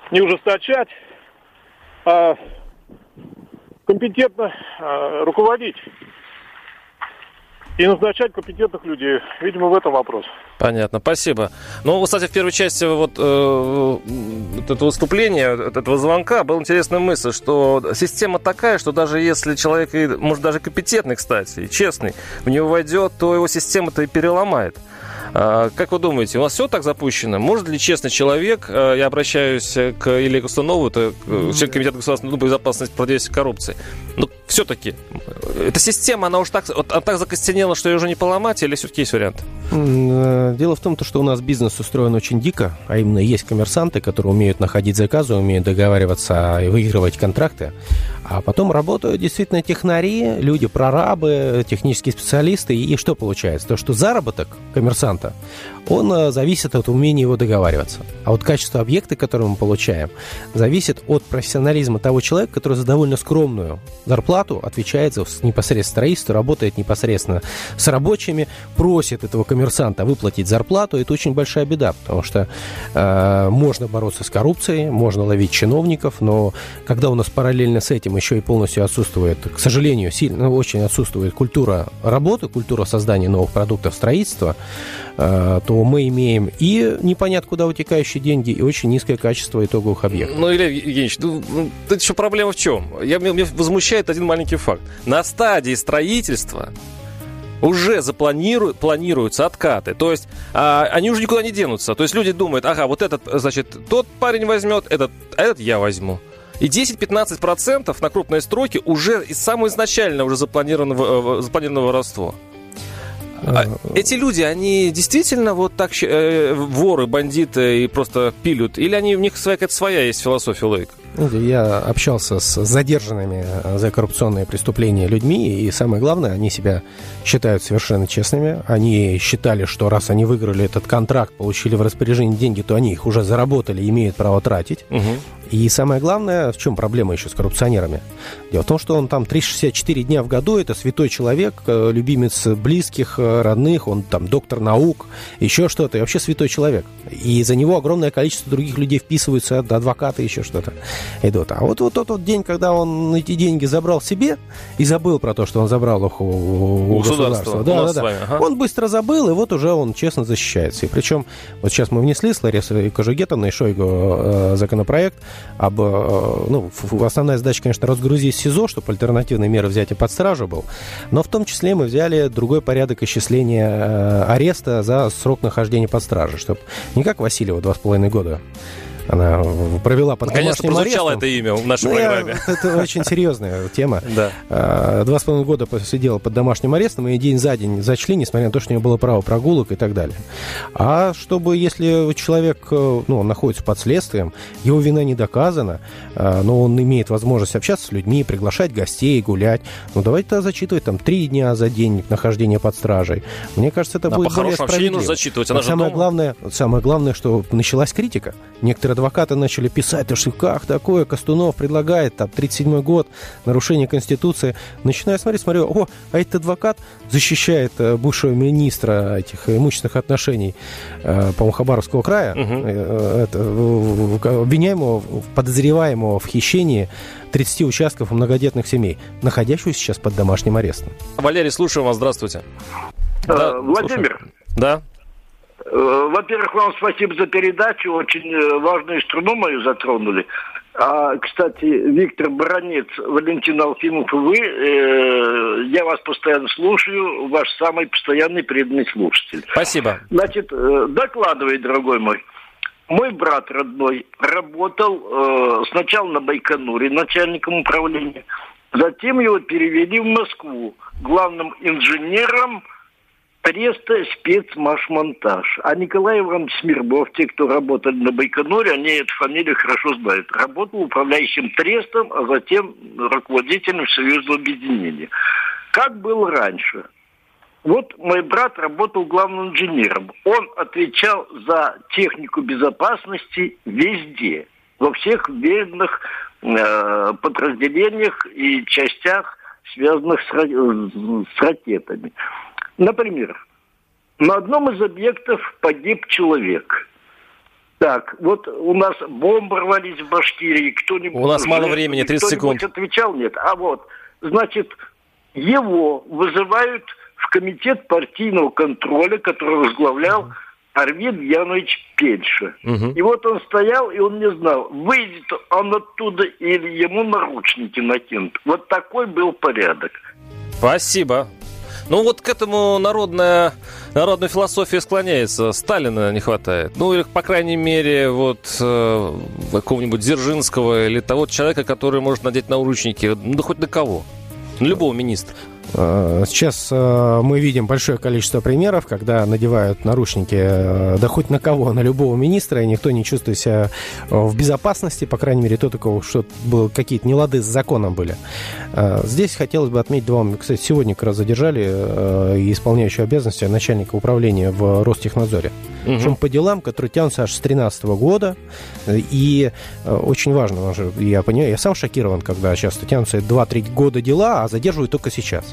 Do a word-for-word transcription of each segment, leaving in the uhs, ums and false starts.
не ужесточать, а компетентно а, руководить и назначать компетентных людей. Видимо, в этом вопрос. Понятно, спасибо. Ну, кстати, в первой части вот, э, вот этого выступления, этого звонка была интересная мысль, что система такая, что даже если человек, может, даже компетентный, кстати, и честный, в него войдет, то его система-то и переломает. Как вы думаете, у нас все так запущено? Может ли честный человек, я обращаюсь к Илье Кустунову, это член Комитета государственной безопасности противодействия коррупции, но все-таки эта система, она уж так, вот, она так закостенела, что ее уже не поломать, или все-таки есть вариант? Дело в том, что у нас бизнес устроен очень дико, а именно есть коммерсанты, которые умеют находить заказы, умеют договариваться и выигрывать контракты, а потом работают действительно технари, люди-прорабы, технические специалисты, и что получается? То, что заработок коммерсанта, он зависит от умения его договариваться. А вот качество объекта, который мы получаем, зависит от профессионализма того человека, который за довольно скромную зарплату отвечает за непосредственно строительство, работает непосредственно с рабочими, просит этого коммерсанта выплатить зарплату. Это очень большая беда, потому что э, можно бороться с коррупцией, можно ловить чиновников, но когда у нас параллельно с этим еще и полностью отсутствует, к сожалению, сильно, очень отсутствует культура работы, культура создания новых продуктов, строительства, э, то мы имеем и непонятно куда утекающие деньги, и очень низкое качество итоговых объектов. Ну, Илья Евгеньевич, ну, тут еще проблема в чем? Я, меня возмущает один маленький факт. На стадии строительства уже запланируют, планируются откаты. То есть а, они уже никуда не денутся. То есть люди думают, ага, вот этот, значит, тот парень возьмет, этот, а этот я возьму. И десять-пятнадцать процентов на крупные стройки уже из самого изначально уже запланированного, запланированного воровства. А эти люди, они действительно вот так э, воры, бандиты и просто пилют? Или они, у них своя, какая-то своя есть философия логика? Я общался с задержанными за коррупционные преступления людьми, и самое главное, они себя считают совершенно честными. Они считали, что раз они выиграли этот контракт, получили в распоряжение деньги, то они их уже заработали и имеют право тратить. Угу. И самое главное, в чем проблема еще с коррупционерами? Дело в том, что он там триста шестьдесят четыре дня в году, это святой человек, любимец близких, родных, он там доктор наук, еще что-то, и вообще святой человек. И за него огромное количество других людей вписываются, адвокаты, еще что-то идут. А вот, вот тот вот день, когда он эти деньги забрал себе и забыл про то, что он забрал их у, у государства, да, да, да. Вами, ага. Он быстро забыл, и вот уже он честно защищается. И причем вот сейчас мы внесли с Ларисой Кожугетовной и Шойгу э, законопроект об, э, ну, основная задача, конечно, разгрузить СИЗО, чтобы альтернативные меры взятия под стражу был, но в том числе мы взяли другой порядок исчисления э, ареста за срок нахождения под стражей, чтобы не как Васильева два с половиной года она провела под домашним арестом. Наконец-то прозвучало это имя в нашей ну, программе. Я, это очень серьезная тема. Да. Два с половиной года сидела под домашним арестом, и день за день зачли, несмотря на то, что у нее было право прогулок и так далее. А чтобы, если человек, ну, он находится под следствием, его вина не доказана, но он имеет возможность общаться с людьми, приглашать гостей, гулять, ну, давайте тогда зачитывать там три дня за день нахождения под стражей. Мне кажется, это да, будет более справедливо. Вообще не нужно зачитывать, она же самое главное, самое главное, что началась критика. Некоторые адвокаты начали писать, что как такое, Костунов предлагает, там, тридцать седьмой год, нарушение Конституции. Начинаю смотреть, смотрю, о, а этот адвокат защищает э, бывшего министра этих имущественных отношений, э, по-моему, Хабаровского края, угу. э, это, обвиняемого, подозреваемого в хищении тридцати участков у многодетных семей, находящихся сейчас под домашним арестом. Валерий, слушаем вас, здравствуйте. А, да, Владимир. Слушаем. Да. Во-первых, вам спасибо за передачу, очень важную струну мою затронули. А, кстати, Виктор Баранец, Валентин Алфимов, вы, э, я вас постоянно слушаю, ваш самый постоянный преданный слушатель. Спасибо. Значит, э, докладывай, дорогой мой. Мой брат родной работал э, сначала на Байконуре начальником управления, затем его перевели в Москву главным инженером Треста спецмашмонтаж. А Николай Иванович Смирбов, те, кто работали на Байконуре, они эту фамилию хорошо знают. Работал управляющим Трестом, а затем руководителем Союзного объединения. Как было раньше? Вот мой брат работал главным инженером. Он отвечал за технику безопасности везде, во всех верных э, подразделениях и частях, связанных с, с ракетами. Например, на одном из объектов погиб человек. Так, вот у нас бомбы рвались в Башкирии, кто-нибудь... У нас мало времени, тридцать секунд. Отвечал? Нет. А вот, значит, его вызывают в комитет партийного контроля, который возглавлял Арвид Янович Пельша. Угу. И вот он стоял, и он не знал, выйдет он оттуда или ему наручники накинут. Вот такой был порядок. Спасибо. Ну вот к этому народная, народная философия склоняется. Сталина не хватает. Ну или, по крайней мере, вот э, какого-нибудь Дзержинского или того человека, который может надеть наручники. Ну да хоть на кого. На любого министра. Сейчас мы видим большое количество примеров, когда надевают наручники, да хоть на кого, на любого министра, и никто не чувствует себя в безопасности, по крайней мере, то такого, что было, какие-то нелады с законом были. Здесь хотелось бы отметить два. Кстати, сегодня как раз задержали исполняющего обязанности начальника управления в Ростехнадзоре. Угу. Причем по делам, которые тянутся аж с две тысячи тринадцатого года. И очень важно, я понимаю, я сам шокирован, когда часто тянутся два-три года дела, а задерживают только сейчас.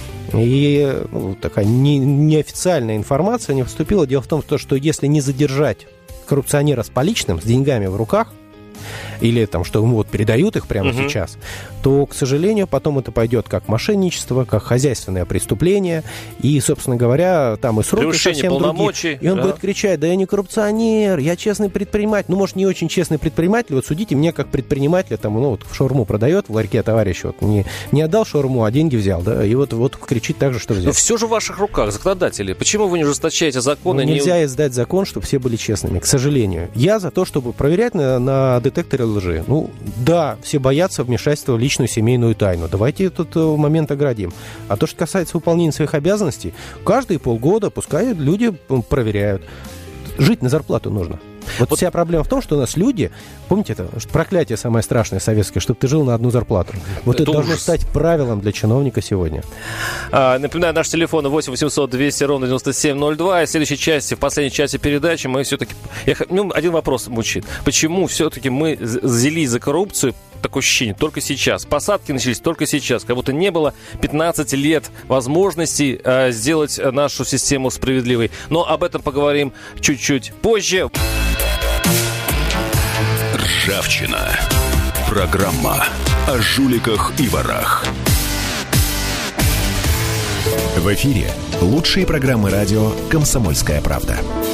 И ну, такая не, неофициальная информация не поступила. Дело в том, что если не задержать коррупционера с поличным, с деньгами в руках, или там, что ему вот передают их прямо угу. сейчас, то, к сожалению, потом это пойдет как мошенничество, как хозяйственное преступление, и, собственно говоря, там и сроки совсем другие. И он да. будет кричать: да я не коррупционер, я честный предприниматель. Ну, может, не очень честный предприниматель, вот судите меня как предпринимателя, там, ну, вот шаурму продает в ларьке товарищ, вот не, не отдал шаурму, а деньги взял, да, и вот, вот кричит так же, что взял. Но все же в ваших руках, законодатели. Почему вы не ужесточаете законы? Ну, нельзя не... издать закон, чтобы все были честными, к сожалению. Я за то, чтобы проверять на, на детекторе лжи. Ну, да, все боятся вмешательства в личную семейную тайну. Давайте этот момент оградим. А то, что касается выполнения своих обязанностей, каждые полгода пускай люди проверяют. Жить на зарплату нужно. Вот, вот вся проблема в том, что у нас люди, помните это, проклятие самое страшное советское, чтобы ты жил на одну зарплату. Вот это, это должно стать правилом для чиновника сегодня. А, напоминаю, наш телефон восемь восемьсот двести ровно девяносто семь ноль два. И в следующей части, в последней части передачи мы все-таки... Я, ну, один вопрос мучит. Почему все-таки мы взялись за коррупцию? Такое ощущение, только сейчас. Посадки начались только сейчас. Как будто не было пятнадцать лет возможности э, сделать нашу систему справедливой. Но об этом поговорим чуть-чуть позже. Ржавчина. Программа о жуликах и ворах. В эфире лучшие программы радио «Комсомольская правда».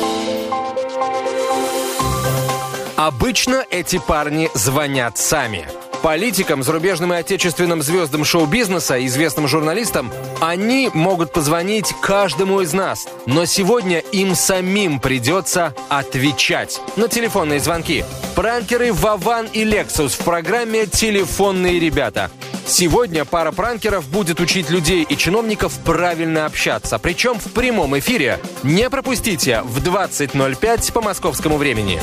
Обычно эти парни звонят сами. Политикам, зарубежным и отечественным звездам шоу-бизнеса, известным журналистам, они могут позвонить каждому из нас. Но сегодня им самим придется отвечать на телефонные звонки. Пранкеры Вован и Лексус в программе «Телефонные ребята». Сегодня пара пранкеров будет учить людей и чиновников правильно общаться. Причем в прямом эфире. Не пропустите в двадцать ноль пять по московскому времени.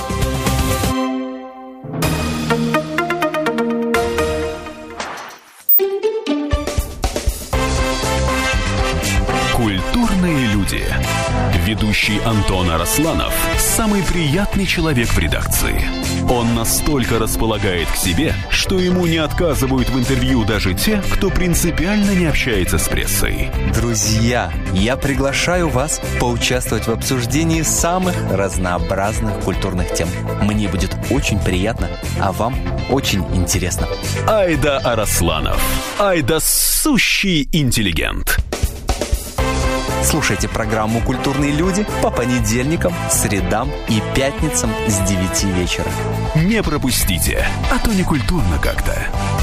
Культурные люди. Ведущий Антон Арасланов – самый приятный человек в редакции. Он настолько располагает к себе, что ему не отказывают в интервью даже те, кто принципиально не общается с прессой. Друзья, я приглашаю вас поучаствовать в обсуждении самых разнообразных культурных тем. Мне будет очень приятно, а вам очень интересно. Айда Арасланов. Айда сущий интеллигент. Слушайте программу «Культурные люди» по понедельникам, средам и пятницам с девяти вечера. Не пропустите, а то не культурно как-то.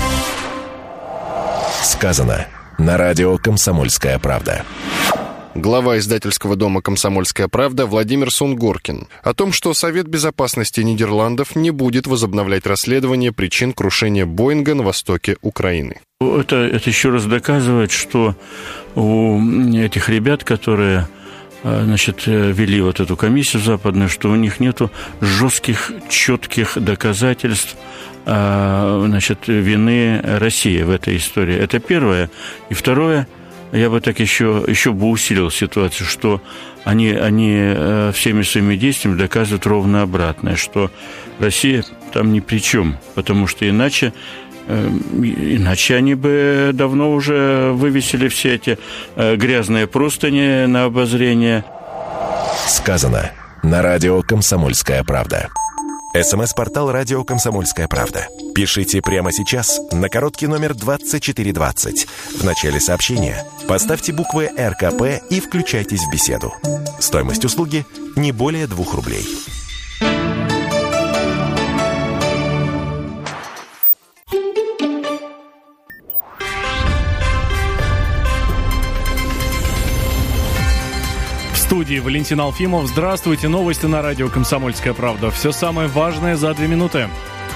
Сказано на радио «Комсомольская правда». Глава издательского дома «Комсомольская правда» Владимир Сунгоркин о том, что Совет безопасности Нидерландов не будет возобновлять расследование причин крушения Боинга на востоке Украины. Это, это еще раз доказывает, что у этих ребят, которые, значит, вели вот эту комиссию западную, что у них нету жестких, четких доказательств, значит, вины России в этой истории. Это первое. И второе, я бы так еще, еще бы усилил ситуацию, что они, они всеми своими действиями доказывают ровно обратное, что Россия там ни при чем, потому что иначе, иначе они бы давно уже вывесили все эти грязные простыни на обозрение. Сказано на радио «Комсомольская правда». СМС-портал «Радио Комсомольская правда». Пишите прямо сейчас на короткий номер двадцать четыре двадцать. В начале сообщения поставьте буквы эр ка пэ и включайтесь в беседу. Стоимость услуги не более двух рублей. В студии Валентин Алфимов. Здравствуйте. Новости на радио «Комсомольская правда». Все самое важное за две минуты.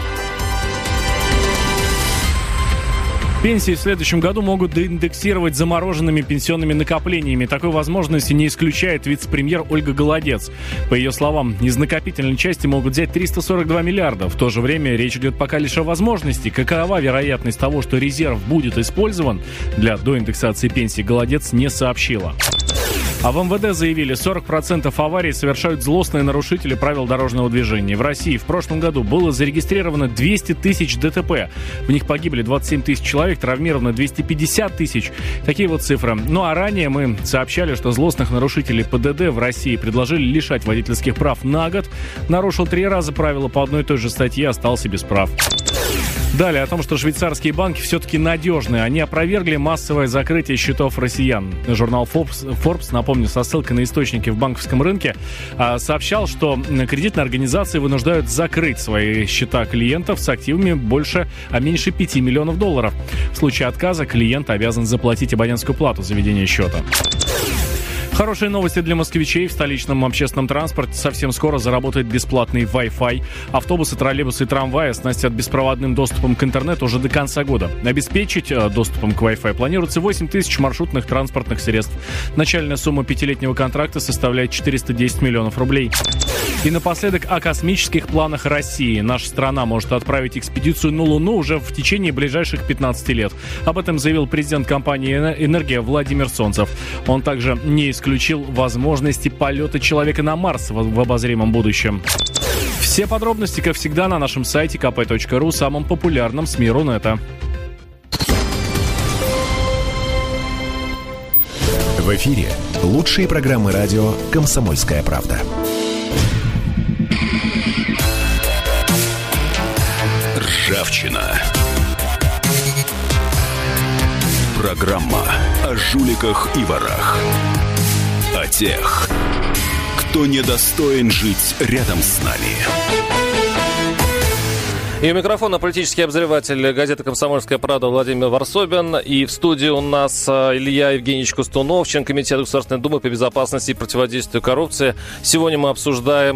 Пенсии в следующем году могут доиндексировать замороженными пенсионными накоплениями. Такой возможности не исключает вице-премьер Ольга Голодец. По ее словам, из накопительной части могут взять триста сорок два миллиарда. В то же время речь идет пока лишь о возможности. Какова вероятность того, что резерв будет использован для доиндексации пенсии, Голодец не сообщила. А в эм вэ дэ заявили, сорок процентов аварий совершают злостные нарушители правил дорожного движения. В России в прошлом году было зарегистрировано двести тысяч дэ тэ пэ. В них погибли двадцать семь тысяч человек, травмировано двести пятьдесят тысяч. Такие вот цифры. Ну а ранее мы сообщали, что злостных нарушителей пэ дэ дэ в России предложили лишать водительских прав на год. Нарушил три раза правила по одной и той же статье, остался без прав. Далее о том, что швейцарские банки все-таки надежные. Они опровергли массовое закрытие счетов россиян. Журнал Forbes, напомню, со ссылкой на источники в банковском рынке, сообщал, что кредитные организации вынуждают закрыть свои счета клиентов с активами больше, а меньше пяти миллионов долларов. В случае отказа клиент обязан заплатить абонентскую плату за ведение счета. Хорошие новости для москвичей. В столичном общественном транспорте совсем скоро заработает бесплатный Wi-Fi. Автобусы, троллейбусы и трамваи оснастят беспроводным доступом к интернету уже до конца года. Обеспечить доступом к Wi-Fi планируется восемь тысяч маршрутных транспортных средств. Начальная сумма пятилетнего контракта составляет четыреста десять миллионов рублей. И напоследок о космических планах России. Наша страна может отправить экспедицию на Луну уже в течение ближайших пятнадцати лет. Об этом заявил президент компании «Энергия» Владимир Солнцев. Он также не исключил возможности полета человека на Марс в обозримом будущем. Все подробности, как всегда, на нашем сайте ка пэ точка ру, самом популярном СМИ Рунета. В эфире лучшие программы радио «Комсомольская правда». Ржавчина. Программа о жуликах и ворах. О тех, кто недостоин жить рядом с нами. И у микрофона политический обозреватель газеты «Комсомольская правда» Владимир Варсобин. И в студии у нас Илья Евгеньевич Кустунов, член Комитета Государственной Думы по безопасности и противодействию коррупции. Сегодня мы обсуждаем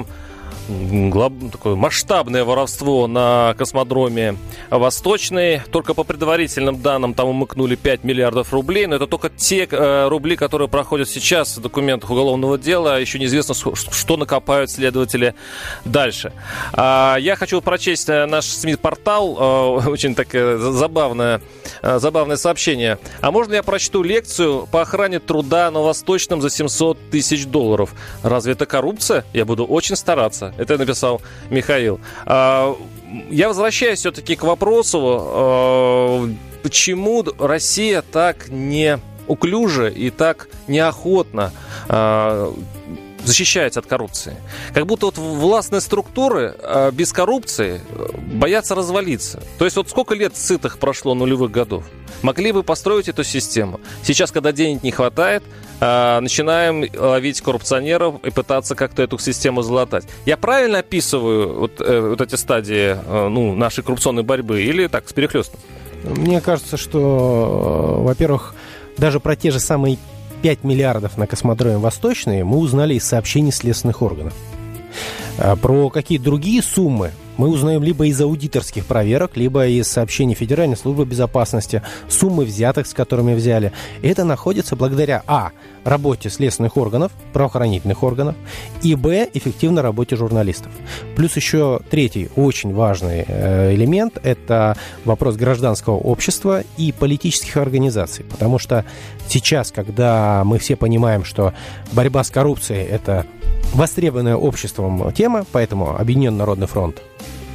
такое масштабное воровство на космодроме Восточный. Только по предварительным данным там умыкнули пять миллиардов рублей. Но это только те э, рубли, которые проходят сейчас в документах уголовного дела. Еще неизвестно, что накопают следователи дальше. А, я хочу прочесть наш СМИ-портал. Э, очень такое забавное, э, забавное сообщение. А можно я прочту лекцию по охране труда на Восточном за семьсот тысяч долларов? Разве это коррупция? Я буду очень стараться. Это написал Михаил. Я возвращаюсь все-таки к вопросу, почему Россия так неуклюже и так неохотно защищается от коррупции. Как будто вот властные структуры без коррупции боятся развалиться. То есть вот сколько лет сытых прошло, нулевых годов? Могли бы построить эту систему. Сейчас, когда денег не хватает, начинаем ловить коррупционеров и пытаться как-то эту систему залатать. Я правильно описываю вот, вот эти стадии ну, нашей коррупционной борьбы или так, с перехлестом? Мне кажется, что, во-первых, даже про те же самые пять миллиардов на космодроме Восточный мы узнали из сообщений следственных органов. Про какие другие суммы мы узнаем либо из аудиторских проверок, либо из сообщений Федеральной службы безопасности, суммы взяток, с которыми взяли. И это находится благодаря а. работе следственных органов, правоохранительных органов, и б. эффективной работе журналистов. Плюс еще третий очень важный элемент – это вопрос гражданского общества и политических организаций. Потому что сейчас, когда мы все понимаем, что борьба с коррупцией – это востребованная обществом тема, поэтому Объединенный народный фронт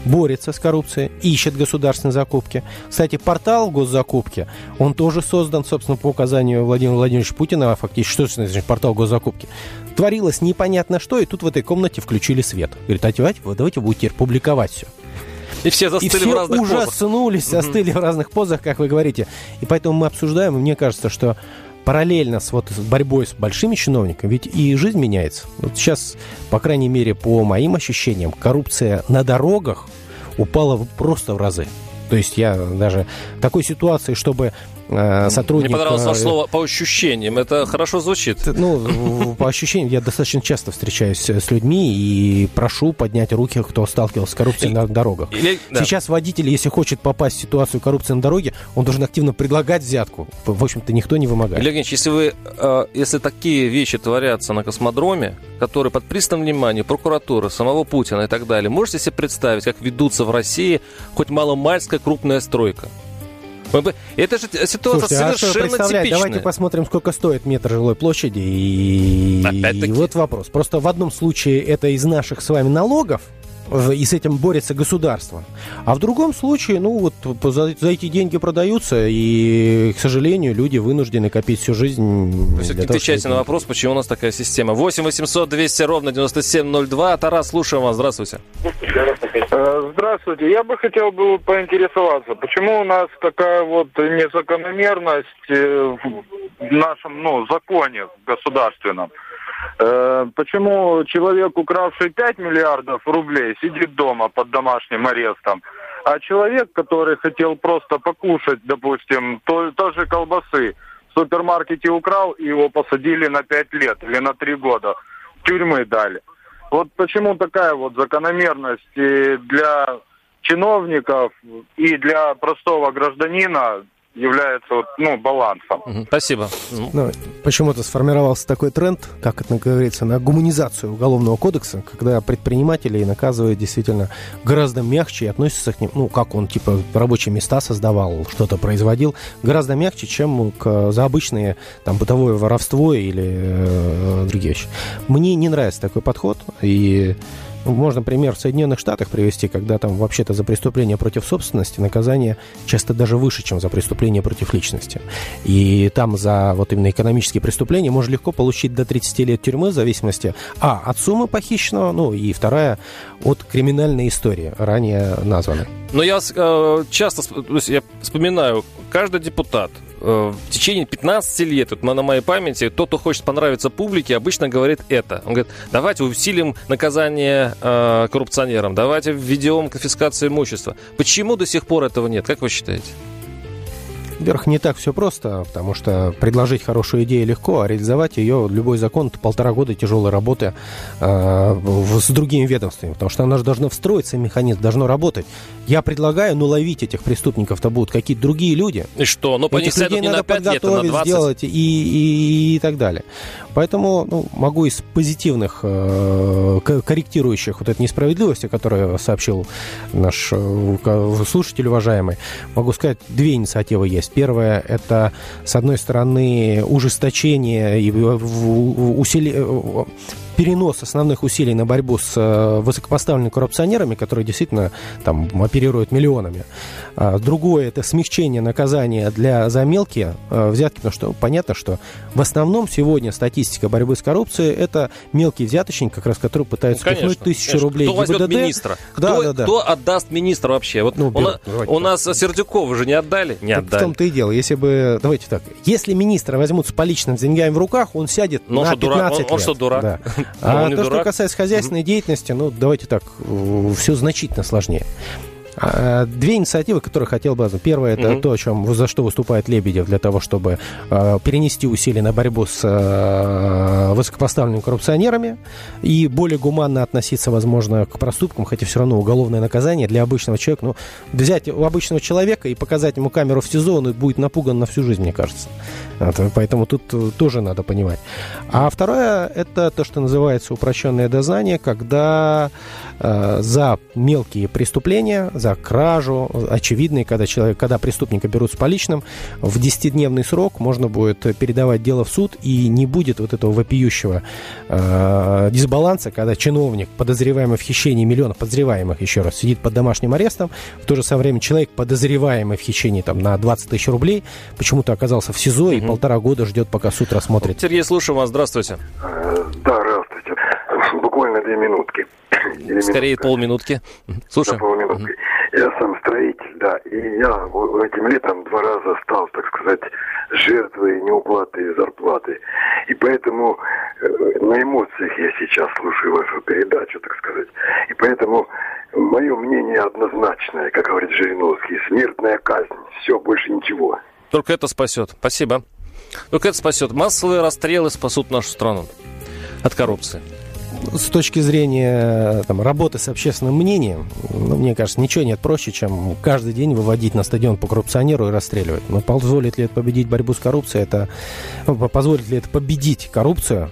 борется с коррупцией, ищет государственные закупки. Кстати, портал госзакупки, он тоже создан, собственно, по указанию Владимира Владимировича Путина, фактически, что значит портал госзакупки. Творилось непонятно что, и тут в этой комнате включили свет. Говорит, а давайте, давайте вы будете публиковать все. И все застыли и все в разных ужаснулись, позах. застыли mm-hmm. в разных позах, как вы говорите. И поэтому мы обсуждаем, и мне кажется, что параллельно с, вот, с борьбой с большими чиновниками, ведь и жизнь меняется. Вот сейчас, по крайней мере, по моим ощущениям, коррупция на дорогах упала просто в разы. То есть я даже в такой ситуации, чтобы э, сотрудник... Мне понравилось ваше слово «по ощущениям». Это хорошо звучит. Ну, по ощущениям, я достаточно часто встречаюсь с людьми и прошу поднять руки, кто сталкивался с коррупцией на дорогах. Или, да. Сейчас водитель, если хочет попасть в ситуацию коррупции на дороге, он должен активно предлагать взятку. В общем-то, никто не вымогает. Илья Евгеньевич, если, вы, э, если такие вещи творятся на космодроме, которые под пристальным вниманием прокуратуры, самого Путина и так далее, можете себе представить, как ведутся в России хоть маломальская крупная стройка? Это же ситуация Слушайте, совершенно а типичная. Давайте посмотрим, сколько стоит метр жилой площади. И... и вот вопрос. Просто в одном случае это из наших с вами налогов, и с этим борется государство. А в другом случае, ну вот за, за эти деньги продаются, и, к сожалению, люди вынуждены копить всю жизнь. Вы все-таки отвечайте на вопрос, почему у нас такая система. восемь восемьсот двести ровно девяносто семь ноль два. Тарас, слушаем вас. Здравствуйте. Здравствуйте. Я бы хотел бы поинтересоваться, почему у нас такая вот незакономерность в нашем, ну, законе государственном. Почему человек, укравший пять миллиардов рублей, сидит дома под домашним арестом, а человек, который хотел просто покушать, допустим, то, тоже колбасы, в супермаркете украл, и его посадили на пять лет или на три года, тюрьмы дали. Вот почему такая вот закономерность для чиновников и для простого гражданина является, ну, балансом. Спасибо. Ну, почему-то сформировался такой тренд, как это говорится, на гуманизацию Уголовного кодекса, когда предпринимателей наказывают действительно гораздо мягче и относятся к ним, ну, как он, типа, рабочие места создавал, что-то производил, гораздо мягче, чем к, за обычные, там, бытовое воровство или э, другие вещи. Мне не нравится такой подход, и... Можно пример в Соединенных Штатах привести, когда там вообще-то за преступление против собственности наказание часто даже выше, чем за преступление против личности. И там за вот именно экономические преступления можно легко получить до тридцати лет тюрьмы в зависимости, а, от суммы похищенного, ну и вторая, от криминальной истории, ранее названной. Но я э, часто я вспоминаю, каждый депутат в течение пятнадцати лет, вот на моей памяти, тот, кто хочет понравиться публике, обычно говорит это. Он говорит, давайте усилим наказание э, коррупционерам, давайте введем конфискацию имущества. Почему до сих пор этого нет? Как вы считаете? Во-первых, не так все просто, потому что предложить хорошую идею легко, а реализовать ее, любой закон, это полтора года тяжелой работы э, с другими ведомствами, потому что она же должна встроиться, механизм должно работать. Я предлагаю, ну, ловить этих преступников-то будут какие-то другие люди. И что? Ну, этих людей надо подготовить, лет, сделать и, и, и так далее. Поэтому, ну, могу из позитивных, э, корректирующих вот этой несправедливости, которую сообщил наш э, слушатель уважаемый, могу сказать, две инициативы есть. Первое, это, с одной стороны, ужесточение и усиление, перенос основных усилий на борьбу с высокопоставленными коррупционерами, которые действительно там оперируют миллионами. Другое, это смягчение наказания для, за мелкие взятки, потому что понятно, что в основном сегодня статистика борьбы с коррупцией — это мелкие взяточники, как раз которые пытаются ну, конечно, тысячу конечно. рублей. Кто возьмет министра? Да, кто, да, да. кто отдаст министра вообще? Вот ну, у, у нас Сердюкова же не отдали? Не так отдали. В том-то и дело. Если бы, давайте так, если министра возьмут с поличным деньгами в руках, он сядет Но на что, пятнадцать дурак? Он, он лет. что, дурак? Да. А то, дурак. Что касается хозяйственной mm-hmm. деятельности, ну, давайте так, все значительно сложнее. Две инициативы, которые хотел бы... Первое, это mm-hmm. то, о чем, за что выступает Лебедев, для того, чтобы э, перенести усилия на борьбу с э, высокопоставленными коррупционерами и более гуманно относиться, возможно, к проступкам, хотя все равно уголовное наказание для обычного человека. Ну, взять у обычного человека и показать ему камеру в СИЗО, он будет напуган на всю жизнь, мне кажется. Это, поэтому тут тоже надо понимать. А второе, это то, что называется упрощенное дознание, когда э, за мелкие преступления, за кражу. Очевидно, когда, человек, когда преступника берут с поличным, в десятидневный срок можно будет передавать дело в суд, и не будет вот этого вопиющего э, дисбаланса, когда чиновник, подозреваемый в хищении миллионов, подозреваемых, еще раз, сидит под домашним арестом, в то же самое время человек, подозреваемый в хищении там, на двадцать тысяч рублей, почему-то оказался в СИЗО угу. и полтора года ждет, пока суд рассмотрит. Сергей, слушаю вас. Здравствуйте. Да, здравствуйте. Буквально две минутки. Или Скорее минутка. полминутки. Слушаю. Да, полминутки. Угу. Я сам строитель, да, и я этим летом два раза стал, так сказать, жертвой неуплаты зарплаты. И поэтому э, на эмоциях я сейчас слушаю вашу передачу, так сказать. И поэтому мое мнение однозначное, как говорит Жириновский, смертная казнь. Все, больше ничего. Только это спасет. Спасибо. Только это спасет. Массовые расстрелы спасут нашу страну от коррупции. С точки зрения там, работы с общественным мнением, ну, мне кажется, ничего нет проще, чем каждый день выводить на стадион по коррупционеру и расстреливать. Но позволит ли это победить борьбу с коррупцией? Это, ну, позволит ли это победить коррупцию?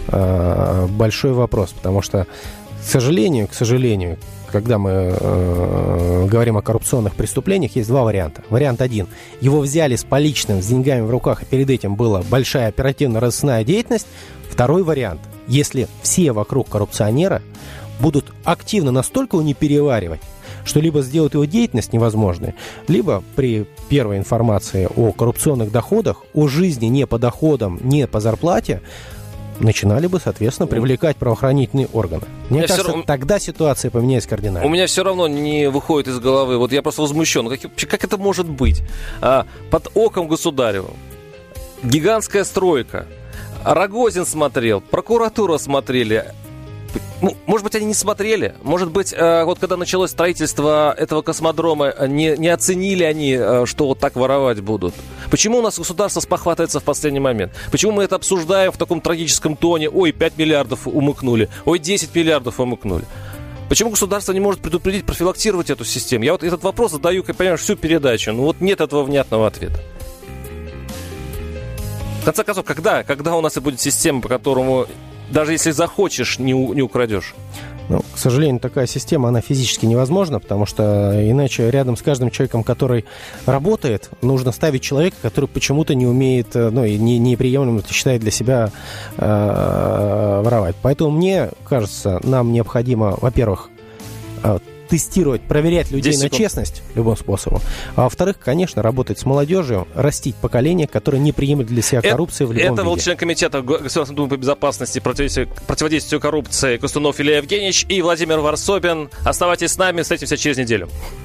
Э, большой вопрос, потому что, к сожалению, к сожалению, когда мы э, говорим о коррупционных преступлениях, есть два варианта. Вариант один. Его взяли с поличным, с деньгами в руках, и перед этим была большая оперативно-розыскная деятельность. Второй вариант. Если все вокруг коррупционера будут активно настолько его не переваривать, что либо сделают его деятельность невозможной, либо при первой информации о коррупционных доходах, о жизни не по доходам, не по зарплате, начинали бы, соответственно, привлекать правоохранительные органы. Мне кажется, равно... тогда ситуация поменяется кардинально. У меня все равно не выходит из головы, вот я просто возмущен, как, как это может быть? А, под оком государевым гигантская стройка, Рогозин смотрел, прокуратура смотрели. Ну, может быть, они не смотрели. Может быть, э, вот когда началось строительство этого космодрома, не, не оценили они, э, что вот так воровать будут. Почему у нас государство спохватывается в последний момент? Почему мы это обсуждаем в таком трагическом тоне? Ой, пять миллиардов умыкнули. Ой, десять миллиардов умыкнули. Почему государство не может предупредить, профилактировать эту систему? Я вот этот вопрос задаю, как понимаешь, всю передачу. Но вот нет этого внятного ответа. В конце концов, когда, когда у нас и будет система, по которому даже если захочешь, не, у, не украдешь? Ну, к сожалению, такая система, она физически невозможна, потому что иначе рядом с каждым человеком, который работает, нужно ставить человека, который почему-то не умеет, ну, и не, неприемлемо считает для себя э, воровать. Поэтому мне кажется, нам необходимо, во-первых, э, тестировать, проверять людей на честность любым способом. А во-вторых, конечно, работать с молодежью, растить поколение, которое не приемлет для себя коррупции в любом это виде. Это был член комитета Государственной Думы по безопасности и противодействию, противодействию коррупции Кустунов Илья Евгеньевич и Владимир Варсобин. Оставайтесь с нами, встретимся через неделю.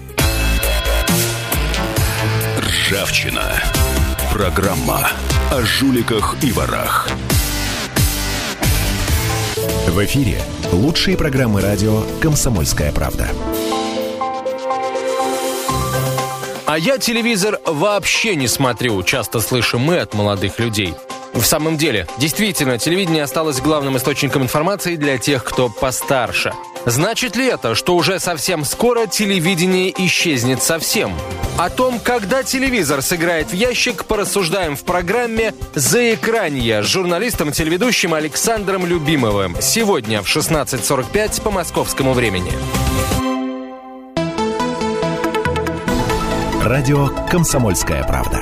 Ржавчина. Программа о жуликах и ворах. В эфире лучшие программы радио «Комсомольская правда». А я телевизор вообще не смотрю, часто слышим мы от молодых людей. В самом деле, действительно, телевидение осталось главным источником информации для тех, кто постарше. Значит ли это, что уже совсем скоро телевидение исчезнет совсем? О том, когда телевизор сыграет в ящик, порассуждаем в программе «Заэкранье» с журналистом-телеведущим Александром Любимовым. Сегодня в шестнадцать сорок пять по московскому времени. Радио «Комсомольская правда».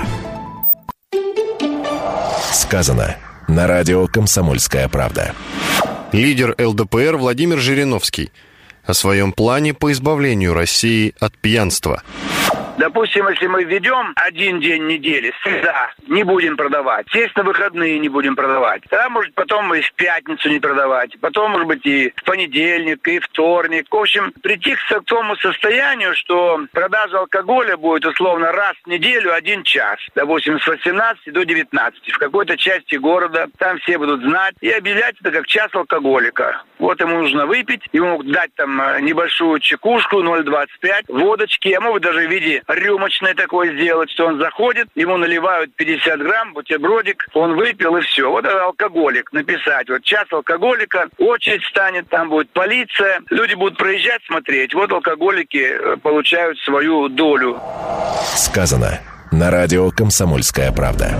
Сказано на радио «Комсомольская правда». Лидер эл дэ пэ эр Владимир Жириновский о своем плане по избавлению России от пьянства. Допустим, если мы введем один день недели, среда, не будем продавать. Есть на выходные не будем продавать. Тогда, может, потом и в пятницу не продавать. Потом, может быть, и в понедельник, и вторник. В общем, прийти к тому состоянию, что продажа алкоголя будет условно раз в неделю, один час. Допустим, с восемнадцати до девятнадцати. В какой-то части города. Там все будут знать. И объявлять это как час алкоголика. Вот ему нужно выпить. Ему могут дать там небольшую чекушку, ноль двадцать пять, водочки. А могут даже в виде рюмочное такое сделать, что он заходит, ему наливают пятьдесят грамм, бутербродик, он выпил и все. Вот это алкоголик. Написать. Вот час алкоголика, очередь станет, там будет полиция. Люди будут проезжать, смотреть. Вот алкоголики получают свою долю. Сказано на радио «Комсомольская правда».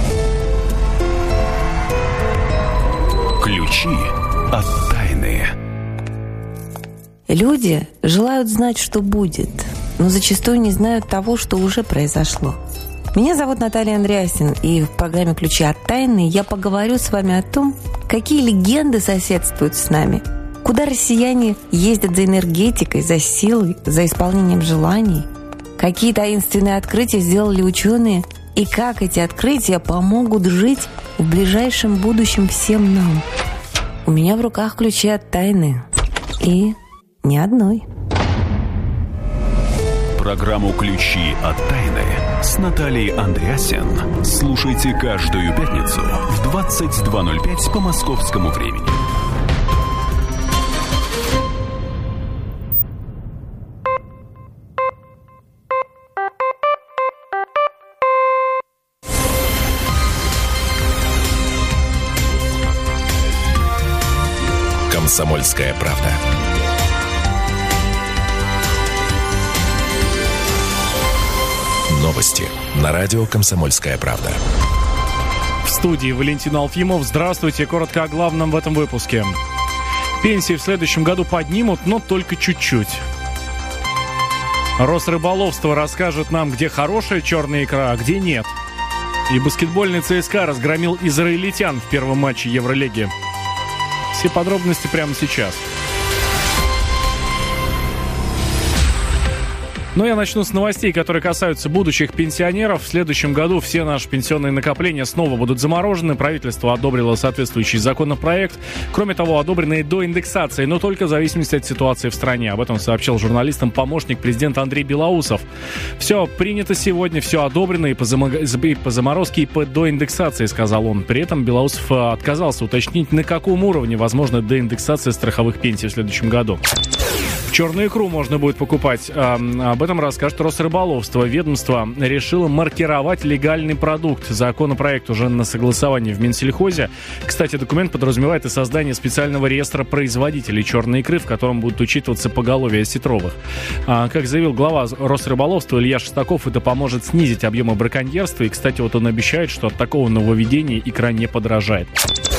Ключи от тайны. Люди желают знать, что будет. но зачастую не знают того, что уже произошло. Меня зовут Наталья Андреасин, и в программе «Ключи от тайны» я поговорю с вами о том, какие легенды соседствуют с нами, куда россияне ездят за энергетикой, за силой, за исполнением желаний, какие таинственные открытия сделали ученые, и как эти открытия помогут жить в ближайшем будущем всем нам. У меня в руках ключи от тайны. И ни одной. Программу «Ключи от тайны» с Натальей Андреасин слушайте каждую пятницу в двадцать два ноль пять по московскому времени. «Комсомольская правда». Новости на радио «Комсомольская правда». В студии Валентин Алфимов. Здравствуйте. Коротко о главном в этом выпуске. Пенсии в следующем году поднимут, но только чуть-чуть. Росрыболовство расскажет нам, где хорошая черная икра, а где нет. И баскетбольный ЦСКА разгромил израильтян в первом матче Евролиги. Все подробности прямо сейчас. Но я начну с новостей, которые касаются будущих пенсионеров. В следующем году все наши пенсионные накопления снова будут заморожены. Правительство одобрило соответствующий законопроект. Кроме того, одобрены до индексации, но только в зависимости от ситуации в стране. Об этом сообщил журналистам помощник президента Андрей Белоусов. Все принято сегодня, все одобрено и по, зам... и по заморозке, и по доиндексации, сказал он. При этом Белоусов отказался уточнить, на каком уровне возможна доиндексация страховых пенсий в следующем году. Черную икру можно будет покупать. Об этом расскажет Росрыболовство. Ведомство решило маркировать легальный продукт. Законопроект уже на согласовании в Минсельхозе. Кстати, документ подразумевает и создание специального реестра производителей черной икры, в котором будут учитываться поголовье осетровых. Как заявил глава Росрыболовства Илья Шестаков, это поможет снизить объемы браконьерства. И, кстати, вот он обещает, что от такого нововведения икра не подорожает.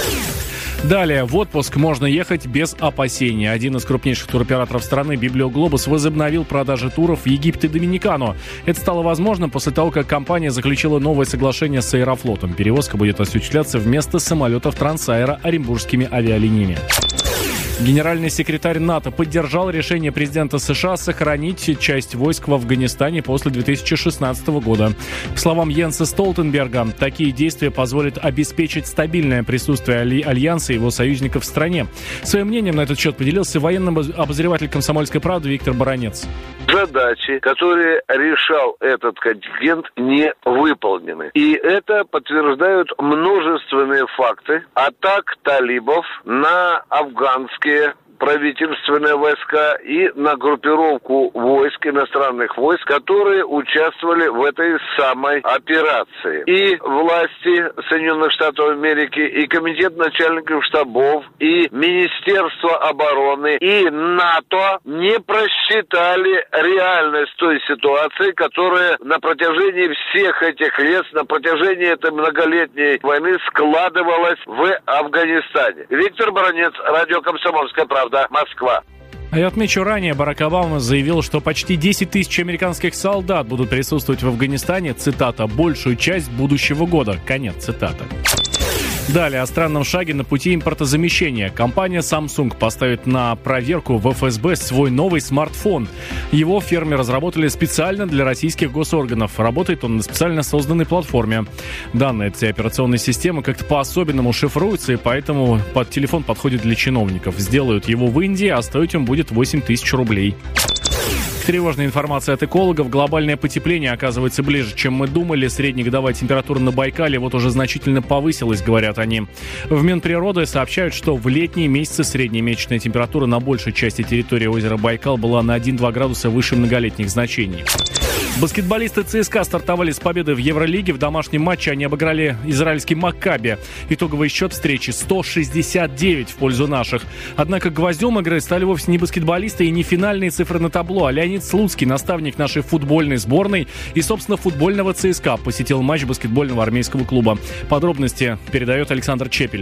Далее, в отпуск можно ехать без опасений. Один из крупнейших туроператоров страны, Библиоглобус, возобновил продажи туров в Египет и Доминикану. Это стало возможно после того, как компания заключила новое соглашение с Аэрофлотом. Перевозка будет осуществляться вместо самолетов Трансаэро оренбургскими авиалиниями. Генеральный секретарь НАТО поддержал решение президента США сохранить часть войск в Афганистане после две тысячи шестнадцатого года. По словам Йенса Столтенберга, такие действия позволят обеспечить стабильное присутствие Альянса и его союзников в стране. Своим мнением на этот счет поделился военный обозреватель «Комсомольской правды» Виктор Баранец. Задачи, которые решал этот контингент, не выполнены. И это подтверждают множественные факты атак талибов на афганские правительственные войска и на группировку войск, иностранных войск, которые участвовали в этой самой операции. И власти Соединенных Штатов Америки, и комитет начальников штабов, и Министерство обороны, и НАТО не просчитали реальность той ситуации, которая на протяжении всех этих лет, на протяжении этой многолетней войны складывалась в Афганистане. Виктор Баранец, радио «Комсомольская правда», Москва. А я отмечу, ранее Барак Обама заявил, что почти десять тысяч американских солдат будут присутствовать в Афганистане, цитата, «большую часть будущего года». Конец цитаты. Далее о странном шаге на пути импортозамещения. Компания Samsung поставит на проверку в эф эс бэ свой новый смартфон. Его фирмы разработали специально для российских госорганов. Работает он на специально созданной платформе. Данные этой операционной системы как-то по-особенному шифруются, и поэтому под телефон подходит для чиновников. Сделают его в Индии, а стоить он будет восемь тысяч рублей. Тревожная информация от экологов. Глобальное потепление оказывается ближе, чем мы думали. Среднегодовая температура на Байкале вот уже значительно повысилась, говорят они. В Минприроды сообщают, что в летние месяцы средняя месячная температура на большей части территории озера Байкал была на один-два градуса выше многолетних значений. Баскетболисты ЦСКА стартовали с победой в Евролиге. В домашнем матче они обыграли израильский Маккаби. Итоговый счет встречи сто шестьдесят девять в пользу наших. Однако гвоздем игры стали вовсе не баскетболисты и не финальные цифры на табло, а Леонид Слуцкий, наставник нашей футбольной сборной и, собственно, футбольного ЦСКА, посетил матч баскетбольного армейского клуба. Подробности передает Александр Чепель.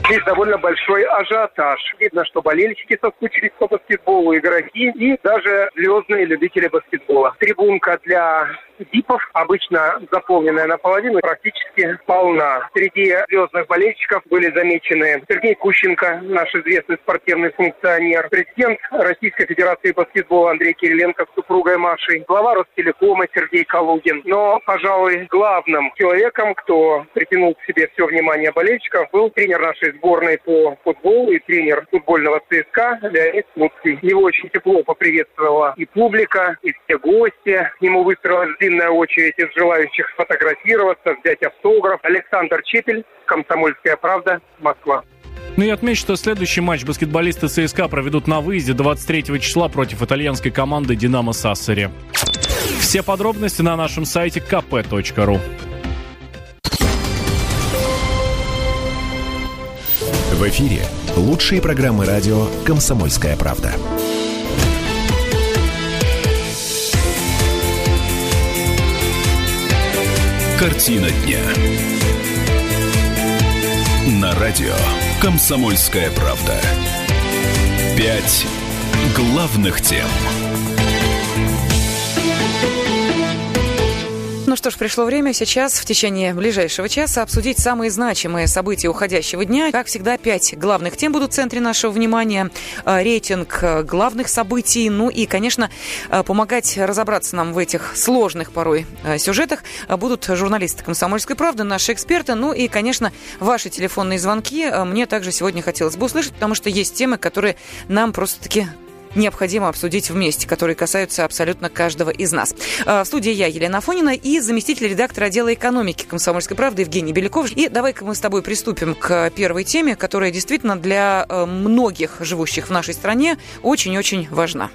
Здесь довольно большой ажиотаж. Видно, что болельщики соскучились по баскетболу, игроки и даже звездные любители баскетбола. Трибунка для дипов, обычно заполненная наполовину, практически полна. Среди звездных болельщиков были замечены Сергей Кущенко, наш известный спортивный функционер, президент Российской Федерации баскетбола Андрей Кириленко с супругой Машей, глава Ростелекома Сергей Калугин. Но, пожалуй, главным человеком, кто притянул к себе все внимание болельщиков, был тренер нашей сборной по футболу и тренер футбольного ЦСКА Леонид Слуцкий. Его очень тепло поприветствовала и публика, и все гости. К нему выстроилась длинная очередь из желающих сфотографироваться, взять автограф. Александр Чепель, «Комсомольская правда», Москва. Ну и отмечу, что следующий матч баскетболисты ЦСКА проведут на выезде двадцать третьего числа против итальянской команды «Динамо Сассари». Все подробности на нашем сайте ка пэ точка ру. В эфире лучшие программы радио «Комсомольская правда». Картина дня. На радио «Комсомольская правда». Пять главных тем. Ну что ж, пришло время сейчас в течение ближайшего часа обсудить самые значимые события уходящего дня. Как всегда, пять главных тем будут в центре нашего внимания. Рейтинг главных событий. Ну и, конечно, помогать разобраться нам в этих сложных порой сюжетах будут журналисты «Комсомольской правды», наши эксперты. Ну и, конечно, ваши телефонные звонки мне также сегодня хотелось бы услышать, потому что есть темы, которые нам просто-таки необходимо обсудить вместе, которые касаются абсолютно каждого из нас. В студии я, Елена Афонина, и заместитель редактора отдела экономики «Комсомольской правды» Евгений Беляков. И давай-ка мы с тобой приступим к первой теме, которая действительно для многих живущих в нашей стране очень-очень важна.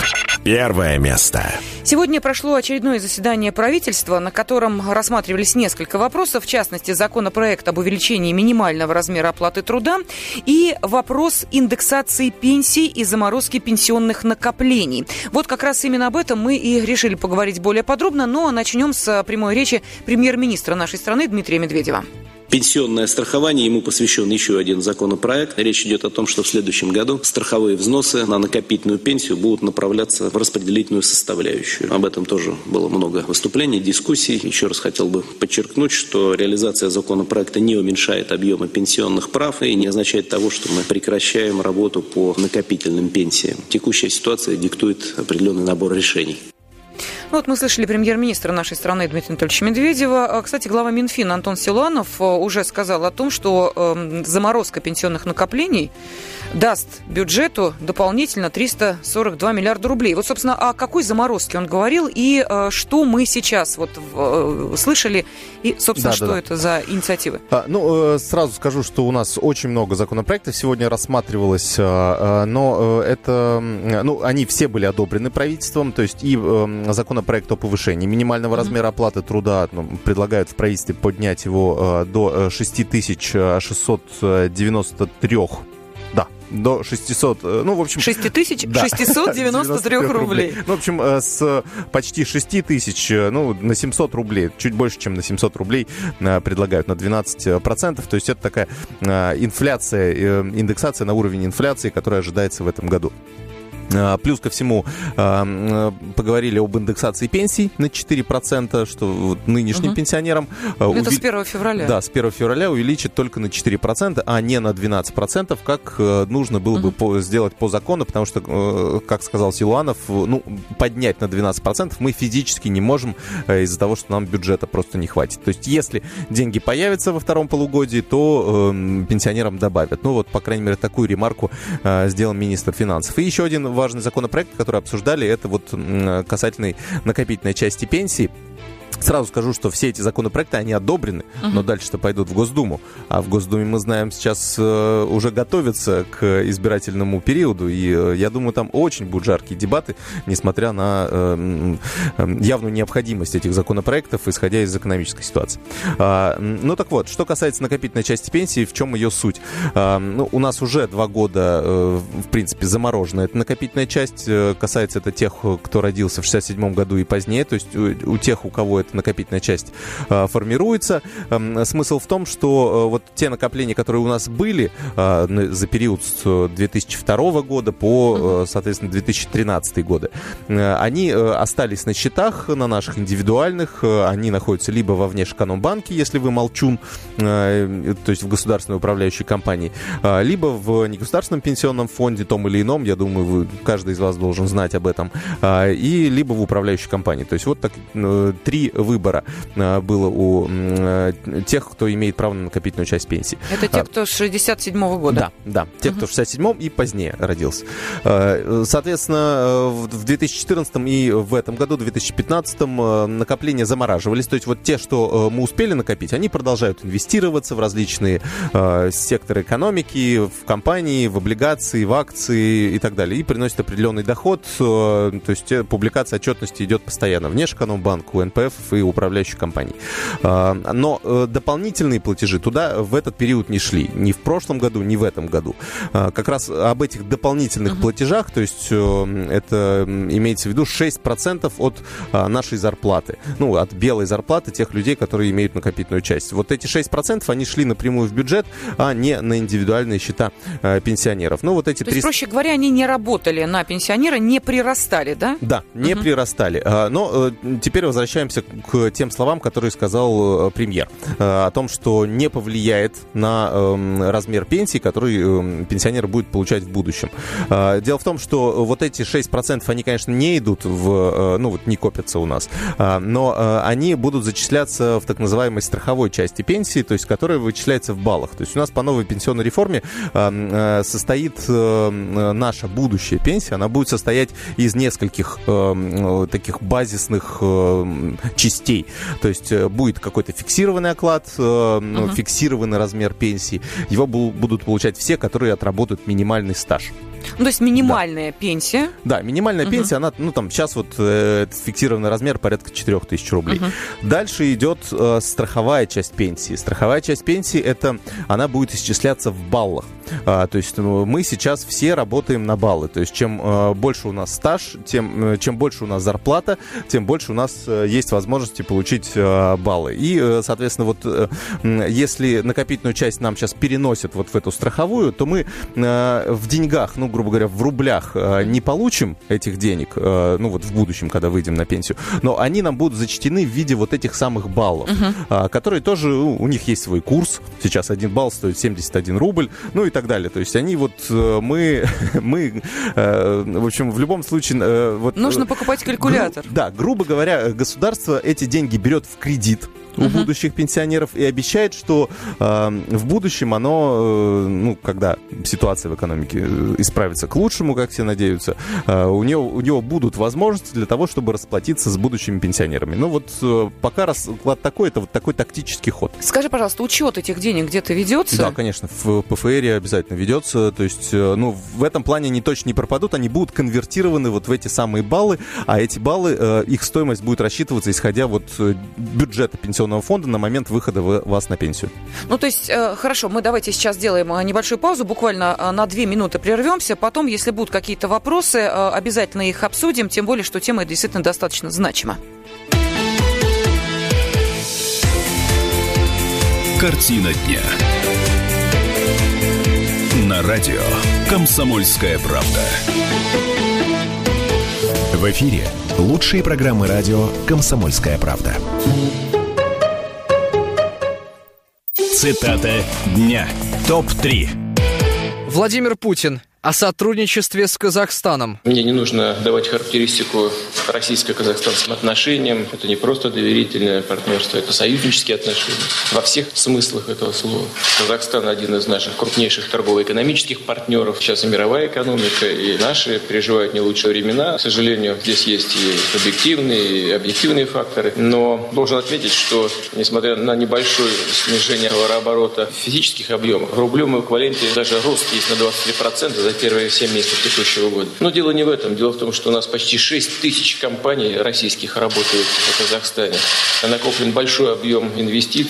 Первое место. Сегодня прошло очередное заседание правительства, на котором рассматривались несколько вопросов, в частности, законопроект об увеличении минимального размера оплаты труда и вопрос индексации пенсий и заморозки пенсионных накоплений. Вот как раз именно об этом мы и решили поговорить более подробно, но начнем с прямой речи премьер-министра нашей страны Дмитрия Медведева. Пенсионное страхование, ему посвящен еще один законопроект. Речь идет о том, что в следующем году страховые взносы на накопительную пенсию будут направляться в распределительную составляющую. Об этом тоже было много выступлений, дискуссий. Еще раз хотел бы подчеркнуть, что реализация законопроекта не уменьшает объемы пенсионных прав и не означает того, что мы прекращаем работу по накопительным пенсиям. Текущая ситуация диктует определенный набор решений. Ну, вот мы слышали премьер-министра нашей страны Дмитрия Анатольевича Медведева. Кстати, глава Минфина Антон Силуанов уже сказал о том, что э, заморозка пенсионных накоплений даст бюджету дополнительно триста сорок два миллиарда рублей. Вот, собственно, о какой заморозке он говорил и э, что мы сейчас вот э, слышали и, собственно, да, что да, да. это за инициативы? А, ну, э, сразу скажу, что у нас очень много законопроектов сегодня рассматривалось, э, но э, это, ну, они все были одобрены правительством, то есть и э, законопроект о повышении минимального mm-hmm. размера оплаты труда, ну, предлагают в правительстве поднять его э, до шесть тысяч шестьсот девяносто три. Да, до шестисот, ну, в общем... шесть тысяч шестьсот девяносто три рублей. Ну, в общем, с почти шесть тысяч, ну, на семьсот рублей, чуть больше, чем на семьсот рублей предлагают на двенадцать процентов. То есть это такая инфляция, индексация на уровень инфляции, которая ожидается в этом году. Плюс ко всему поговорили об индексации пенсий на четыре процента, что нынешним угу. пенсионерам... Это уви... с первого февраля. Да, с первого февраля увеличат только на четыре процента, а не на двенадцать процентов, как нужно было угу. бы по, сделать по закону, потому что, как сказал Силуанов, ну, поднять на двенадцать процентов мы физически не можем из-за того, что нам бюджета просто не хватит. То есть если деньги появятся во втором полугодии, то э, пенсионерам добавят. Ну вот, по крайней мере, такую ремарку э, сделал министр финансов. И еще один важный законопроект, который обсуждали, это вот касательный накопительной части пенсии. Сразу скажу, что все эти законопроекты, они одобрены, uh-huh. но дальше-то пойдут в Госдуму. А в Госдуме, мы знаем, сейчас э, уже готовятся к избирательному периоду. И э, я думаю, там очень будут жаркие дебаты, несмотря на э, э, явную необходимость этих законопроектов, исходя из экономической ситуации. А, ну так вот, что касается накопительной части пенсии, в чем ее суть? А, ну, у нас уже два года, э, в принципе, заморожена эта накопительная часть. Э, касается это тех, кто родился в шестьдесят седьмом году и позднее. То есть у, у тех, у кого это эта накопительная часть формируется. Смысл в том, что вот те накопления, которые у нас были за период с две тысячи второго года по, соответственно, две тысячи тринадцатый годы, они остались на счетах, на наших индивидуальных, они находятся либо во Внешэкономбанке, если вы молчун, то есть в государственной управляющей компании, либо в негосударственном пенсионном фонде, том или ином, я думаю, вы, каждый из вас должен знать об этом, и либо в управляющей компании. То есть вот так три выбора было у тех, кто имеет право на накопительную часть пенсии. Это те, кто с шестьдесят седьмого года? Да, да, те, кто в шестьдесят седьмом и позднее родился. Соответственно, в две тысячи четырнадцатом и в этом году, две тысячи пятнадцатом, накопления замораживались. То есть вот те, что мы успели накопить, они продолжают инвестироваться в различные э, секторы экономики, в компании, в облигации, в акции и так далее. И приносят определенный доход. Э, то есть публикация отчетности идет постоянно. Внешэкономбанку, эн пэ эф и управляющих компаний. Э, но э, дополнительные платежи туда в этот период не шли. Ни в прошлом году, ни в этом году. Э, как раз об этих дополнительных uh-huh. платежах, то есть э, это имеется в виду шесть процентов от э, нашей зарплаты. Ну, от белой зарплаты тех людей, которые имеют накопительную часть. Вот эти шесть процентов, они шли напрямую в бюджет, а не на индивидуальные счета э, пенсионеров. Ну, вот эти То есть, проще говоря, они не работали на пенсионера, не прирастали, да? Да, не угу. прирастали. Но э, теперь возвращаемся к тем словам, которые сказал э, премьер. Э, о том, что не повлияет на э, размер пенсии, который э, пенсионер будет получать в будущем. Э, дело в том, что вот эти шесть процентов, они, конечно, не идут в... Э, ну, вот не копятся у нас. Э, но э, они будут зачисляться в так называемой страховой части пенсии, то есть которая вычисляется в баллах. То есть у нас по новой пенсионной реформе э, э, состоит э, наша будущая пенсия, она будет состоять из нескольких э, таких базисных э, частей. То есть э, будет какой-то фиксированный оклад, э, uh-huh. фиксированный размер пенсии. Его бу- будут получать все, которые отработают минимальный стаж. Ну, то есть минимальная да. пенсия. Да, минимальная uh-huh. пенсия, она, ну, там, сейчас вот э, фиксированный размер порядка четыре тысячи рублей. Uh-huh. Дальше идет э, страховая часть пенсии. Страховая часть пенсии, это, она будет исчисляться в баллах. А, то есть мы сейчас все работаем на баллы. То есть чем э, больше у нас стаж, тем, э, чем больше у нас зарплата, тем больше у нас э, есть возможности получить э, баллы. И, э, соответственно, вот э, если накопительную часть нам сейчас переносят вот в эту страховую, то мы э, в деньгах, ну, грубо говоря, в рублях э, не получим этих денег, э, ну, вот в будущем, когда выйдем на пенсию, но они нам будут зачтены в виде вот этих самых баллов, uh-huh. э, которые тоже, у, у них есть свой курс. Сейчас один балл стоит семьдесят один рубль, ну и так далее. То есть они вот, э, мы, мы э, в общем, в любом случае... Э, вот, Нужно покупать калькулятор. Гру, да, грубо говоря, государство эти деньги берет в кредит у uh-huh. будущих пенсионеров и обещает, что э, в будущем оно, э, ну, когда ситуация в экономике исправится к лучшему, как все надеются, э, у, него, у него будут возможности для того, чтобы расплатиться с будущими пенсионерами. Ну вот э, пока расклад такой, это вот такой тактический ход. Скажи, пожалуйста, учет этих денег где-то ведется? Да, конечно, в пэ эф эре обязательно ведется. То есть, э, ну, в этом плане они точно не пропадут, они будут конвертированы вот в эти самые баллы, а эти баллы, э, их стоимость будет рассчитываться, исходя вот бюджета пенсионного фонда на момент выхода вас на пенсию. Ну, то есть, э, хорошо, мы давайте сейчас сделаем небольшую паузу, буквально э, на две минуты прервемся. Потом, если будут какие-то вопросы, э, обязательно их обсудим, тем более, что тема действительно достаточно значима. Картина дня. На радио «Комсомольская правда». В эфире лучшие программы радио «Комсомольская правда». Цитата дня. топ три. Владимир Путин о сотрудничестве с Казахстаном. Мне не нужно давать характеристику российско-казахстанским отношениям. Это не просто доверительное партнерство, это союзнические отношения во всех смыслах этого слова. Казахстан один из наших крупнейших торгово-экономических партнеров. Сейчас и мировая экономика, и наши переживают не лучшие времена. К сожалению, здесь есть и объективные, и объективные факторы. Но должен отметить, что несмотря на небольшое снижение товарооборота в физических объемах, в рублевом эквиваленте даже рост есть на двадцать три процента за первые семь месяцев текущего года. Но дело не в этом. Дело в том, что у нас почти шесть тысяч компаний российских работают в Казахстане. Накоплен большой объем инвестиций.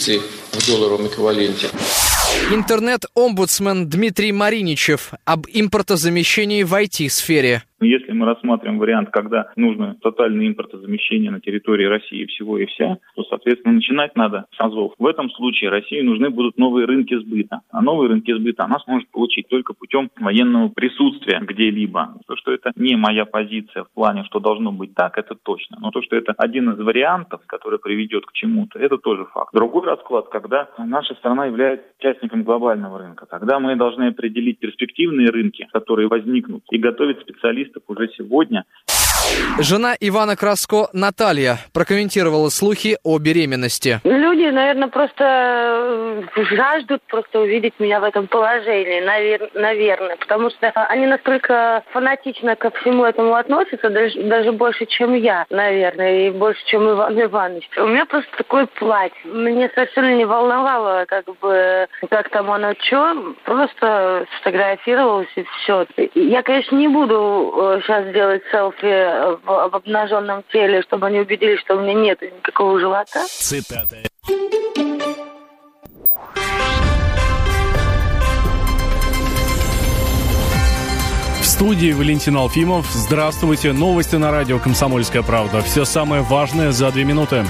в долларовом эквиваленте. Интернет-омбудсмен Дмитрий Мариничев об импортозамещении в ай ти-сфере. Если мы рассматриваем вариант, когда нужно тотальное импортозамещение на территории России всего и вся, то, соответственно, начинать надо с азов. В этом случае России нужны будут новые рынки сбыта. А новые рынки сбыта она сможет получить только путем военного присутствия где-либо. То, что это не моя позиция в плане, что должно быть так, это точно. Но то, что это один из вариантов, который приведет к чему-то, это тоже факт. Другой расклад, когда наша страна является участником глобального рынка. Тогда мы должны определить перспективные рынки, которые возникнут, и готовить специалистов уже сегодня. Жена Ивана Краско Наталья прокомментировала слухи о беременности. Люди, наверное, просто жаждут просто увидеть меня в этом положении, навер- наверное, потому что они настолько фанатично ко всему этому относятся, даже, даже больше, чем я, наверное, и больше, чем Иван Иванович. У меня просто такое платье. Мне совершенно не волновало, как бы, как там оно, что, просто сфотографировалась и все. Я, конечно, не буду сейчас делать селфи в, в обнаженном теле, чтобы они убедились, что у меня нет никакого живота. Цитата. В студии Валентин Алфимов. Здравствуйте. Новости на радио «Комсомольская правда». Все самое важное за две минуты.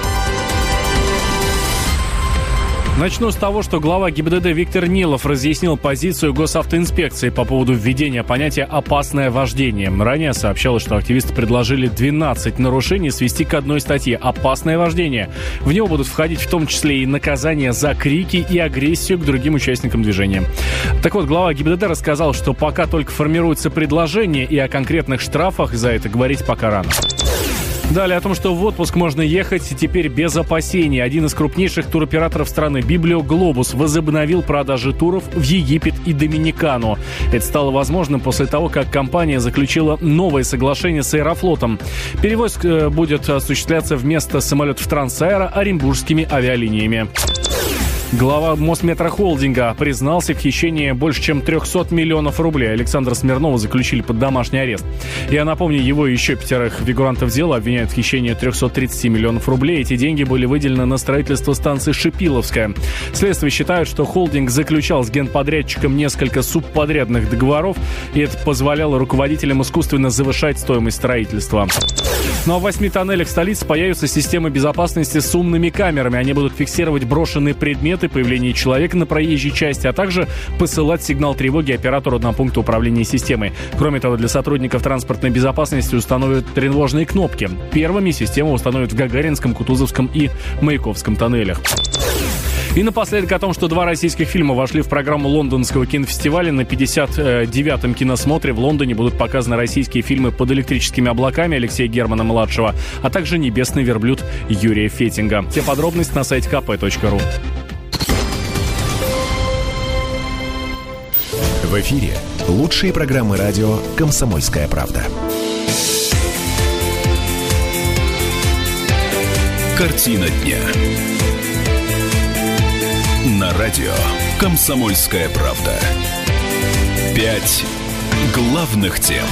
Начну с того, что глава ГИБДД Виктор Нилов разъяснил позицию госавтоинспекции по поводу введения понятия «опасное вождение». Ранее сообщалось, что активисты предложили двенадцать нарушений свести к одной статье «опасное вождение». В него будут входить в том числе и наказания за крики и агрессию к другим участникам движения. Так вот, глава ГИБДД рассказал, что пока только формируется предложение, и о конкретных штрафах за это говорить пока рано. Далее о том, что в отпуск можно ехать теперь без опасений. Один из крупнейших туроператоров страны, Библиоглобус, возобновил продажи туров в Египет и Доминикану. Это стало возможным после того, как компания заключила новое соглашение с Аэрофлотом. Перевоз будет осуществляться вместо самолетов Трансаэро оренбургскими авиалиниями. Глава Мосметрохолдинга признался в хищении больше чем триста миллионов рублей. Александра Смирнова заключили под домашний арест. Я напомню, его и еще пятерых фигурантов дела обвиняют в хищении триста тридцать миллионов рублей. Эти деньги были выделены на строительство станции Шипиловская. Следствие считает, что холдинг заключал с генподрядчиком несколько субподрядных договоров, и это позволяло руководителям искусственно завышать стоимость строительства. Ну а в восьми тоннелях столицы появятся системы безопасности с умными камерами. Они будут фиксировать брошенные предметы, появление человека на проезжей части, а также посылать сигнал тревоги оператору на пункт управления системой. Кроме того, для сотрудников транспортной безопасности установят тревожные кнопки. Первыми систему установят в Гагаринском, Кутузовском и Маяковском тоннелях. И напоследок о том, что два российских фильма вошли в программу Лондонского кинофестиваля. На пятьдесят девятом киносмотре в Лондоне будут показаны российские фильмы «Под электрическими облаками» Алексея Германа-младшего, а также «Небесный верблюд» Юрия Фетинга. Все подробности на сайте ка пэ точка ру. В эфире лучшие программы радио «Комсомольская правда». Картина дня. На радио «Комсомольская правда». Пять главных тем.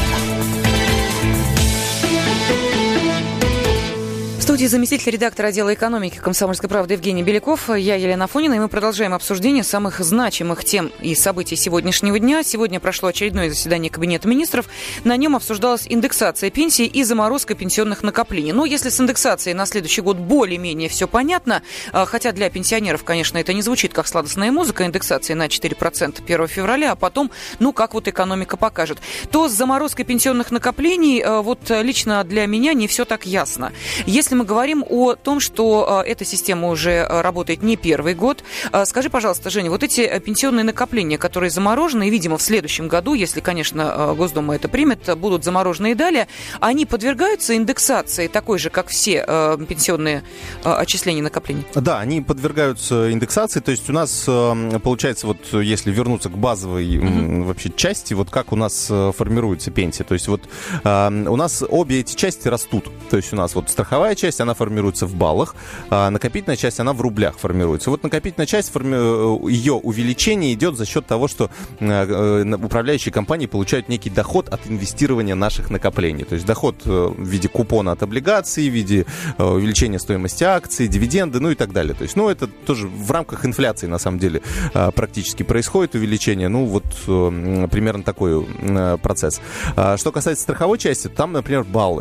В студии заместитель редактора отдела экономики «Комсомольской правды» Евгений Беляков, я Елена Афонина, и мы продолжаем обсуждение самых значимых тем и событий сегодняшнего дня. Сегодня прошло очередное заседание Кабинета министров. На нем обсуждалась индексация пенсий и заморозка пенсионных накоплений. Но если с индексацией на следующий год более-менее все понятно, хотя для пенсионеров, конечно, это не звучит как сладостная музыка, индексация на четыре процента первого февраля, а потом, ну, как вот экономика покажет, то с заморозкой пенсионных накоплений вот лично для меня не все так ясно. Если мы говорим о том, что э, эта система уже работает не первый год. Э, скажи, пожалуйста, Женя, вот эти пенсионные накопления, которые заморожены, и, видимо, в следующем году, если, конечно, э, Госдума это примет, будут заморожены и далее, они подвергаются индексации такой же, как все э, пенсионные э, отчисления и накопления? Да, они подвергаются индексации. То есть у нас, э, получается, вот если вернуться к базовой mm-hmm. вообще части, вот как у нас э, формируется пенсия. То есть вот э, у нас обе эти части растут. То есть у нас вот страховая часть часть, она формируется в баллах, а накопительная часть, она в рублях формируется. Вот накопительная часть, форми... ее увеличение идет за счет того, что управляющие компании получают некий доход от инвестирования наших накоплений. То есть доход в виде купона от облигаций, в виде увеличения стоимости акций, дивиденды, ну и так далее. То есть, ну, это тоже в рамках инфляции, на самом деле, практически происходит увеличение. Ну, вот примерно такой процесс. Что касается страховой части, там, например, баллы.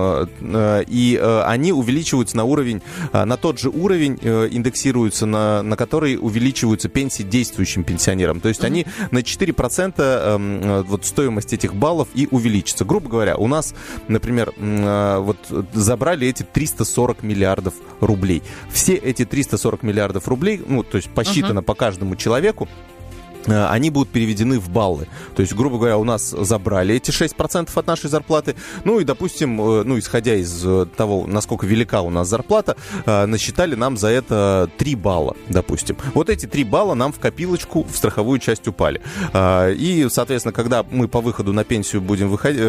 И они увеличиваются на уровень, на тот же уровень индексируются, на, на который увеличиваются пенсии действующим пенсионерам. То есть они на четыре процента вот стоимость этих баллов и увеличится. Грубо говоря, у нас, например, вот забрали эти триста сорок миллиардов рублей. Все эти триста сорок миллиардов рублей, ну, то есть посчитано uh-huh. по каждому человеку, они будут переведены в баллы. То есть, грубо говоря, у нас забрали эти шесть процентов от нашей зарплаты. Ну и, допустим, ну, исходя из того, насколько велика у нас зарплата, насчитали нам за это три балла, допустим. Вот эти три балла нам в копилочку, в страховую часть упали. И, соответственно, когда мы по выходу на пенсию будем, выходить,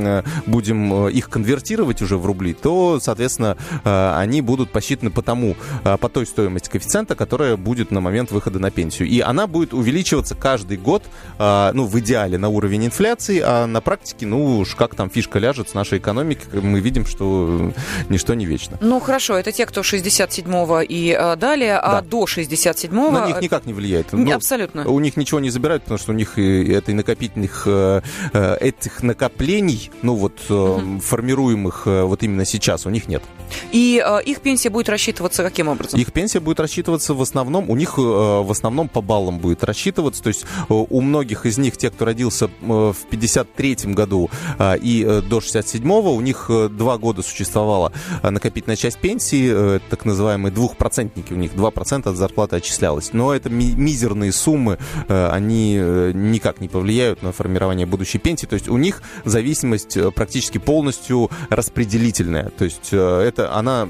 будем их конвертировать уже в рубли, то, соответственно, они будут посчитаны по тому, по той стоимости коэффициента, которая будет на момент выхода на пенсию. И она будет увеличиваться каждый год, ну, в идеале на уровень инфляции, а на практике, ну, уж как там фишка ляжет с нашей экономикой, мы видим, что ничто не вечно. Ну, хорошо, это те, кто шестьдесят седьмого и а, далее, а да. до шестьдесят седьмого... На них никак не влияет. Ну, абсолютно. У них ничего не забирают, потому что у них этой накопительных, этих накоплений, ну, вот, угу. формируемых вот именно сейчас, у них нет. И а, их пенсия будет рассчитываться каким образом? Их пенсия будет рассчитываться в основном, у них в основном по баллам будет рассчитываться. То есть у многих из них, те, кто родился в пятьдесят третьем году и до шестьдесят седьмого, у них два года существовала накопительная часть пенсии, так называемые двухпроцентники, у них два процента от зарплаты отчислялось. Но это ми- мизерные суммы, они никак не повлияют на формирование будущей пенсии. То есть у них зависимость практически полностью распределительная. То есть это она,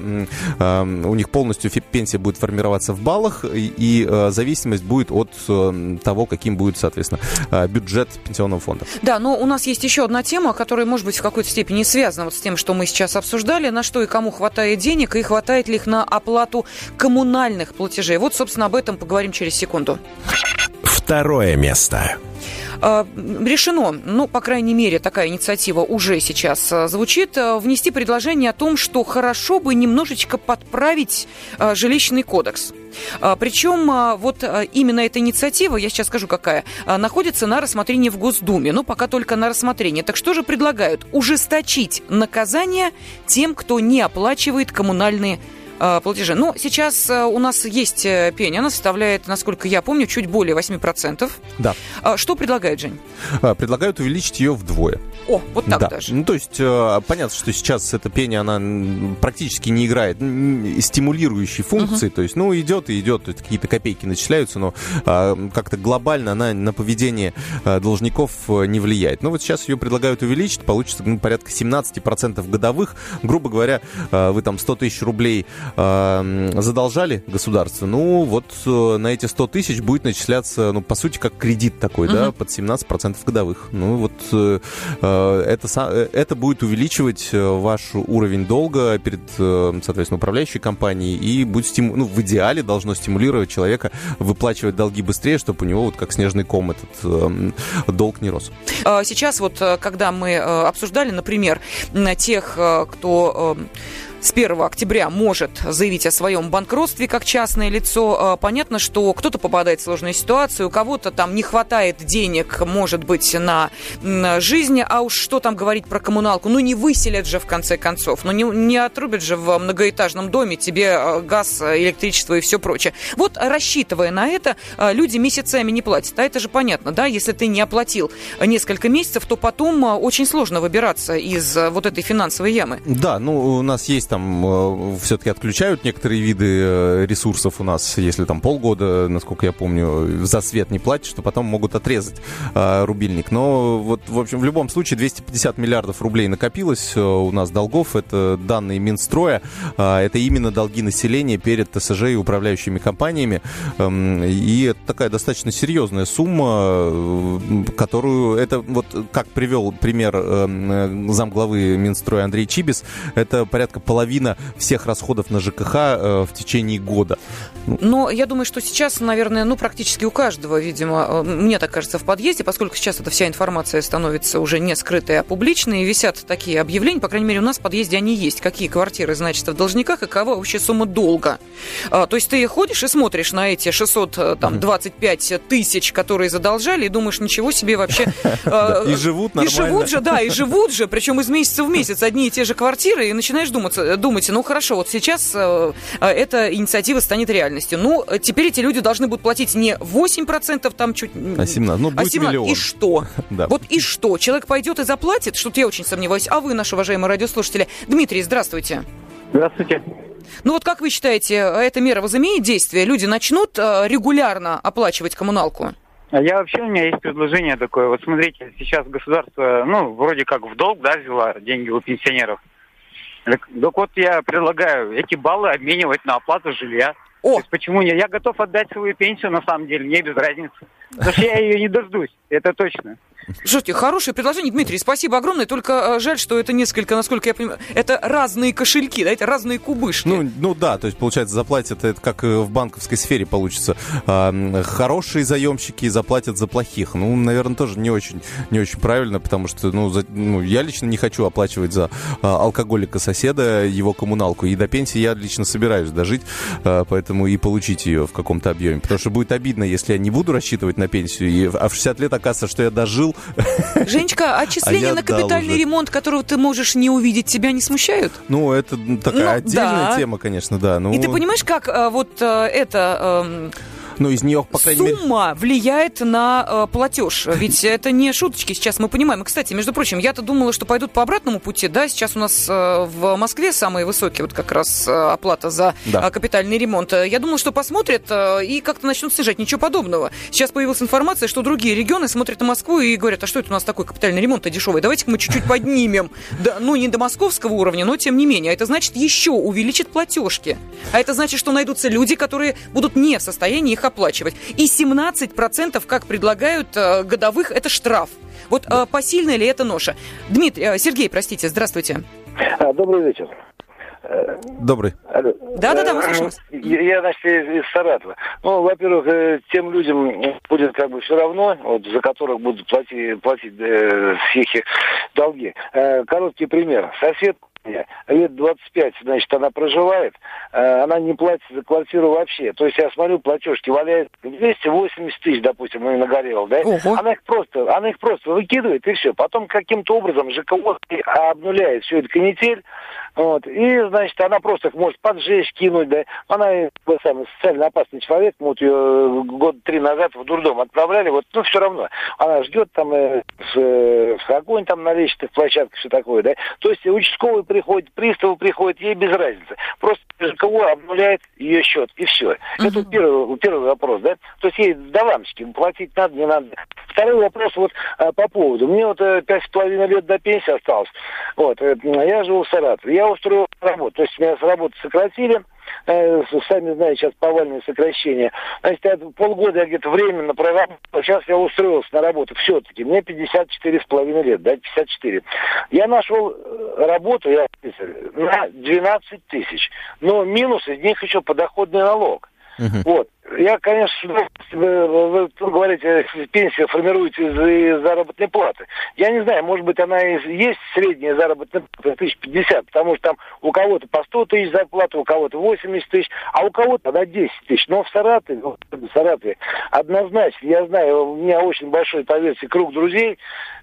у них полностью пенсия будет формироваться в баллах, и зависимость будет от того, каким будет, соответственно, бюджет пенсионного фонда. Да, но у нас есть еще одна тема, которая, может быть, в какой-то степени связана вот с тем, что мы сейчас обсуждали, на что и кому хватает денег, и хватает ли их на оплату коммунальных платежей. Вот, собственно, об этом поговорим через секунду. Второе место. Решено, ну, по крайней мере, такая инициатива уже сейчас звучит, внести предложение о том, что хорошо бы немножечко подправить жилищный кодекс. Причем вот именно эта инициатива, я сейчас скажу какая, находится на рассмотрении в Госдуме, но пока только на рассмотрении. Так что же предлагают? Ужесточить наказание тем, кто не оплачивает коммунальные платежи. Ну, сейчас у нас есть пень, она составляет, насколько я помню, чуть более восемь процентов. Да. Что предлагают, Жень? Предлагают увеличить ее вдвое. О, вот так да. даже. Ну, то есть, понятно, что сейчас эта пень, она практически не играет стимулирующей функции. Uh-huh. То есть, ну, идет и идет, то есть, какие-то копейки начисляются, но как-то глобально она на поведение должников не влияет. Но вот сейчас ее предлагают увеличить, получится, ну, порядка семнадцать процентов годовых. Грубо говоря, вы там сто тысяч рублей задолжали государство, ну, вот на эти сто тысяч будет начисляться, ну, по сути, как кредит такой, uh-huh. да, под семнадцать процентов годовых. Ну, вот это, это будет увеличивать ваш уровень долга перед, соответственно, управляющей компанией и будет стиму... ну, в идеале должно стимулировать человека выплачивать долги быстрее, чтобы у него вот как снежный ком этот э, долг не рос. Сейчас вот, когда мы обсуждали, например, тех, кто... с первого октября может заявить о своем банкротстве как частное лицо. Понятно, что кто-то попадает в сложную ситуацию, у кого-то там не хватает денег, может быть, на жизнь, а уж что там говорить про коммуналку. Ну, не выселят же, в конце концов, ну, не, не отрубят же в многоэтажном доме тебе газ, электричество и все прочее. Вот, рассчитывая на это, люди месяцами не платят. А это же понятно, да? Если ты не оплатил несколько месяцев, то потом очень сложно выбираться из вот этой финансовой ямы. Да, ну, у нас есть там все-таки отключают некоторые виды ресурсов у нас, если там полгода, насколько я помню, за свет не платишь, то потом могут отрезать а, рубильник. Но вот, в общем, в любом случае двести пятьдесят миллиардов рублей накопилось у нас долгов. Это данные Минстроя. А, это именно долги населения перед ТСЖ и управляющими компаниями. И это такая достаточно серьезная сумма, которую... Это вот как привел пример замглавы Минстроя Андрей Чибис, это порядка половины половина всех расходов на ЖКХ э, в течение года. Но я думаю, что сейчас, наверное, ну, практически у каждого, видимо, мне так кажется, в подъезде, поскольку сейчас эта вся информация становится уже не скрытой, а публичной, и висят такие объявления, по крайней мере, у нас в подъезде они есть, какие квартиры, значит, в должниках и какова вообще сумма долга. А, то есть ты ходишь и смотришь на эти шестьсот двадцать пять тысяч, которые задолжали, и думаешь, ничего себе вообще. И живут нормально. И живут же, да, и живут же, причем из месяца в месяц одни и те же квартиры, и начинаешь думать, думать, ну хорошо, вот сейчас эта инициатива станет реальностью. Ну, теперь эти люди должны будут платить не восемь процентов, там чуть... А семнадцать, ну, будет а семнадцать. миллион. И что? Да. Вот и что? Человек пойдет и заплатит? Что-то я очень сомневаюсь. А вы, наши уважаемые радиослушатели? Дмитрий, здравствуйте. Здравствуйте. Ну вот как вы считаете, эта мера возымеет действие? Люди начнут регулярно оплачивать коммуналку? Я вообще, у меня есть предложение такое. Вот смотрите, сейчас государство, ну, вроде как в долг, да, взяла деньги у пенсионеров. Так, так вот я предлагаю эти баллы обменивать на оплату жилья. О! То есть почему нет? Я готов отдать свою пенсию, на самом деле, мне без разницы. Потому что я ее не дождусь, это точно. Слушайте, хорошее предложение, Дмитрий, спасибо огромное, только жаль, что это несколько, насколько я понимаю, это разные кошельки, да, это разные кубышки. Ну, ну да, то есть, получается, заплатят, это как в банковской сфере получится. А, хорошие заемщики заплатят за плохих. Ну, наверное, тоже не очень, не очень правильно, потому что, ну, за, ну я лично не хочу оплачивать за а, алкоголика соседа его коммуналку, и до пенсии я лично собираюсь дожить, а, поэтому и получить ее в каком-то объеме, потому что будет обидно, если я не буду рассчитывать на пенсию, и, а в шестьдесят лет окажется, что я дожил. Женечка, отчисления а на капитальный ремонт, которого ты можешь не увидеть, тебя не смущают? Ну, это такая ну, отдельная да. тема, конечно, да. Ну... И ты понимаешь, как а, вот а, это... А, Ну, из нее, по крайней мере... Сумма влияет на э, платеж. Ведь это не шуточки, сейчас мы понимаем. И, кстати, между прочим, я-то думала, что пойдут по обратному пути. Да, сейчас у нас э, в Москве самые высокие вот как раз э, оплата за да. э, капитальный ремонт. Я думала, что посмотрят э, и как-то начнут снижать. Ничего подобного. Сейчас появилась информация, что другие регионы смотрят на Москву и говорят, а что это у нас такой капитальный ремонт-то дешевый? Давайте-ка мы чуть-чуть поднимем. Да, ну, не до московского уровня, но тем не менее. А это значит еще увеличит платежки. А это значит, что найдутся люди, которые будут не в состоянии их оплачивать. И семнадцать процентов, как предлагают, годовых, это штраф. Вот да. посильная ли это ноша? Дмитрий, Сергей, простите, здравствуйте. А, добрый вечер. Добрый. Да-да-да, мы слушаем вас. Я, я, значит, из Саратова. Ну, во-первых, тем людям будет как бы все равно, вот, за которых будут платить, платить э, все их долги. Э, короткий пример. Сосед лет двадцать пять, значит, она проживает, она не платит за квартиру вообще. То есть я смотрю, платежки валяют двести восемьдесят тысяч, допустим, нагорело, да? Ого. Она их просто, она их просто выкидывает, и все. Потом каким-то образом ЖКО обнуляет всю эту канитель, вот, и, значит, она просто их может поджечь, кинуть, да? Она, самый социально опасный человек, вот ее год три назад в дурдом отправляли, вот, ну, все равно. Она ждет там э, с, э, огонь там на лестничных площадках, все такое, да? То есть участковый приходит, приставы приходят, ей без разницы. Просто ЖКО обнуляет ее счет, и все. Uh-huh. Это первый, первый вопрос, да? То есть ей до лампочки платить надо, не надо. Второй вопрос вот а, по поводу. Мне вот пять с половиной лет до пенсии осталось. Вот, я живу в Саратове. Я устроил работу. То есть меня с работы сократили. Сами знаете, сейчас повальное сокращение. Значит, я, полгода я где-то временно проработал. Сейчас я устроился на работу все-таки. Мне пятьдесят четыре с половиной лет, да, пятьдесят четыре. Я нашел работу я, на двенадцать тысяч. Но минус из них еще подоходный налог. Uh-huh. Вот. Я, конечно, вы, вы говорите, пенсия формируется из, из заработной платы. Я не знаю, может быть, она и есть средняя заработная плата тысяч пятьдесят, потому что там у кого-то по сто тысяч зарплата, у кого-то восемьдесят тысяч, а у кого-то на десять тысяч. Но в Саратове, в Саратове однозначно, я знаю, у меня очень большой, поверьте, круг друзей,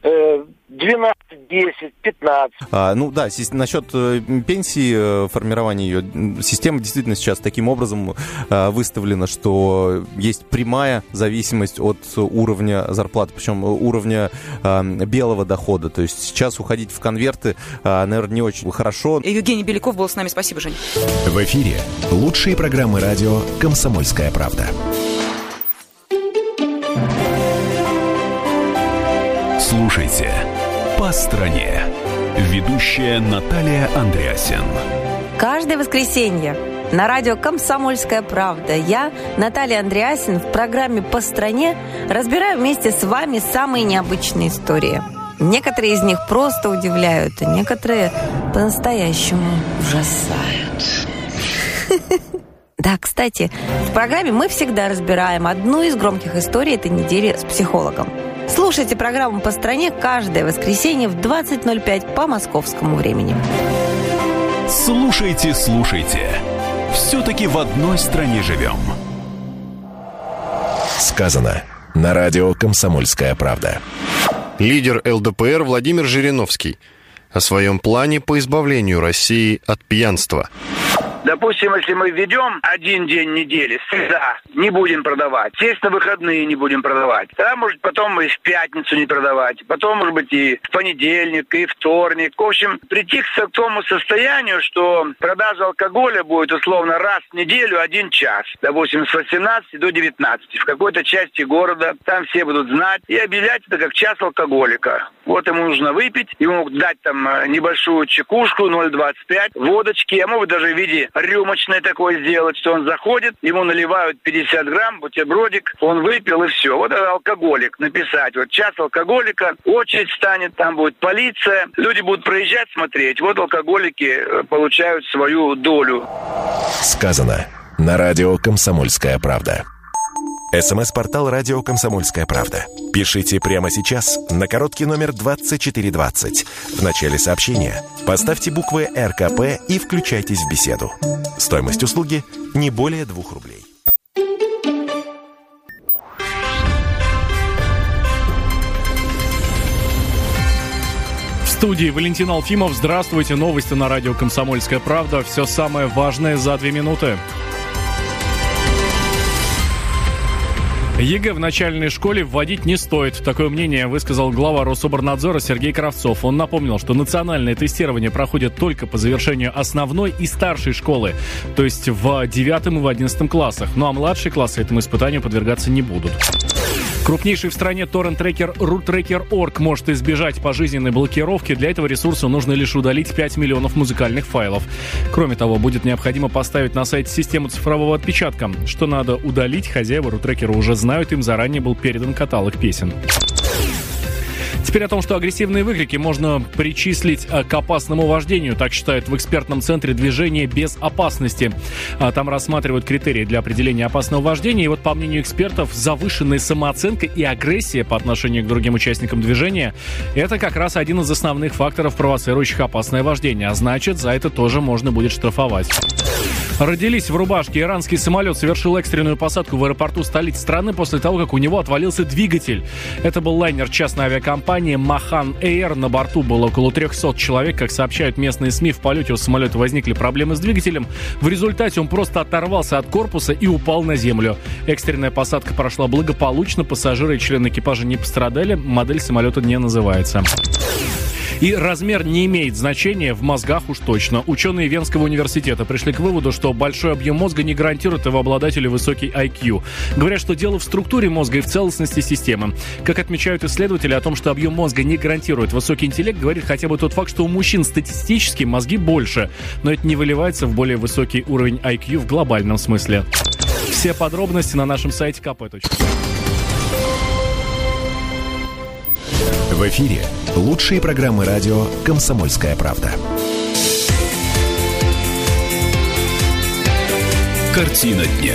двенадцать, десять, пятнадцать. А, ну да, насчет пенсии, формирования ее, система действительно сейчас таким образом выставлена, что есть прямая зависимость от уровня зарплаты, причем уровня э, белого дохода. То есть сейчас уходить в конверты, э, наверное, не очень хорошо. Евгений Беляков был с нами. Спасибо, Жень. В эфире лучшие программы радио «Комсомольская правда». Слушайте «По стране». Ведущая Наталья Андреасин. Каждое воскресенье на радио «Комсомольская правда» я, Наталья Андреасин, в программе «По стране» разбираю вместе с вами самые необычные истории. Некоторые из них просто удивляют, а некоторые по-настоящему ужасают. Да, кстати, в программе мы всегда разбираем одну из громких историй этой недели с психологом. Слушайте программу «По стране» каждое воскресенье в двадцать ноль пять по московскому времени. Слушайте, слушайте. Все-таки в одной стране живем. Сказано на радио «Комсомольская правда». Лидер эл дэ пэ эр Владимир Жириновский о своем плане по избавлению России от пьянства. Допустим, если мы введем один день недели, среда, не будем продавать. Есть на выходные не будем продавать. Тогда, может, потом и в пятницу не продавать. Потом, может быть, и в понедельник, и вторник. В общем, прийти к тому состоянию, что продажа алкоголя будет условно раз в неделю, один час. Допустим, с восемнадцати до девятнадцати. В какой-то части города. Там все будут знать. И объявлять это как час алкоголика. Вот ему нужно выпить. Ему могут дать там небольшую чекушку, ноль двадцать пять, водочки. А могут даже в виде рюмочное такое сделать, что он заходит, ему наливают пятьдесят грамм, бутербродик, он выпил и все. Вот это алкоголик. Написать. Вот час алкоголика, очередь станет, там будет полиция. Люди будут проезжать, смотреть. Вот алкоголики получают свою долю. Сказано на радио «Комсомольская правда». СМС-портал «Радио Комсомольская правда». Пишите прямо сейчас на короткий номер двадцать четыре двадцать. В начале сообщения поставьте буквы эр ка пэ и включайтесь в беседу. Стоимость услуги не более двух рублей. В студии Валентин Алфимов. Здравствуйте. Новости на радио «Комсомольская правда». Все самое важное за две минуты. ЕГЭ в начальной школе вводить не стоит. Такое мнение высказал глава Рособорнадзора Сергей Кравцов. Он напомнил, что национальное тестирование проходит только по завершению основной и старшей школы, то есть в девятом и в одиннадцатом классах. Ну а младшие классы этому испытанию подвергаться не будут. Крупнейший в стране торрент-трекер рутрекер точка орг может избежать пожизненной блокировки. Для этого ресурсу нужно лишь удалить пять миллионов музыкальных файлов. Кроме того, будет необходимо поставить на сайт систему цифрового отпечатка. Что надо удалить, хозяева рутрекера уже знают, им заранее был передан каталог песен. Теперь о том, что агрессивные выкрики можно причислить к опасному вождению, так считают в экспертном центре движения без опасности. Там рассматривают критерии для определения опасного вождения. И вот, по мнению экспертов, завышенная самооценка и агрессия по отношению к другим участникам движения – это как раз один из основных факторов, провоцирующих опасное вождение. А значит, за это тоже можно будет штрафовать. Родились в рубашке. Иранский самолет совершил экстренную посадку в аэропорту столицы страны после того, как у него отвалился двигатель. Это был лайнер частной авиакомпании «Махан Эйр». На борту было около трехсот человек. Как сообщают местные СМИ, в полете у самолета возникли проблемы с двигателем. В результате он просто оторвался от корпуса и упал на землю. Экстренная посадка прошла благополучно. Пассажиры и члены экипажа не пострадали. Модель самолета не называется. И размер не имеет значения, в мозгах уж точно. Ученые Венского университета пришли к выводу, что большой объем мозга не гарантирует его обладателю высокий ай кью. Говорят, что дело в структуре мозга и в целостности системы. Как отмечают исследователи, о том, что объем мозга не гарантирует высокий интеллект, говорит хотя бы тот факт, что у мужчин статистически мозги больше. Но это не выливается в более высокий уровень ай кью в глобальном смысле. Все подробности на нашем сайте ка пэ точка ру. В эфире лучшие программы радио «Комсомольская правда». Картина дня.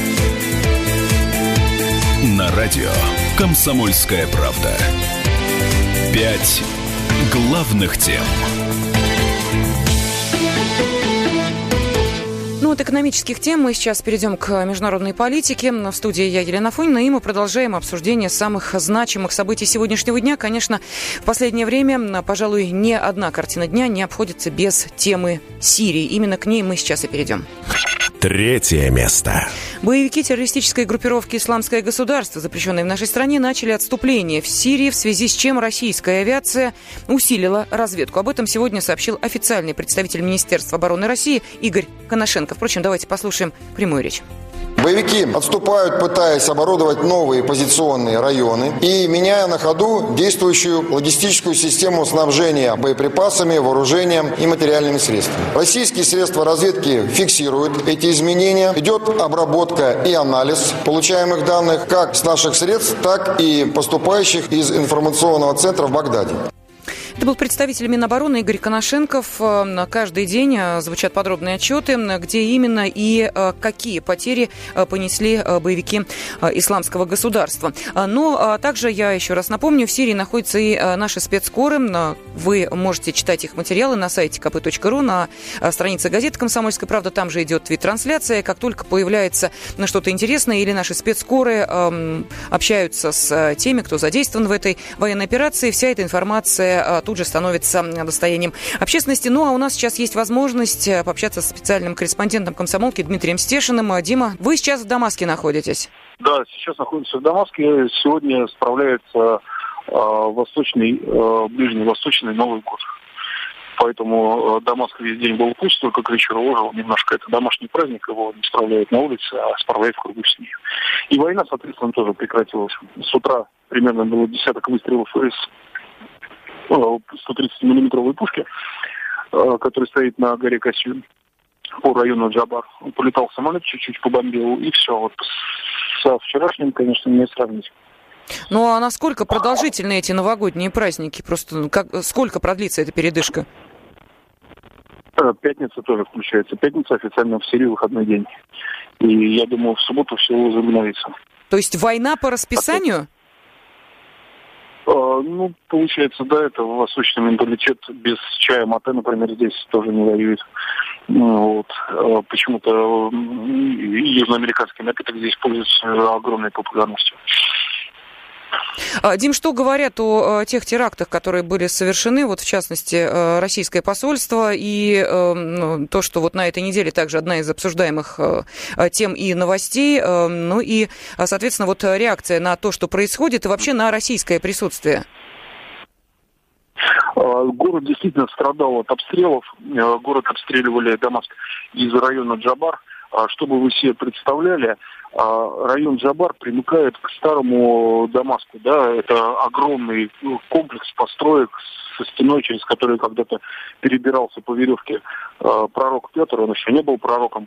На радио «Комсомольская правда». Пять главных тем. Ну, от экономических тем мы сейчас перейдем к международной политике. В студии я, Елена Афонина, и мы продолжаем обсуждение самых значимых событий сегодняшнего дня. Конечно, в последнее время, пожалуй, ни одна картина дня не обходится без темы Сирии. Именно к ней мы сейчас и перейдем. Третье место. Боевики террористической группировки «Исламское государство», запрещенные в нашей стране, начали отступление в Сирии, в связи с чем российская авиация усилила разведку. Об этом сегодня сообщил официальный представитель Министерства обороны России Игорь Коношенко. Впрочем, давайте послушаем прямую речь. Боевики отступают, пытаясь оборудовать новые позиционные районы и меняя на ходу действующую логистическую систему снабжения боеприпасами, вооружением и материальными средствами. Российские средства разведки фиксируют эти изменения. Идет обработка и анализ получаемых данных как с наших средств, так и поступающих из информационного центра в Багдаде. Это был представитель Минобороны Игорь Коношенков. Каждый день звучат подробные отчеты, где именно и какие потери понесли боевики Исламского государства. Но также, я еще раз напомню, в Сирии находятся и наши спецскоры. Вы можете читать их материалы на сайте ка пэ точка ру, на странице газеты «Комсомольская правда». Там же идет твит-трансляция. Как только появляется что-то интересное или наши спецскоры общаются с теми, кто задействован в этой военной операции, вся эта информация тут же становится достоянием общественности. Ну, а у нас сейчас есть возможность пообщаться с специальным корреспондентом комсомолки Дмитрием Стешиным. Дима, вы сейчас в Дамаске находитесь? Да, сейчас находимся в Дамаске. Сегодня справляется э, восточный, э, ближневосточный Новый год. Поэтому э, Дамаск весь день был пуст, только к вечеру ожил немножко. Это домашний праздник, его не справляют на улице, а справляют в кругу семьи. И война, соответственно, тоже прекратилась. С утра примерно было десяток выстрелов из сто тридцатимиллиметровой пушки, который стоит на горе Касюн по району Джабар. Полетал самолет, чуть-чуть побомбил, и все. Вот со вчерашним, конечно, не сравнить. Ну, а насколько продолжительны эти новогодние праздники? Просто как, сколько продлится эта передышка? Пятница тоже включается. Пятница официально в Сирии выходной день. И я думаю, в субботу все возобновится. То есть война по расписанию? Ну, получается, да, это восточный менталитет. Без чая мате, например, здесь тоже не воюет. Вот. Почему-то южноамериканский напиток здесь пользуется огромной популярностью. Дим, что говорят о тех терактах, которые были совершены, вот в частности, российское посольство, и ну, то, что вот на этой неделе также одна из обсуждаемых тем и новостей, ну и, соответственно, вот реакция на то, что происходит, и вообще на российское присутствие? Город действительно страдал от обстрелов. Город обстреливали, Дамаск, из района Джабар. Чтобы вы себе представляли, район Джабар примыкает к старому Дамаску. Да? Это огромный комплекс построек со стеной, через которую когда-то перебирался по веревке пророк Петр. Он еще не был пророком.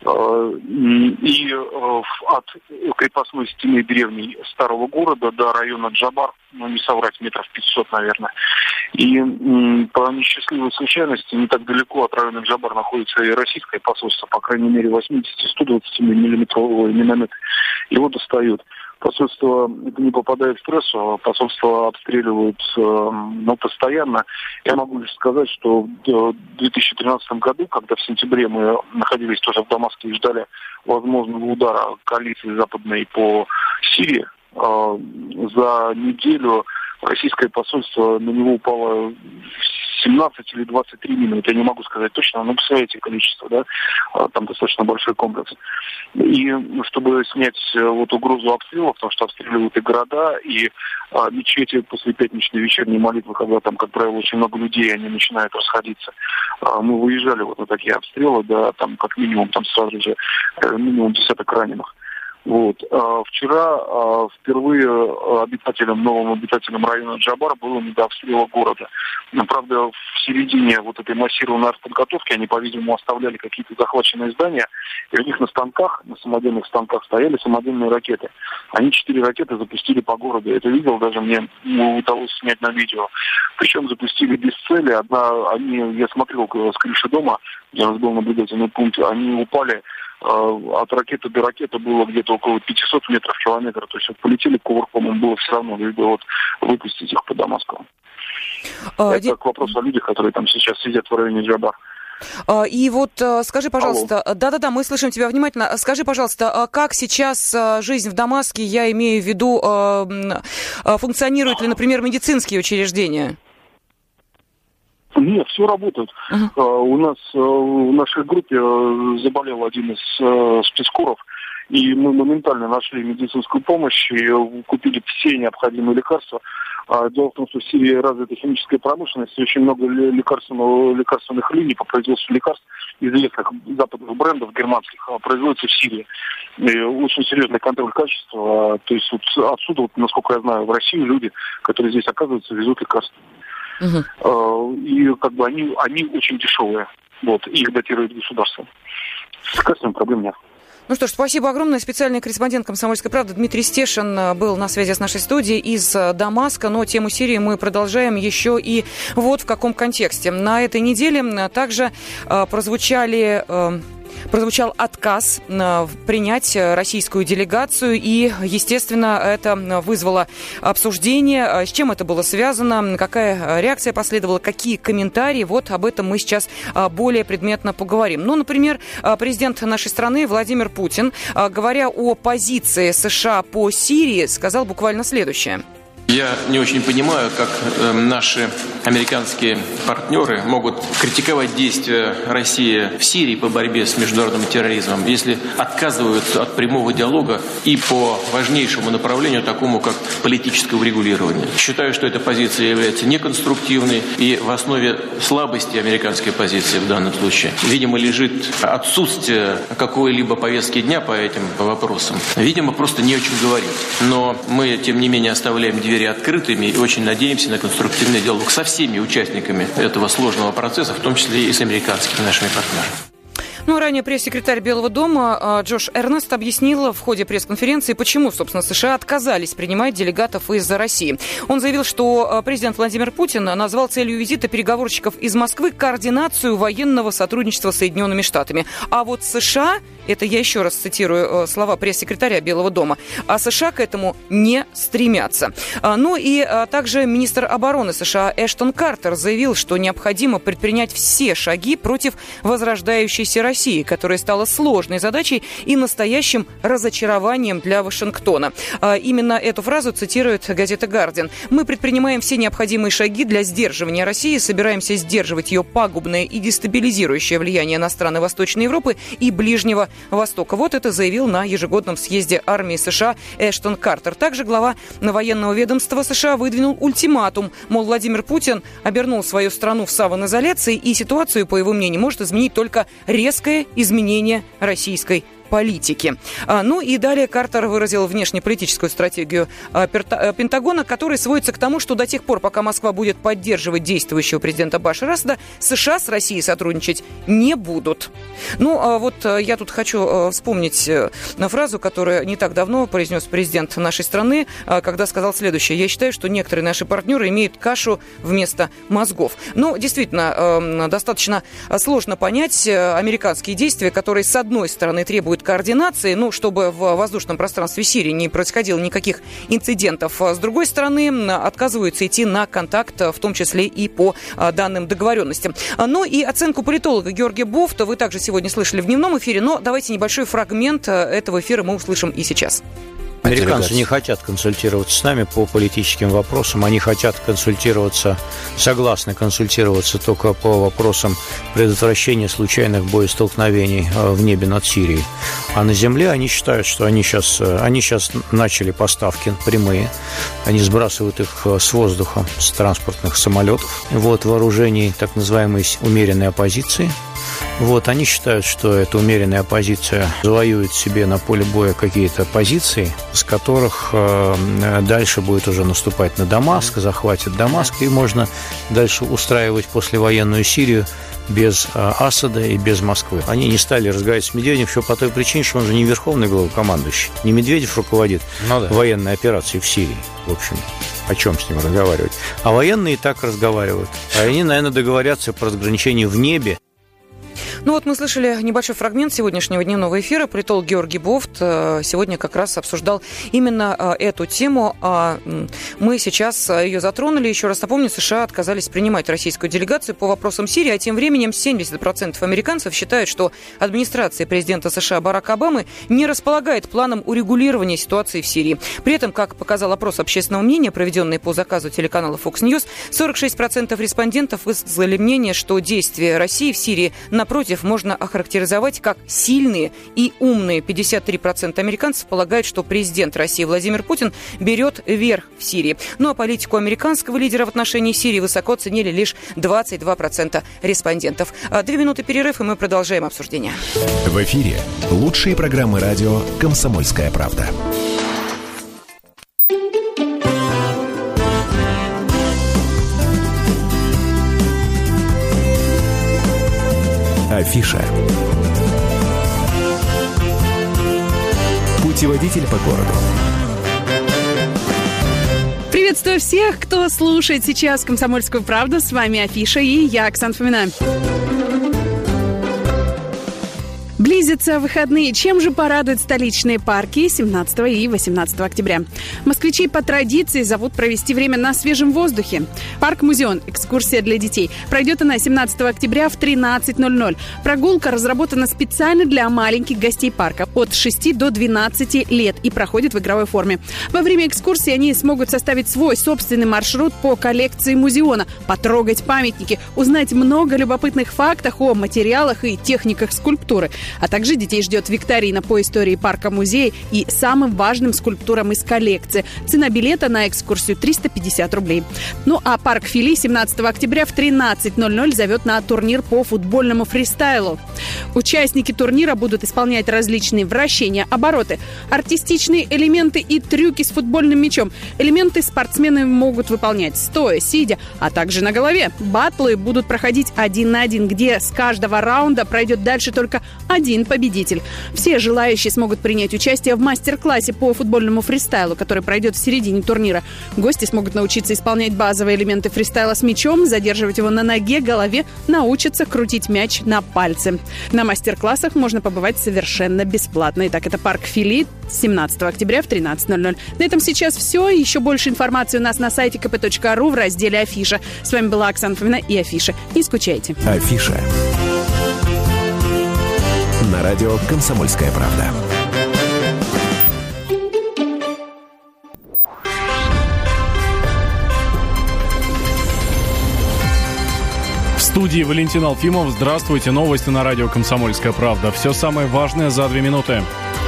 И от крепостной стены древней старого города до района Джабар, ну не соврать, метров пятьсот, наверное. И по несчастливой случайности не так далеко от района Джабар находится и российское посольство, по крайней мере восемьдесят-сто двадцать миллиметровые минометы. Его достают. Посольство не попадает в стрессу, посольство обстреливают э, ну, постоянно. Я могу лишь сказать, что в две тысячи тринадцатом году, когда в сентябре мы находились тоже в Дамаске и ждали возможного удара коалиции западной по Сирии, э, за неделю российское посольство, на него упало семнадцать или двадцать три мины, я не могу сказать точно, но представляете количество, да, там достаточно большой комплекс. И чтобы снять вот угрозу обстрела, потому что обстреливают и города, и а, мечети после пятничной вечерней молитвы, когда там, как правило, очень много людей, они начинают расходиться. А, мы выезжали вот на такие обстрелы, да, там как минимум, там сразу же минимум десяток раненых. Вот. А, вчера а, впервые обитателям, новым обитателям района Джабар было не до обстрела города. Но, правда, в середине вот этой массированной артподготовки они, по-видимому, оставляли какие-то захваченные здания, и у них на станках, на самодельных станках стояли самодельные ракеты. Они четыре ракеты запустили по городу. Это видел, даже мне удалось снять на видео. Причем запустили без цели. Одна, они, я смотрел с крыши дома, я был наблюдательный пункт, они упали. От ракеты до ракеты было где-то около пятьсот метров в километр. То есть вот полетели кувырком, им было все равно вот, выпустить их по Дамаску. А, Это Ди... к вопросу о людях, которые там сейчас сидят в районе Джабар. И вот скажи, пожалуйста, Алло. да-да-да, мы слышим тебя внимательно. Скажи, пожалуйста, как сейчас жизнь в Дамаске, я имею в виду, функционируют ли, например, медицинские учреждения? Нет, все работает. Uh-huh. Uh, у нас uh, в нашей группе uh, заболел один из uh, спецкоров, и мы моментально нашли медицинскую помощь и купили все необходимые лекарства. Дело в том, что в Сирии развита химическая промышленность, и очень много лекарственных, лекарственных линий по производству лекарств известных западных брендов германских производится в Сирии. И очень серьезный контроль качества. То есть вот отсюда, вот, насколько я знаю, в Россию люди, которые здесь оказываются, везут лекарства. Угу. И как бы они, они очень дешевые. Вот, их датирует государство. С лекарствами проблем нет. Ну что ж, спасибо огромное. Специальный корреспондент «Комсомольской правды» Дмитрий Стешин был на связи с нашей студией из Дамаска. Но тему Сирии мы продолжаем еще и вот в каком контексте. На этой неделе также прозвучали... Прозвучал отказ принять российскую делегацию, и, естественно, это вызвало обсуждение. С чем это было связано, какая реакция последовала, какие комментарии, вот об этом мы сейчас более предметно поговорим. Ну, например, президент нашей страны Владимир Путин, говоря о позиции США по Сирии, сказал буквально следующее. Я не очень понимаю, как э, наши американские партнеры могут критиковать действия России в Сирии по борьбе с международным терроризмом, если отказываются от прямого диалога и по важнейшему направлению, такому как политическое урегулирование. Считаю, что эта позиция является неконструктивной, и в основе слабости американской позиции в данном случае, видимо, лежит отсутствие какой-либо повестки дня по этим вопросам. Видимо, просто не о чем говорить. Но мы, тем не менее, оставляем двери открытыми и очень надеемся на конструктивный диалог со всеми участниками этого сложного процесса, в том числе и с американскими нашими партнерами. Ну, ранее пресс-секретарь Белого дома Джош Эрнест объяснил в ходе пресс-конференции, почему, собственно, США отказались принимать делегатов из России. Он заявил, что президент Владимир Путин назвал целью визита переговорщиков из Москвы координацию военного сотрудничества с Соединенными Штатами. А вот США, это я еще раз цитирую слова пресс-секретаря Белого дома, а США к этому не стремятся. Ну и также министр обороны США Эштон Картер заявил, что необходимо предпринять все шаги против возрождающейся России, России, которая стала сложной задачей и настоящим разочарованием для Вашингтона. Именно эту фразу цитирует газета «Гардиан». «Мы предпринимаем все необходимые шаги для сдерживания России, собираемся сдерживать ее пагубное и дестабилизирующее влияние на страны Восточной Европы и Ближнего Востока». Вот это заявил на ежегодном съезде армии США Эштон Картер. Также глава военного ведомства США выдвинул ультиматум. Мол, Владимир Путин обернул свою страну в самоизоляции, и ситуацию, по его мнению, может изменить только резкое изменение российской политики. Ну и далее Картер выразил внешнеполитическую стратегию Пентагона, которая сводится к тому, что до тех пор, пока Москва будет поддерживать действующего президента Башара Асада, США с Россией сотрудничать не будут. Ну, вот я тут хочу вспомнить фразу, которую не так давно произнес президент нашей страны, когда сказал следующее. «Я считаю, что некоторые наши партнеры имеют кашу вместо мозгов». Ну, действительно, достаточно сложно понять американские действия, которые, с одной стороны, требуют координации, ну, чтобы в воздушном пространстве Сирии не происходило никаких инцидентов. С другой стороны, отказываются идти на контакт, в том числе и по данным договоренностям. Ну и оценку политолога Георгия Бофта вы также сегодня слышали в дневном эфире, но давайте небольшой фрагмент этого эфира мы услышим и сейчас. Американцы не хотят консультироваться с нами по политическим вопросам. Они хотят консультироваться, согласны консультироваться только по вопросам предотвращения случайных боестолкновений в небе над Сирией. А на земле они считают, что они сейчас, они сейчас начали поставки прямые. Они сбрасывают их с воздуха, с транспортных самолетов. Вот, вооружений так называемой умеренной оппозиции. Вот, они считают, что эта умеренная оппозиция завоюет себе на поле боя какие-то позиции, с которых э, дальше будет уже наступать на Дамаск, захватит Дамаск, и можно дальше устраивать послевоенную Сирию без э, Асада и без Москвы. Они не стали разговаривать с Медведевым еще по той причине, что он же не верховный главнокомандующий. Не Медведев руководит ну, да. военной операцией в Сирии, в общем. О чем с ним разговаривать? А военные и так разговаривают. А они, наверное, договорятся по разграничению в небе. Ну вот мы слышали небольшой фрагмент сегодняшнего дневного эфира. Политолог Георгий Бофт сегодня как раз обсуждал именно эту тему. Мы сейчас ее затронули. Еще раз напомню, США отказались принимать российскую делегацию по вопросам Сирии, а тем временем семьдесят процентов американцев считают, что администрация президента США Барака Обамы не располагает планом урегулирования ситуации в Сирии. При этом, как показал опрос общественного мнения, проведенный по заказу телеканала Fox News, сорок шесть процентов респондентов высказали мнение, что действия России в Сирии, напротив, напротив, можно охарактеризовать как сильные и умные. пятьдесят три процента американцев полагают, что президент России Владимир Путин берет верх в Сирии. Ну а политику американского лидера в отношении Сирии высоко ценили лишь двадцать два процента респондентов. Две минуты перерыв, и мы продолжаем обсуждение. В эфире лучшие программы радио «Комсомольская правда». Афиша. Путеводитель по городу. Приветствую всех, кто слушает сейчас «Комсомольскую правду». С вами Афиша и я, Оксана Фомина. Близятся выходные. Чем же порадуют столичные парки семнадцатого и восемнадцатого октября? Москвичей по традиции зовут провести время на свежем воздухе. Парк-музеон. Экскурсия для детей. Пройдет она семнадцатого октября в тринадцать ноль ноль. Прогулка разработана специально для маленьких гостей парка от шести до двенадцати лет и проходит в игровой форме. Во время экскурсии они смогут составить свой собственный маршрут по коллекции музеона, потрогать памятники, узнать много любопытных фактов о материалах и техниках скульптуры. А также детей ждет викторина по истории парка-музея и самым важным скульптурам из коллекции. Цена билета на экскурсию триста пятьдесят рублей. Ну а парк Фили семнадцатого октября в тринадцать ноль ноль зовет на турнир по футбольному фристайлу. Участники турнира будут исполнять различные вращения, обороты, артистичные элементы и трюки с футбольным мячом. Элементы спортсмены могут выполнять стоя, сидя, а также на голове. Баттлы будут проходить один на один, где с каждого раунда пройдет дальше только один победитель. Все желающие смогут принять участие в мастер-классе по футбольному фристайлу, который пройдет в середине турнира. Гости смогут научиться исполнять базовые элементы фристайла с мячом, задерживать его на ноге, голове, научиться крутить мяч на пальце. На мастер-классах можно побывать совершенно бесплатно. Итак, это парк Фили семнадцатого октября в тринадцать ноль ноль. На этом сейчас все. Еще больше информации у нас на сайте ка пэ точка ру в разделе «Афиша». С вами была Оксана Фомина и Афиша. Не скучайте. Афиша. На радио «Комсомольская правда». В студии Валентин Алфимов. Здравствуйте. Новости на радио «Комсомольская правда». Все самое важное за две минуты.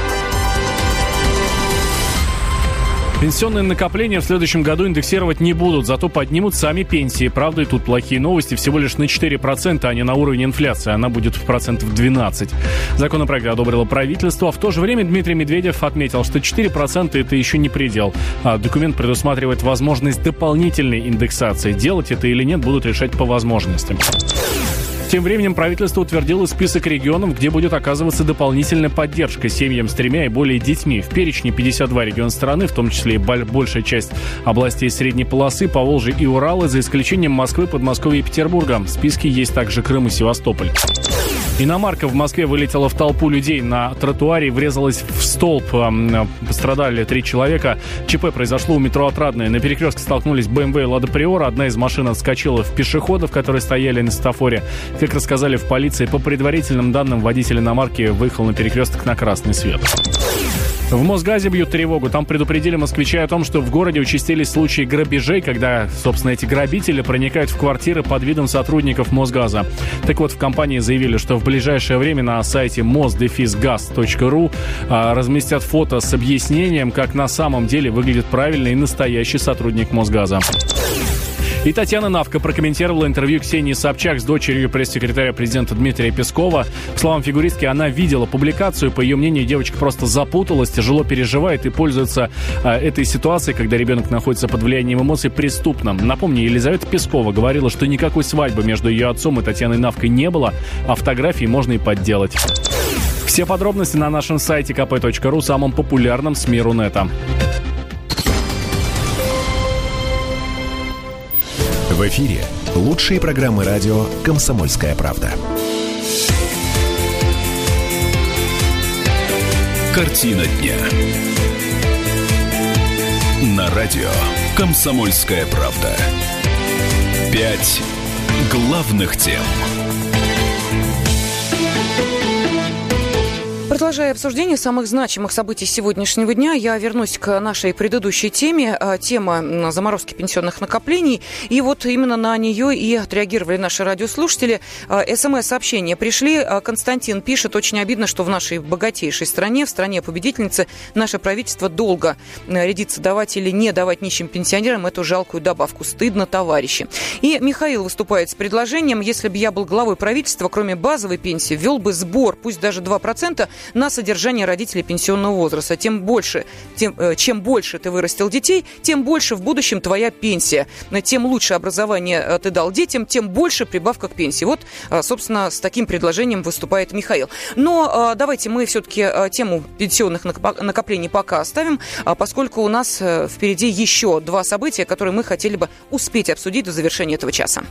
Пенсионные накопления в следующем году индексировать не будут, зато поднимут сами пенсии. Правда, и тут плохие новости. Всего лишь на четыре процента, а не на уровне инфляции. Она будет в процентов двенадцать. Законопроект одобрило правительство. А в то же время Дмитрий Медведев отметил, что четыре процента это еще не предел. А документ предусматривает возможность дополнительной индексации. Делать это или нет, будут решать по возможности. Тем временем правительство утвердило список регионов, где будет оказываться дополнительная поддержка семьям с тремя и более детьми. В перечне пятьдесят два региона страны, в том числе и большая часть областей средней полосы, Поволжья и Урала, за исключением Москвы, Подмосковья и Петербурга. В списке есть также Крым и Севастополь. Иномарка в Москве вылетела в толпу людей на тротуаре и врезалась в столб. Пострадали три человека. ЧП произошло у метро Отрадное. На перекрестке столкнулись бэ эм вэ и Лада Приора. Одна из машин отскочила в пешеходов, которые стояли на светофоре. Как рассказали в полиции, по предварительным данным, водитель иномарки выехал на перекресток на красный свет. В Мосгазе бьют тревогу. Там предупредили москвичей о том, что в городе участились случаи грабежей, когда, собственно, эти грабители проникают в квартиры под видом сотрудников Мосгаза. Так вот, в компании заявили, что в ближайшее время на сайте мос дефис газ точка ру а, разместят фото с объяснением, как на самом деле выглядит правильный и настоящий сотрудник Мосгаза. И Татьяна Навка прокомментировала интервью Ксении Собчак с дочерью пресс-секретаря президента Дмитрия Пескова. По словам фигуристки, она видела публикацию. По ее мнению, девочка просто запуталась, тяжело переживает и пользуется а, этой ситуацией, когда ребенок находится под влиянием эмоций, преступно. Напомню, Елизавета Пескова говорила, что никакой свадьбы между ее отцом и Татьяной Навкой не было, а фотографии можно и подделать. Все подробности на нашем сайте ка пэ точка ру, самом популярном СМИ Рунета. В эфире лучшие программы радио «Комсомольская правда». Картина дня. На радио «Комсомольская правда». Пять главных тем. Продолжая обсуждение самых значимых событий сегодняшнего дня, я вернусь к нашей предыдущей теме, тема заморозки пенсионных накоплений. И вот именно на нее и отреагировали наши радиослушатели. СМС-сообщения пришли. Константин пишет: очень обидно, что в нашей богатейшей стране, в стране-победительнице, наше правительство долго рядится давать или не давать нищим пенсионерам эту жалкую добавку. Стыдно, товарищи. И Михаил выступает с предложением: если бы я был главой правительства, кроме базовой пенсии, ввел бы сбор, пусть даже два процента, на содержание родителей пенсионного возраста. Тем больше, тем, чем больше ты вырастил детей, тем больше в будущем твоя пенсия. Тем лучше образование ты дал детям, тем больше прибавка к пенсии. Вот, собственно, с таким предложением выступает Михаил. Но давайте мы все-таки тему пенсионных накоплений пока оставим, поскольку у нас впереди еще два события, которые мы хотели бы успеть обсудить до завершения этого часа.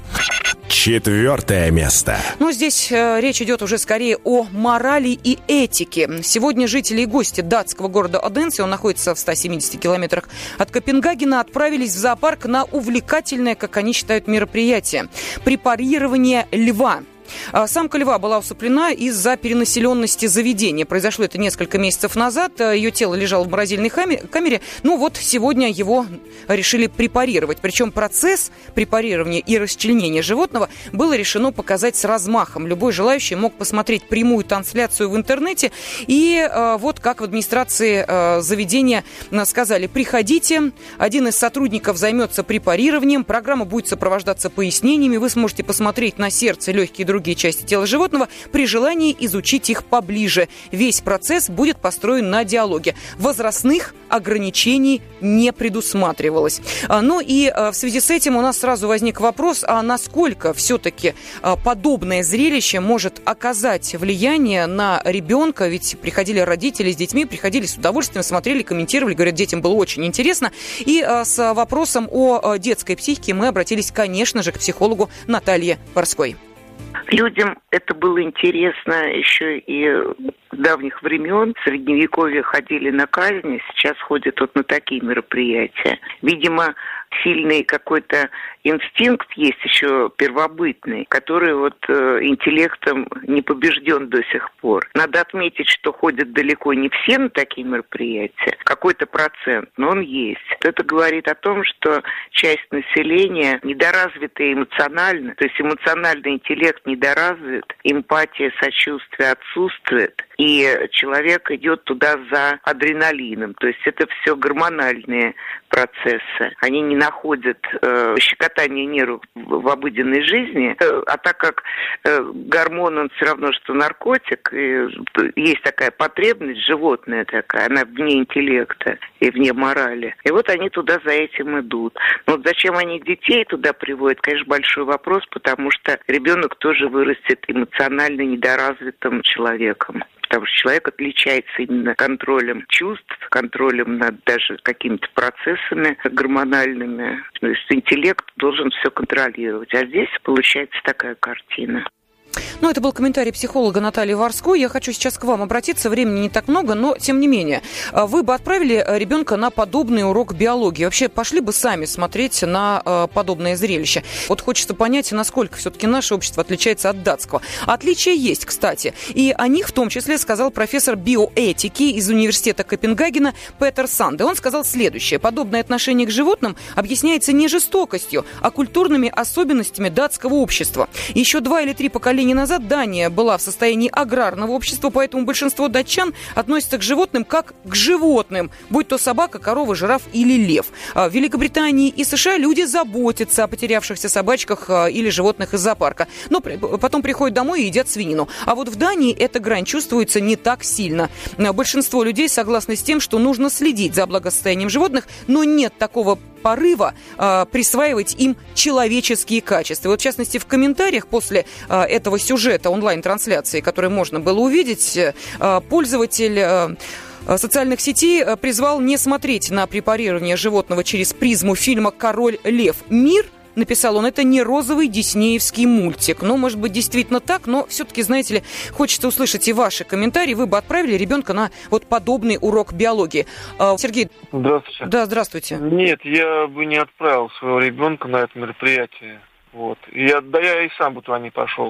Четвертое место. Ну, здесь э, речь идет уже скорее о морали и этике. Сегодня жители и гости датского города Оденсе, он находится в ста семидесяти километрах от Копенгагена, отправились в зоопарк на увлекательное, как они считают, мероприятие – препарирование льва. Самка льва была усыплена из-за перенаселенности заведения. Произошло это несколько месяцев назад. Ее тело лежало в морозильной камере. Ну вот сегодня его решили препарировать. Причем процесс препарирования и расчленения животного было решено показать с размахом. Любой желающий мог посмотреть прямую трансляцию в интернете. И э, вот как в администрации э, заведения сказали: приходите, один из сотрудников займется препарированием, программа будет сопровождаться пояснениями, вы сможете посмотреть на сердце, легкие и другие другие части тела животного, при желании изучить их поближе. Весь процесс будет построен на диалоге. Возрастных ограничений не предусматривалось. Ну и в связи с этим у нас сразу возник вопрос, а насколько все-таки подобное зрелище может оказать влияние на ребенка? Ведь приходили родители с детьми, приходили с удовольствием, смотрели, комментировали, говорят, детям было очень интересно. И с вопросом о детской психике мы обратились, конечно же, к психологу Наталье Ворской. Людям это было интересно еще и с давних времен. В Средневековье ходили на казни, сейчас ходят вот на такие мероприятия. Видимо, сильный какой-то инстинкт есть еще первобытный, который вот э, интеллектом не побежден до сих пор. Надо отметить, что ходят далеко не все на такие мероприятия, какой-то процент, но он есть. Это говорит о том, что часть населения недоразвита эмоционально, то есть эмоциональный интеллект недоразвит, эмпатия, сочувствие отсутствует, и человек идет туда за адреналином, то есть это все гормональные процессы. Они не находят э, щекотания нервов в, в обыденной жизни, э, а так как э, гормон, он все равно, что наркотик, и есть такая потребность животная такая, она вне интеллекта и вне морали. И вот они туда за этим идут. Но вот зачем они детей туда приводят, конечно, большой вопрос, потому что ребенок тоже вырастет эмоционально недоразвитым человеком. Потому что человек отличается именно контролем чувств, контролем над даже какими-то процессами гормональными. То есть интеллект должен все контролировать. А здесь получается такая картина. Ну, это был комментарий психолога Натальи Ворской. Я хочу сейчас к вам обратиться. Времени не так много, но тем не менее. Вы бы отправили ребенка на подобный урок биологии? Вообще пошли бы сами смотреть на подобное зрелище? Вот хочется понять, насколько все-таки наше общество отличается от датского. Отличия есть, кстати. И о них в том числе сказал профессор биоэтики из университета Копенгагена Петер Санде. Он сказал следующее. Подобное отношение к животным объясняется не жестокостью, а культурными особенностями датского общества. Еще два или три поколения назад Дания была в состоянии аграрного общества, поэтому большинство датчан относятся к животным как к животным, будь то собака, корова, жираф или лев. В Великобритании и США люди заботятся о потерявшихся собачках или животных из зоопарка, но потом приходят домой и едят свинину. А вот в Дании эта грань чувствуется не так сильно. Большинство людей согласны с тем, что нужно следить за благосостоянием животных, но нет такого порыва э, присваивать им человеческие качества. Вот, в частности, в комментариях после э, этого сюжета онлайн-трансляции, который можно было увидеть, э, пользователь э, социальных сетей призвал не смотреть на препарирование животного через призму фильма «Король лев. Мир». Написал он, это не розовый диснеевский мультик. Ну, может быть, действительно так, но все-таки, знаете ли, хочется услышать и ваши комментарии. Вы бы отправили ребенка на вот подобный урок биологии. Сергей. Здравствуйте. Да, здравствуйте. Нет, я бы не отправил своего ребенка на это мероприятие. Вот. Я, да я и сам бы туда не пошел.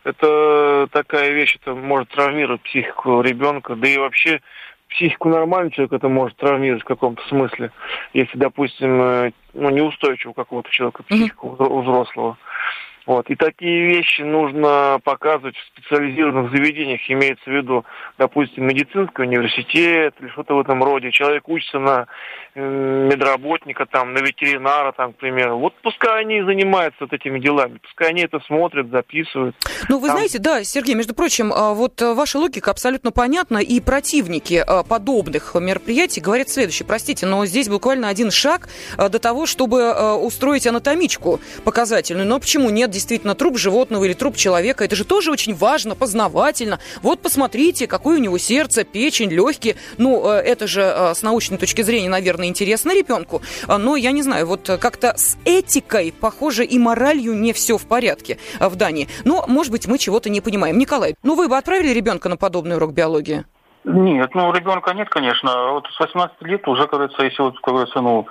это такая вещь, это может травмировать психику ребенка, да и вообще психику нормального человека это может травмировать в каком-то смысле, если, допустим, ну, неустойчивого какого-то человека, психику mm-hmm. взрослого. Вот. И такие вещи нужно показывать в специализированных заведениях, имеется в виду, допустим, медицинский университет или что-то в этом роде. Человек учится на медработника, там, на ветеринара, там, к примеру. Вот пускай они занимаются вот этими делами, пускай они это смотрят, записывают. Ну, вы там... знаете, да, Сергей, между прочим, вот ваша логика абсолютно понятна, и противники подобных мероприятий говорят следующее. Простите, но здесь буквально один шаг до того, чтобы устроить анатомичку показательную. Но почему нет действительно труп животного или труп человека? Это же тоже очень важно, познавательно. Вот посмотрите, какое у него сердце, печень, легкие. Ну, это же с научной точки зрения, наверное, интересно ребенку. Но я не знаю, вот как-то с этикой, похоже, и моралью не все в порядке в Дании. Но, может быть, мы чего-то не понимаем. Николай, ну вы бы отправили ребенка на подобный урок биологии? Нет, ну ребенка нет, конечно. Вот с восемнадцати лет уже, как говорится, если вот, как говорится, ну,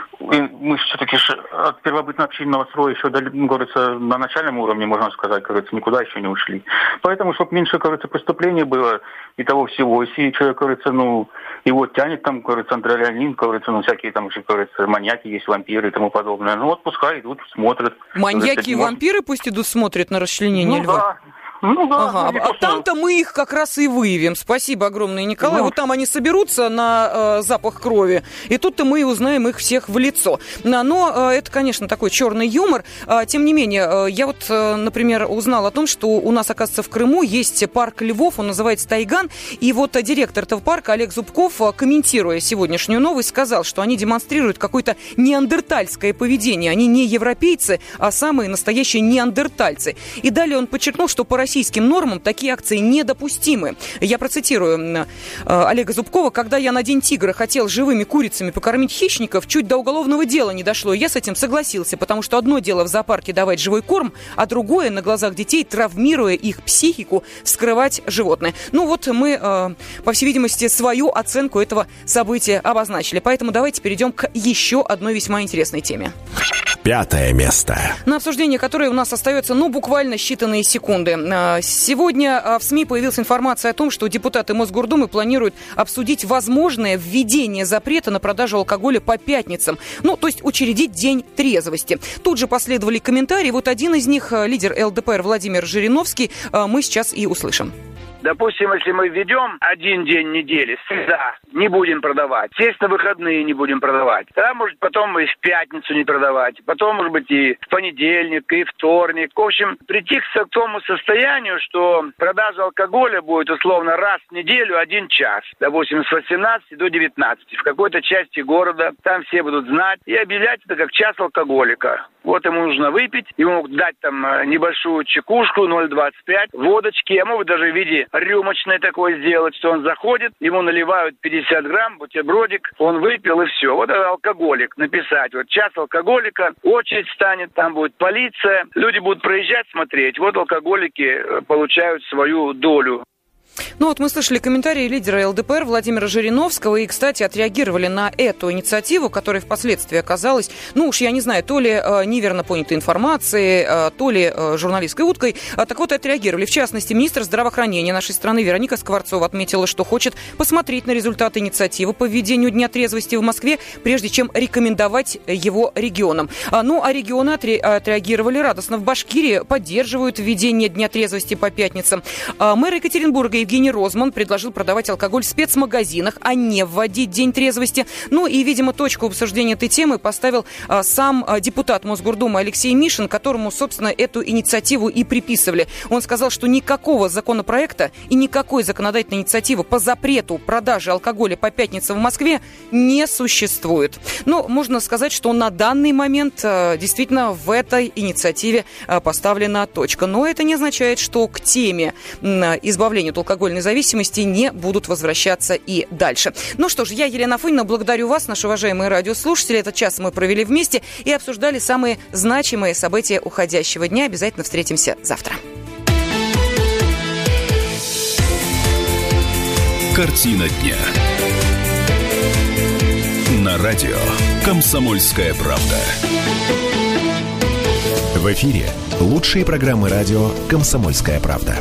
мы все-таки от первобытно-общинного строя еще, как говорится, на начальном уровне, можно сказать, как говорится, никуда еще не ушли. Поэтому, чтобы меньше, как говорится, преступлений было и того всего. Если человек, как говорится, ну, его тянет, там, как говорится, адреналин, как говорится, ну, всякие там еще, как говорится, маньяки есть, вампиры и тому подобное. Ну, вот пускай идут, смотрят. Маньяки и вампиры пусть идут, смотрят на расчленение ну, льва? Да. Ну да. Ага. А там-то мы их как раз и выявим. Спасибо огромное, Николай. Ну. Вот там они соберутся на э, запах крови, и тут-то мы узнаем их всех в лицо. Но э, это, конечно, такой черный юмор. Э, тем не менее, э, я вот, э, например, узнала о том, что у нас, оказывается, в Крыму есть парк львов, он называется Тайган, и вот э, директор этого парка Олег Зубков, э, комментируя сегодняшнюю новость, сказал, что они демонстрируют какое-то неандертальское поведение. Они не европейцы, а самые настоящие неандертальцы. И далее он подчеркнул, что по российским нормам такие акции недопустимы. Я процитирую э, Олега Зубкова. «Когда я на День тигра хотел живыми курицами покормить хищников, чуть до уголовного дела не дошло. Я с этим согласился, потому что одно дело в зоопарке давать живой корм, а другое на глазах детей, травмируя их психику, вскрывать животное». Ну вот мы, э, по всей видимости, свою оценку этого события обозначили. Поэтому давайте перейдем к еще одной весьма интересной теме. Пятое место. На обсуждение, которое у нас остается, ну, буквально считанные секунды. Сегодня в СМИ появилась информация о том, что депутаты Мосгордумы планируют обсудить возможное введение запрета на продажу алкоголя по пятницам. Ну, то есть учредить день трезвости. Тут же последовали комментарии. Вот один из них, лидер ЛДПР Владимир Жириновский, мы сейчас и услышим. Допустим, если мы введем один день недели, среда, не будем продавать. Естественно, выходные не будем продавать. Тогда, может, потом и в пятницу не продавать. Потом, может быть, и в понедельник, и вторник. В общем, прийти к тому состоянию, что продажа алкоголя будет условно раз в неделю, один час. Допустим, с восемнадцати до девятнадцати. В какой-то части города. Там все будут знать. И объявлять это как час алкоголика. Вот ему нужно выпить. Ему могут дать там небольшую чекушку, ноль двадцать пять, водочки. А могут даже в виде рюмочной такой сделать, что он заходит, ему наливают пятьдесят грамм, бутербродик, он выпил и все. Вот это алкоголик. Написать. Вот час алкоголика, очередь станет, там будет полиция. Люди будут проезжать, смотреть. Вот алкоголики получают свою долю. Ну вот мы слышали комментарии лидера ЛДПР Владимира Жириновского и, кстати, отреагировали на эту инициативу, которая впоследствии оказалась, ну уж я не знаю, то ли э, неверно понятой информацией, э, то ли э, журналистской уткой. А, так вот, отреагировали. В частности, министр здравоохранения нашей страны Вероника Скворцова отметила, что хочет посмотреть на результаты инициативы по введению Дня трезвости в Москве, прежде чем рекомендовать его регионам. А, ну, а регионы отре- отреагировали радостно. В Башкирии поддерживают введение Дня трезвости по пятницам. А, мэр Екатеринбурга Евгений Розман предложил продавать алкоголь в спецмагазинах, а не вводить День трезвости. Ну и, видимо, точку обсуждения этой темы поставил а, сам а, депутат Мосгордумы Алексей Мишин, которому, собственно, эту инициативу и приписывали. Он сказал, что никакого законопроекта и никакой законодательной инициативы по запрету продажи алкоголя по пятницам в Москве не существует. Но можно сказать, что на данный момент а, действительно в этой инициативе а, поставлена точка. Но это не означает, что к теме а, избавления от алкогольной зависимости не будут возвращаться и дальше. Ну что ж, я, Елена Афонина, благодарю вас, наши уважаемые радиослушатели. Этот час мы провели вместе и обсуждали самые значимые события уходящего дня. Обязательно встретимся завтра. Картина дня. На радио «Комсомольская правда». В эфире лучшие программы радио «Комсомольская правда».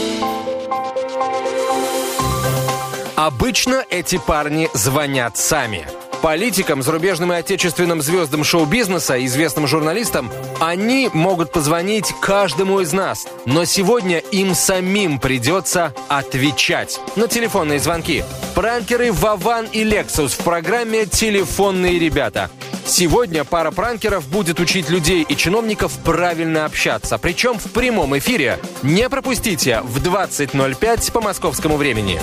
Обычно эти парни звонят сами. Политикам, зарубежным и отечественным звездам шоу-бизнеса, известным журналистам, они могут позвонить каждому из нас. Но сегодня им самим придется отвечать на телефонные звонки. Пранкеры Вован и Лексус в программе «Телефонные ребята». Сегодня пара пранкеров будет учить людей и чиновников правильно общаться, причем в прямом эфире. Не пропустите в двадцать ноль пять по московскому времени.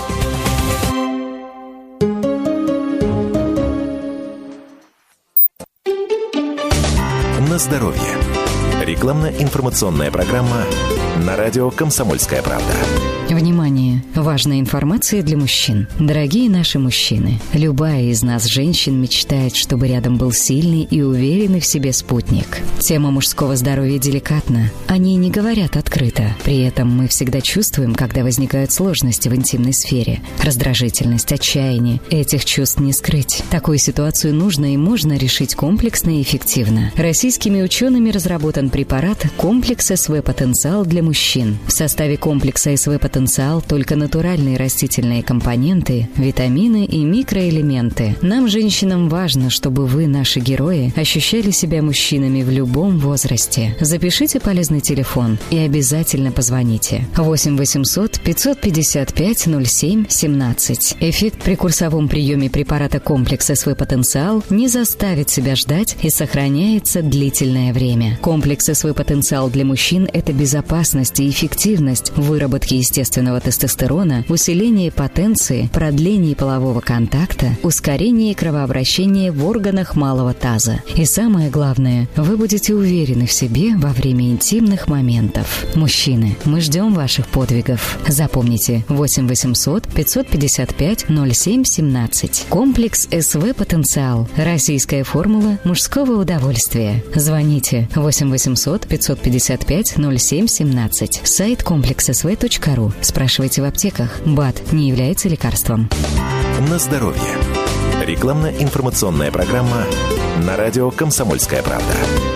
На здоровье. Рекламно-информационная программа на радио «Комсомольская правда». Внимание! Важная информация для мужчин. Дорогие наши мужчины, любая из нас, женщин, мечтает, чтобы рядом был сильный и уверенный в себе спутник. Тема мужского здоровья деликатна. О ней не говорят открыто. При этом мы всегда чувствуем, когда возникают сложности в интимной сфере. Раздражительность, отчаяние. Этих чувств не скрыть. Такую ситуацию нужно и можно решить комплексно и эффективно. Российскими учеными разработан препарат «Комплекс СВ-потенциал» для мужчин. В составе комплекса СВ-потенциал только натуральные растительные компоненты, витамины и микроэлементы. Нам, женщинам, важно, чтобы вы, наши герои, ощущали себя мужчинами в любом возрасте. Запишите полезный телефон и обязательно позвоните. восемь восемьсот пятьсот пятьдесят пять ноль семь семнадцать. Эффект при курсовом приеме препарата «Комплекс СВ-потенциал» не заставит себя ждать и сохраняется длительное время. Комплекс СВ-потенциал для мужчин – это безопасность и эффективность в выработке естественного тестостерона, усиление потенции, продление полового контакта, ускорение кровообращения в органах малого таза. И самое главное, вы будете уверены в себе во время интимных моментов. Мужчины, мы ждем ваших подвигов. Запомните, восемь восемьсот пятьсот пятьдесят пять ноль семь семнадцать. Комплекс СВ-потенциал. Российская формула мужского удовольствия. Звоните восемь восемьсот пятьсот пятьдесят пять ноль семь семнадцать. Сайт комплекс эс вэ точка ру. Спрашивайте в аптеках. БАД не является лекарством. На здоровье. Рекламно-информационная программа на радио «Комсомольская правда».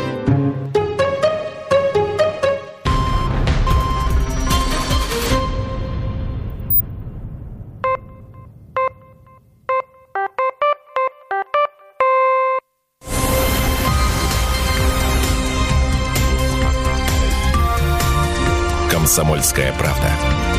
«Комсомольская правда».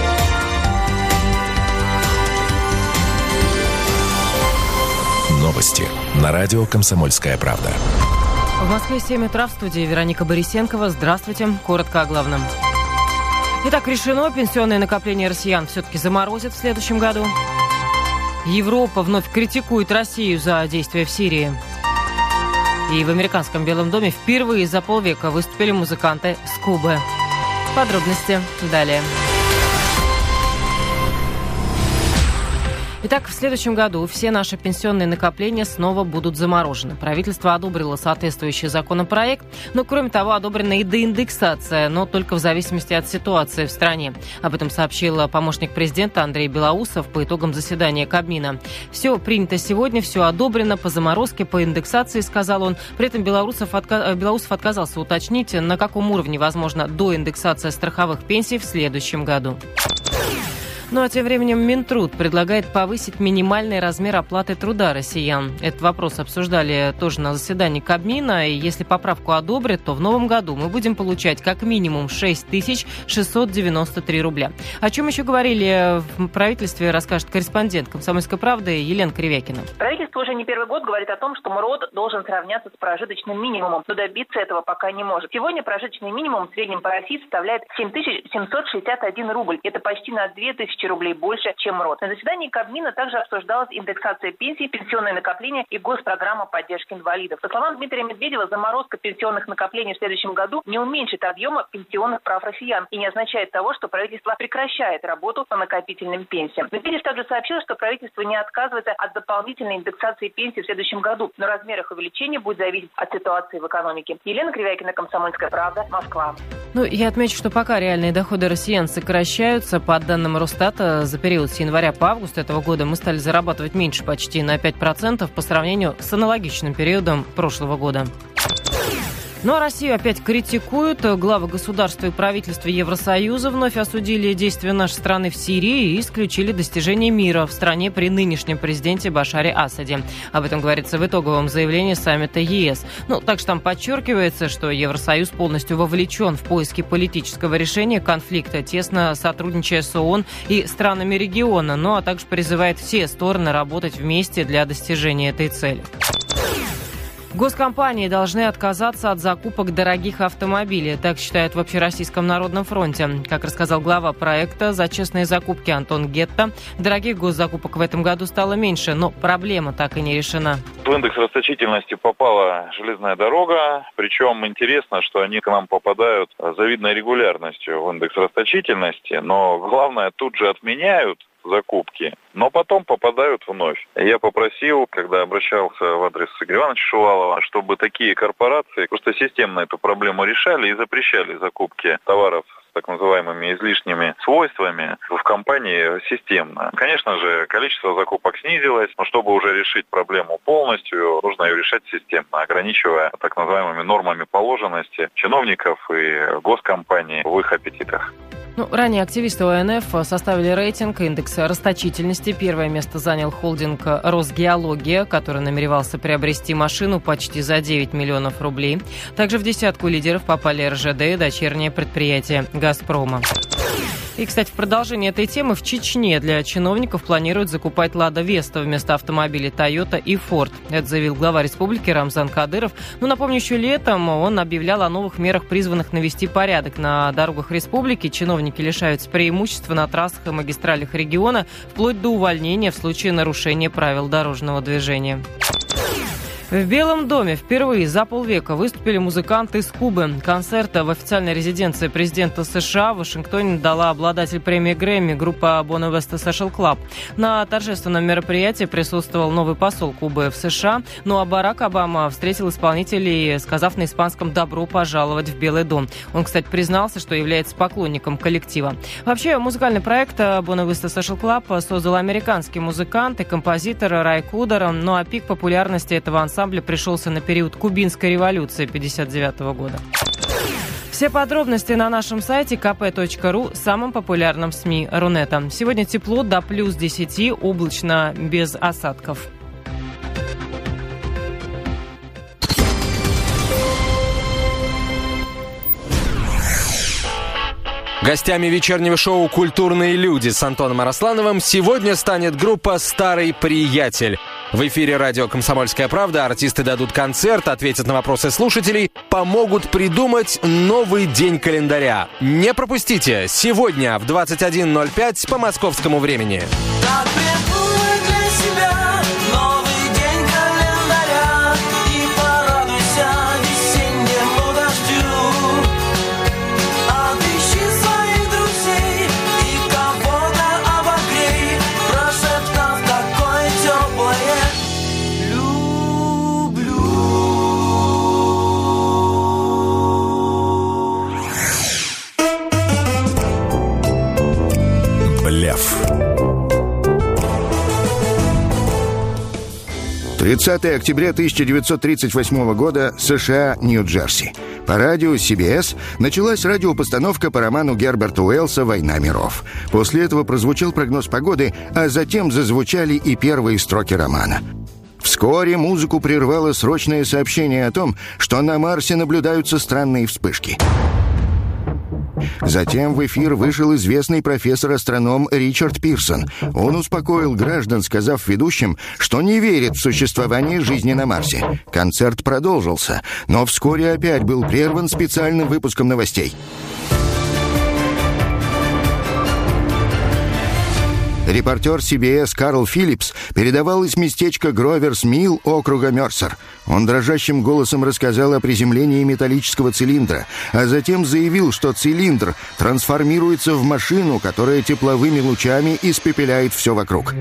Новости на радио «Комсомольская правда». В Москве семь утра, в студии Вероника Борисенкова. Здравствуйте. Коротко о главном. Итак, решено. Пенсионные накопления россиян все-таки заморозят в следующем году. Европа вновь критикует Россию за действия в Сирии. И в американском Белом доме впервые за полвека выступили музыканты с Кубы. Подробности далее. Итак, в следующем году все наши пенсионные накопления снова будут заморожены. Правительство одобрило соответствующий законопроект, но, кроме того, одобрена и доиндексация, но только в зависимости от ситуации в стране. Об этом сообщил помощник президента Андрей Белоусов по итогам заседания Кабмина. Все принято сегодня, все одобрено по заморозке, по индексации, сказал он. При этом Белоусов, отка... Белоусов отказался уточнить, на каком уровне возможна доиндексация страховых пенсий в следующем году. Ну а тем временем Минтруд предлагает повысить минимальный размер оплаты труда россиян. Этот вопрос обсуждали тоже на заседании Кабмина. И если поправку одобрят, то в новом году мы будем получать как минимум шесть тысяч шестьсот девяносто три рубля. О чем еще говорили в правительстве, расскажет корреспондент «Комсомольской правды» Елена Кривякина. Правительство уже не первый год говорит о том, что МРОД должен сравняться с прожиточным минимумом, но добиться этого пока не может. Сегодня прожиточный минимум в среднем по России составляет семь тысяч семьсот шестьдесят один рубль. Это почти на две тысячи рублей больше, чем МРОД. На заседании Кабмина также обсуждалась индексация пенсий, пенсионные накопления и госпрограмма поддержки инвалидов. По словам Дмитрия Медведева, заморозка пенсионных накоплений в следующем году не уменьшит объема пенсионных прав россиян и не означает того, что правительство прекращает работу по накопительным пенсиям. Медведев также сообщил, что правительство не отказывается от дополнительной индексации пенсий в следующем году, но размер их увеличения будет зависеть от ситуации в экономике. Елена Кривякина, «Комсомольская правда», Москва. Ну, я отмечу, что пока реальные доходы россиян сокращаются, по данным Росстата, за период с января по август этого года мы стали зарабатывать меньше почти на пять процентов по сравнению с аналогичным периодом прошлого года. Ну а Россию опять критикуют. Главы государства и правительства Евросоюза вновь осудили действия нашей страны в Сирии и исключили достижение мира в стране при нынешнем президенте Башаре Асаде. Об этом говорится в итоговом заявлении саммита ЕС. Ну, также там подчеркивается, что Евросоюз полностью вовлечен в поиски политического решения конфликта, тесно сотрудничая с ООН и странами региона, ну а также призывает все стороны работать вместе для достижения этой цели. Госкомпании должны отказаться от закупок дорогих автомобилей. Так считают в Общероссийском народном фронте. Как рассказал глава проекта «За честные закупки» Антон Гетто, дорогих госзакупок в этом году стало меньше, но проблема так и не решена. В индекс расточительности попала железная дорога. Причем интересно, что они к нам попадают с завидной регулярностью в индекс расточительности. Но главное, тут же отменяют закупки, но потом попадают вновь. Я попросил, когда обращался в адрес Игоря Ивановича Шувалова, чтобы такие корпорации просто системно эту проблему решали и запрещали закупки товаров с так называемыми излишними свойствами в компании системно. Конечно же, количество закупок снизилось, но чтобы уже решить проблему полностью, нужно ее решать системно, ограничивая так называемыми нормами положенности чиновников и госкомпаний в их аппетитах. Ну, ранее активисты ОНФ составили рейтинг индекса расточительности. Первое место занял холдинг «Росгеология», который намеревался приобрести машину почти за девять миллионов рублей. Также в десятку лидеров попали эр жэ дэ и дочернее предприятие «Газпрома». И, кстати, в продолжении этой темы в Чечне для чиновников планируют закупать «Лада Веста» вместо автомобилей «Тойота» и «Форд». Это заявил глава республики Рамзан Кадыров. Ну, напомню, еще летом он объявлял о новых мерах, призванных навести порядок на дорогах республики. Чиновники лишаются преимущества на трассах и магистралях региона, вплоть до увольнения в случае нарушения правил дорожного движения. В Белом доме впервые за полвека выступили музыканты из Кубы. Концерт в официальной резиденции президента США в Вашингтоне дала обладатель премии Грэмми группа Buena Vista Social Club. На торжественном мероприятии присутствовал новый посол Кубы в США, ну а Барак Обама встретил исполнителей, сказав на испанском «добро пожаловать в Белый дом». Он, кстати, признался, что является поклонником коллектива. Вообще, музыкальный проект Buena Vista Social Club создал американский музыкант и композитор Рай Кудер, ну а пик популярности этого ансамбля пришелся на период Кубинской революции пятьдесят девятого года. Все подробности на нашем сайте ка пэ точка ру, самом популярном СМИ Рунета. Сегодня тепло до плюс десяти, облачно без осадков. Гостями вечернего шоу «Культурные люди» с Антоном Араслановым сегодня станет группа «Старый приятель». В эфире радио «Комсомольская правда» артисты дадут концерт, ответят на вопросы слушателей, помогут придумать новый день календаря. Не пропустите! Сегодня в двадцать один ноль пять по московскому времени. тридцатого октября тысяча девятьсот тридцать восьмого года, США, Нью-Джерси. По радио си би эс началась радиопостановка по роману Герберта Уэллса «Война миров». После этого прозвучал прогноз погоды, а затем зазвучали и первые строки романа. Вскоре музыку прервало срочное сообщение о том, что на Марсе наблюдаются странные вспышки. Затем в эфир вышел известный профессор-астроном Ричард Пирсон. Он успокоил граждан, сказав ведущим, что не верит в существование жизни на Марсе. Концерт продолжился, но вскоре опять был прерван специальным выпуском новостей. Репортер си би эс Карл Филлипс передавал из местечка Гроверс-Милл округа Мерсер. Он дрожащим голосом рассказал о приземлении металлического цилиндра, а затем заявил, что цилиндр трансформируется в машину, которая тепловыми лучами испепеляет все вокруг.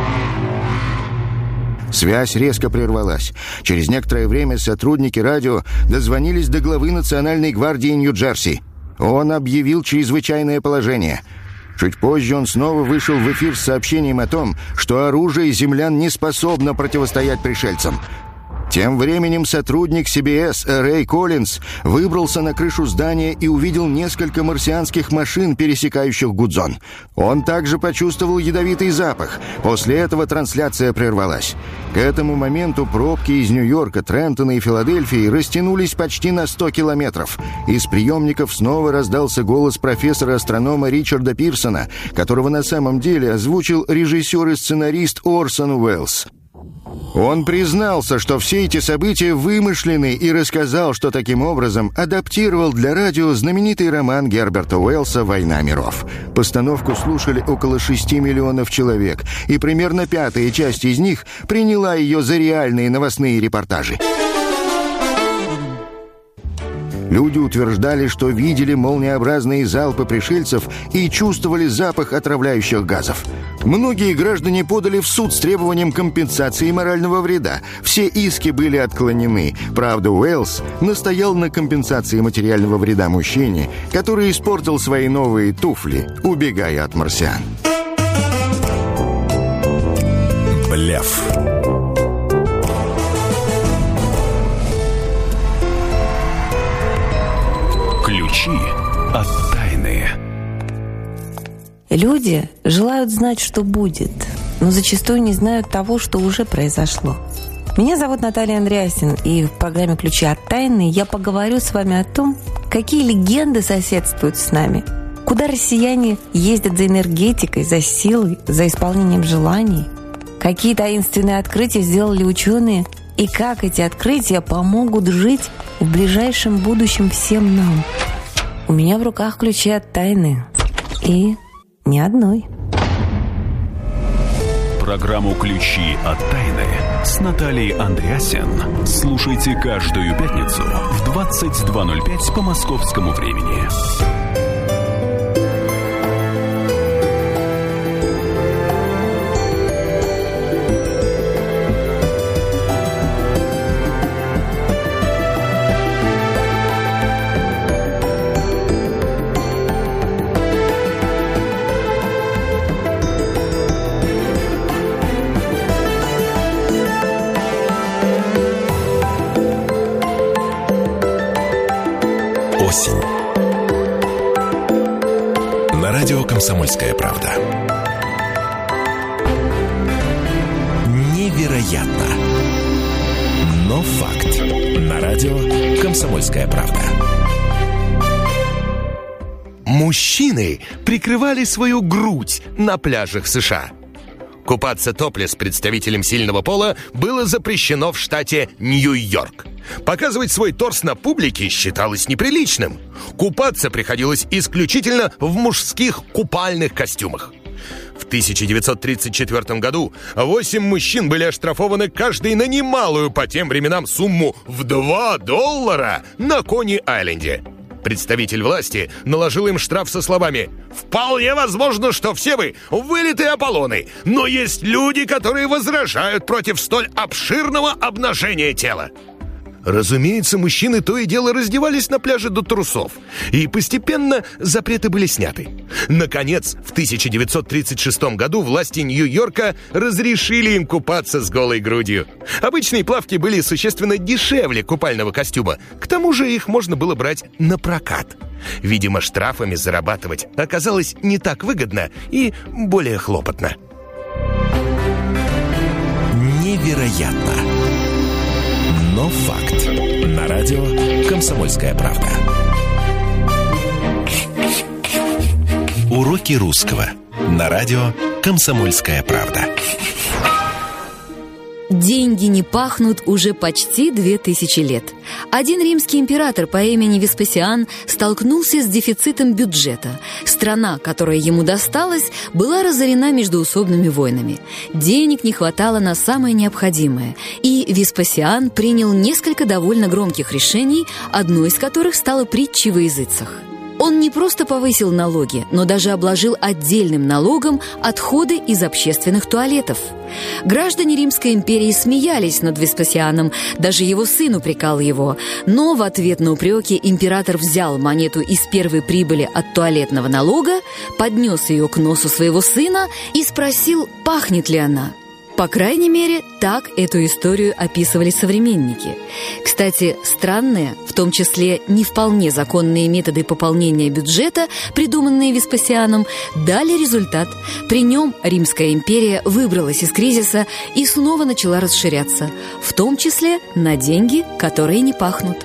Связь резко прервалась. Через некоторое время сотрудники радио дозвонились до главы Национальной гвардии Нью-Джерси. Он объявил чрезвычайное положение. Чуть позже он снова вышел в эфир с сообщением о том, что оружие землян не способно противостоять пришельцам. Тем временем сотрудник си би эс Рэй Коллинз выбрался на крышу здания и увидел несколько марсианских машин, пересекающих Гудзон. Он также почувствовал ядовитый запах. После этого трансляция прервалась. К этому моменту пробки из Нью-Йорка, Трентона и Филадельфии растянулись почти на сто километров. Из приемников снова раздался голос профессора-астронома Ричарда Пирсона, которого на самом деле озвучил режиссер и сценарист Орсон Уэллс. Он признался, что все эти события вымышлены, и рассказал, что таким образом адаптировал для радио знаменитый роман Герберта Уэллса «Война миров». Постановку слушали около шести миллионов человек, и примерно пятая часть из них приняла ее за реальные новостные репортажи. Люди утверждали, что видели молниеобразные залпы пришельцев и чувствовали запах отравляющих газов. Многие граждане подали в суд с требованием компенсации морального вреда. Все иски были отклонены. Правда, Уэллс настоял на компенсации материального вреда мужчине, который испортил свои новые туфли, убегая от марсиан. Блеф. Ключи от тайны. Люди желают знать, что будет, но зачастую не знают того, что уже произошло. Меня зовут Наталья Андреасин, и в программе «Ключи от тайны» я поговорю с вами о том, какие легенды соседствуют с нами, куда россияне ездят за энергетикой, за силой, за исполнением желаний, какие таинственные открытия сделали ученые, и как эти открытия помогут жить в ближайшем будущем всем нам. У меня в руках ключи от тайны. И ни одной. Программу «Ключи от тайны» с Натальей Андреасин слушайте каждую пятницу в двадцать два ноль пять по московскому времени. Осень. На радио «Комсомольская правда». Невероятно, но факт. На радио «Комсомольская правда». Мужчины прикрывали свою грудь на пляжах США. Купаться топлес представителям сильного пола было запрещено в штате Нью-Йорк. Показывать свой торс на публике считалось неприличным. Купаться приходилось исключительно в мужских купальных костюмах. В тысяча девятьсот тридцать четвёртом году восемь мужчин были оштрафованы каждый на немалую по тем временам сумму в два доллара на Кони-Айленде. Представитель власти наложил им штраф со словами: «Вполне возможно, что все вы вылитые Аполлоны, но есть люди, которые возражают против столь обширного обнажения тела». Разумеется, мужчины то и дело раздевались на пляже до трусов, и постепенно запреты были сняты. Наконец, в тысяча девятьсот тридцать шестом году власти Нью-Йорка разрешили им купаться с голой грудью. Обычные плавки были существенно дешевле купального костюма, к тому же их можно было брать на прокат. Видимо, штрафами зарабатывать оказалось не так выгодно и более хлопотно. Невероятно, но факт. На радио «Комсомольская правда». Уроки русского. На радио «Комсомольская правда». Деньги не пахнут уже почти две тысячи лет. Один римский император по имени Веспасиан столкнулся с дефицитом бюджета. Страна, которая ему досталась, была разорена междоусобными войнами. Денег не хватало на самое необходимое, и Веспасиан принял несколько довольно громких решений, одно из которых стало притчей во языцах. Он не просто повысил налоги, но даже обложил отдельным налогом отходы из общественных туалетов. Граждане Римской империи смеялись над Веспасианом, даже его сын упрекал его. Но в ответ на упреки император взял монету из первой прибыли от туалетного налога, поднес ее к носу своего сына и спросил, пахнет ли она. По крайней мере, так эту историю описывали современники. Кстати, странные, в том числе не вполне законные методы пополнения бюджета, придуманные Веспасианом, дали результат. При нем Римская империя выбралась из кризиса и снова начала расширяться, в том числе на деньги, которые не пахнут.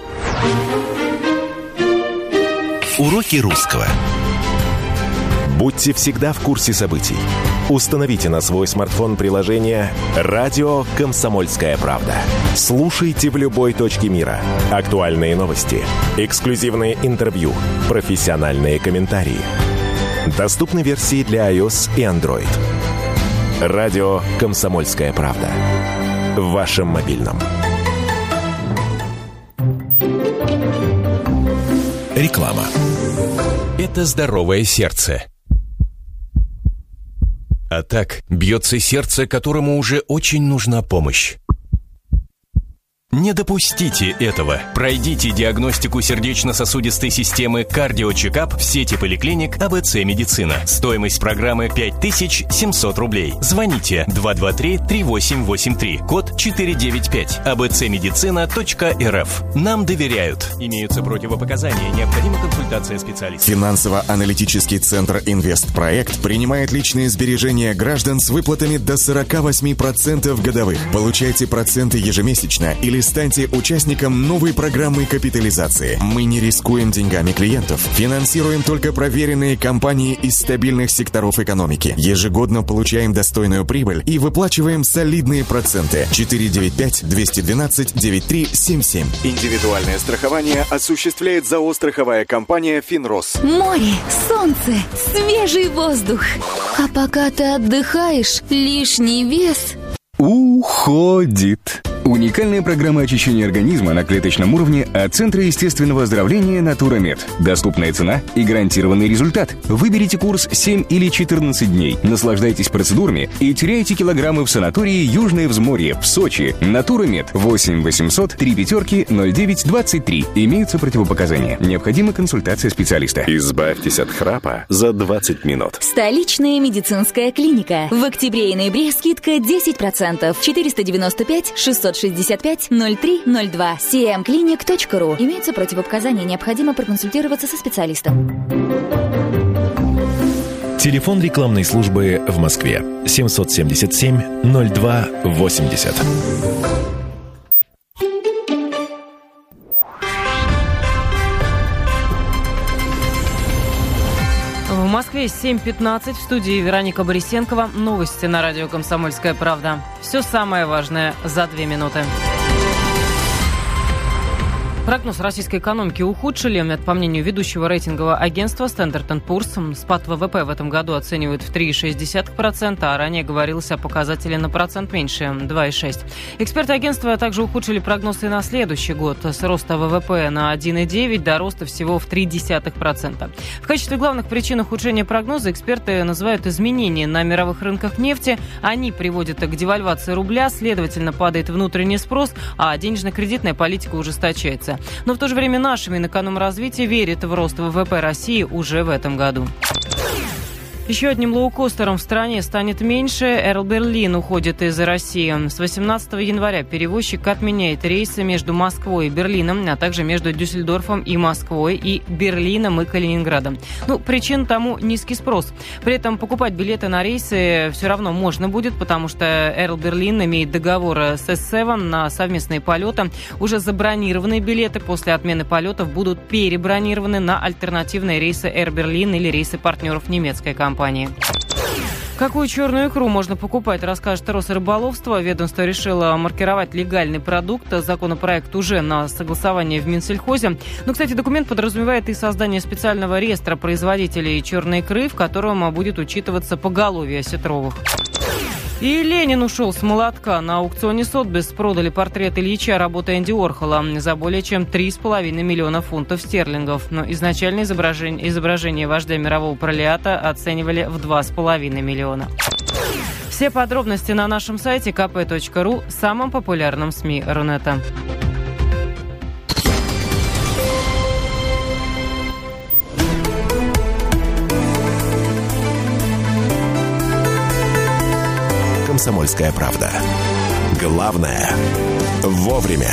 Уроки русского. Будьте всегда в курсе событий. Установите на свой смартфон приложение «Радио Комсомольская правда». Слушайте в любой точке мира. Актуальные новости, эксклюзивные интервью, профессиональные комментарии. Доступны версии для iOS и Android. «Радио Комсомольская правда». В вашем мобильном. Реклама. Это здоровое сердце. А так бьется сердце, которому уже очень нужна помощь. Не допустите этого. Пройдите диагностику сердечно-сосудистой системы «Кардиочекап» в сети поликлиник АБЦ «Медицина». Стоимость программы пять тысяч семьсот рублей. Звоните два два три три восемь восемь три, код четыре девять пять, а бэ цэ медицина точка эр эф. Нам доверяют. Имеются противопоказания. Необходима консультация специалиста. Финансово-аналитический центр «Инвестпроект» принимает личные сбережения граждан с выплатами до сорок восемь процентов годовых. Получайте проценты ежемесячно или станьте участником новой программы капитализации. Мы не рискуем деньгами клиентов. Финансируем только проверенные компании из стабильных секторов экономики. Ежегодно получаем достойную прибыль и выплачиваем солидные проценты. четыре девять пять двести двенадцать девяносто три семьдесят семь. Индивидуальное страхование осуществляет зоостраховая компания «Финрос». Море, солнце, свежий воздух. А пока ты отдыхаешь, лишний вес уходит. Уникальная программа очищения организма на клеточном уровне от Центра естественного оздоровления «Натурамед». Доступная цена и гарантированный результат. Выберите курс семь или четырнадцать дней. Наслаждайтесь процедурами и теряйте килограммы в санатории «Южное взморье» в Сочи. «Натурамед» восемь восемьсот три пятерки ноль девять двадцать три. Имеются противопоказания. Необходима консультация специалиста. Избавьтесь от храпа за двадцать минут. Столичная медицинская клиника. В октябре и ноябре скидка десять процентов. четыреста девяносто пять шестьсот шестьдесят пять ноль три ноль два. си эм клиник точка ру. Имеются противопоказания. Необходимо проконсультироваться со специалистом. Телефон рекламной службы в Москве. семьсот семьдесят семь ноль два восемьдесят. В Москве семь пятнадцать, в студии Вероника Борисенкова. Новости на радио «Комсомольская правда». Все самое важное за две минуты. Прогноз российской экономики ухудшили. Это, по мнению ведущего рейтингового агентства Standard энд Poor's, спад вэ вэ пэ в этом году оценивают в три целых шесть десятых процента, а ранее говорилось о показателе на процент меньше – два целых шесть десятых процента. Эксперты агентства также ухудшили прогнозы на следующий год с роста вэ вэ пэ на один целых девять десятых до роста всего в ноль целых три десятых процента. В качестве главных причин ухудшения прогноза эксперты называют изменения на мировых рынках нефти. Они приводят к девальвации рубля, следовательно, падает внутренний спрос, а денежно-кредитная политика ужесточается. Но в то же время наши Минэкономразвитие верит в рост вэ вэ пэ России уже в этом году. Еще одним лоукостером в стране станет меньше. Air Berlin уходит из России. С восемнадцатого января перевозчик отменяет рейсы между Москвой и Берлином, а также между Дюссельдорфом и Москвой, и Берлином и Калининградом. Ну, причин тому низкий спрос. При этом покупать билеты на рейсы все равно можно будет, потому что Air Berlin имеет договор с эс семь на совместные полеты. Уже забронированные билеты после отмены полетов будут перебронированы на альтернативные рейсы Air Berlin или рейсы партнеров немецкой компании. Какую черную икру можно покупать, расскажет Росрыболовство. Ведомство решило маркировать легальный продукт. Законопроект уже на согласовании в Минсельхозе. Но, кстати, документ подразумевает и создание специального реестра производителей черной икры, в котором будет учитываться поголовье осетровых. И Ленин ушел с молотка. На аукционе Сотбис продали портрет Ильича работы Энди Уорхола за более чем три с половиной миллиона фунтов стерлингов. Но изначально изображение, изображение вождя мирового пролетариата оценивали в два с половиной миллиона. Все подробности на нашем сайте ка пэ точка ру, самом популярном СМИ Рунета. «Комсомольская правда». Главное – вовремя.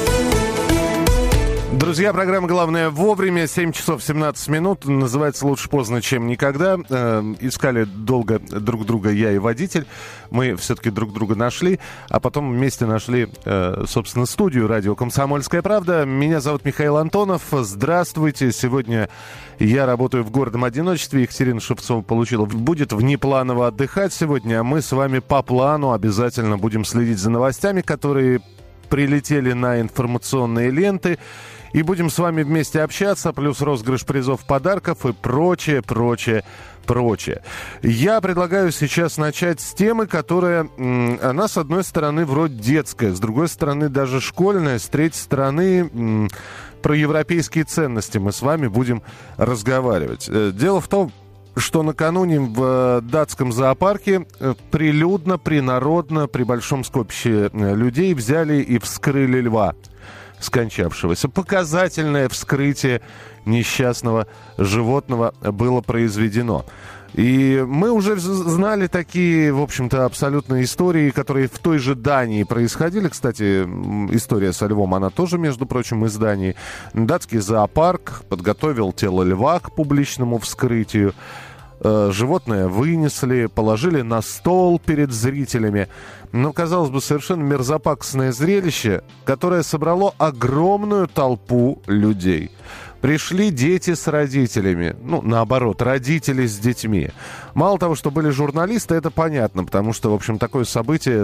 Друзья, программа «Главное вовремя», семь часов семнадцать минут, называется «Лучше поздно, чем никогда». Э, искали долго друг друга я и водитель, мы все-таки друг друга нашли, а потом вместе нашли, э, собственно, студию радио «Комсомольская правда». Меня зовут Михаил Антонов, здравствуйте. Сегодня я работаю в гордом одиночестве, Екатерина Шевцова получила, будет внепланово отдыхать сегодня, а мы с вами по плану обязательно будем следить за новостями, которые прилетели на информационные ленты. И будем с вами вместе общаться, плюс розыгрыш призов, подарков и прочее, прочее, прочее. Я предлагаю сейчас начать с темы, которая, м, она, с одной стороны, вроде детская, с другой стороны, даже школьная, с третьей стороны, м, про европейские ценности мы с вами будем разговаривать. Дело в том, что накануне в датском зоопарке прилюдно, принародно, при большом скопище людей взяли и вскрыли льва скончавшегося. Показательное вскрытие несчастного животного было произведено. И мы уже знали такие, в общем-то, абсолютно истории, которые в той же Дании происходили. Кстати, история со львом, она тоже, между прочим, из Дании. Датский зоопарк подготовил тело льва к публичному вскрытию. Животное вынесли, положили на стол перед зрителями. Ну, казалось бы, совершенно мерзопакостное зрелище, которое собрало огромную толпу людей. Пришли дети с родителями, ну, наоборот, родители с детьми. Мало того, что были журналисты, это понятно, потому что, в общем, такое событие,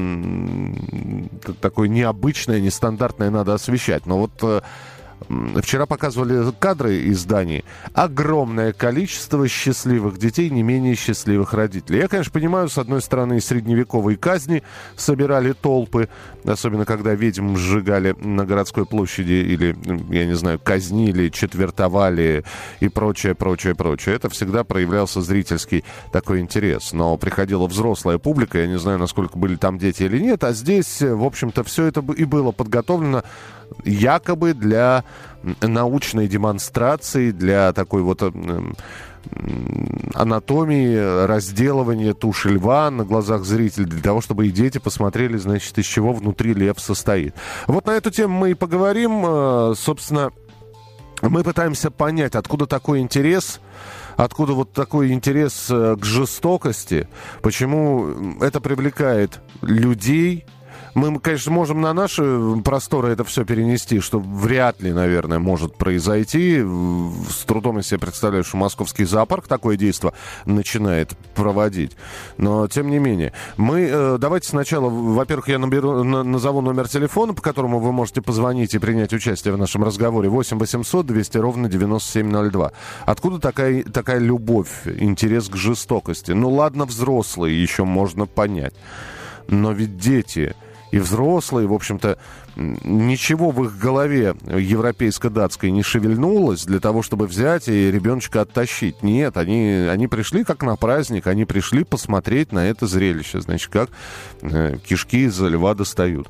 такое необычное, нестандартное надо освещать. Но вот вчера показывали кадры из Дании. Огромное количество счастливых детей, не менее счастливых родителей. Я, конечно, понимаю, с одной стороны, средневековые казни собирали толпы, особенно когда ведьм сжигали на городской площади или, я не знаю, казнили, четвертовали и прочее, прочее, прочее. Это всегда проявлялся зрительский такой интерес. Но приходила взрослая публика, я не знаю, насколько были там дети или нет, а здесь, в общем-то, все это и было подготовлено якобы для научной демонстрации, для такой вот анатомии, разделывания туши льва на глазах зрителей, для того, чтобы и дети посмотрели, значит, из чего внутри лев состоит. Вот на эту тему мы и поговорим. Собственно, мы пытаемся понять, откуда такой интерес, откуда вот такой интерес к жестокости, почему это привлекает людей. Мы, конечно, можем на наши просторы это все перенести, что вряд ли, наверное, может произойти. С трудом я себе представляю, что московский зоопарк такое действие начинает проводить. Но, тем не менее, мы... Давайте сначала, во-первых, я наберу, назову номер телефона, по которому вы можете позвонить и принять участие в нашем разговоре. восемь восемьсот двести ровно девяносто семь ноль два. Откуда такая, такая любовь, интерес к жестокости? Ну, ладно, взрослые еще можно понять. Но ведь дети... И взрослые, в общем-то, ничего в их голове европейско-датской не шевельнулось для того, чтобы взять и ребеночка оттащить. Нет, они, они пришли как на праздник, они пришли посмотреть на это зрелище. Значит, как э, кишки из-за льва достают.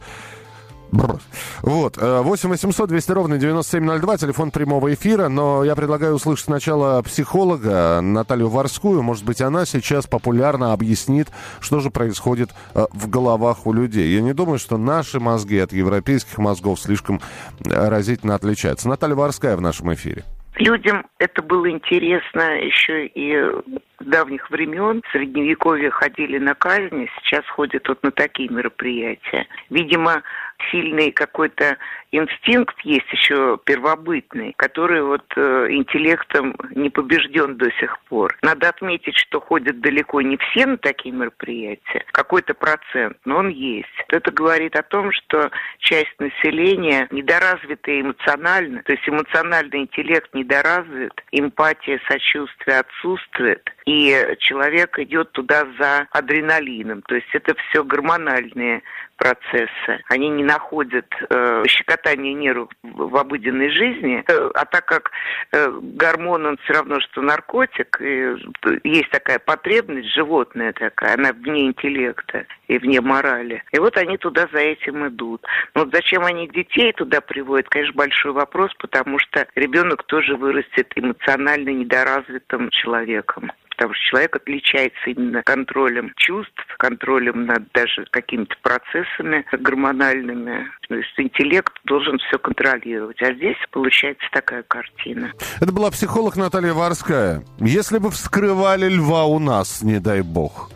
Бррр. Вот, восемь восемьсот двести ровно девяносто семь ноль два, телефон прямого эфира, но я предлагаю услышать сначала психолога Наталью Варскую. Может быть, она сейчас популярно объяснит, что же происходит в головах у людей. Я не думаю, что наши мозги от европейских мозгов слишком разительно отличаются. Наталья Варская в нашем эфире. Людям это было интересно еще и с давних времен. В Средневековье ходили на казни, сейчас ходят вот на такие мероприятия. Видимо, сильный какой-то инстинкт есть еще первобытный, который вот э, интеллектом не побежден до сих пор. Надо отметить, что ходят далеко не все на такие мероприятия, какой-то процент, но он есть. Это говорит о том, что часть населения недоразвита эмоционально, то есть эмоциональный интеллект недоразвит, эмпатия, сочувствие отсутствует, и человек идет туда за адреналином, то есть это все гормональные процессы. Они не находят э, щекотания нервов в обыденной жизни, э, а так как э, гормон, он все равно, что наркотик, и есть такая потребность животная такая, она вне интеллекта и вне морали. И вот они туда за этим идут. Но вот зачем они детей туда приводят, конечно, большой вопрос, потому что ребенок тоже вырастет эмоционально недоразвитым человеком. потому что человек отличается именно контролем чувств, контролем над даже какими-то процессами гормональными. То есть интеллект должен все контролировать. А здесь получается такая картина. Это была психолог Наталья Ворская. Если бы вскрывали льва у нас, не дай бог.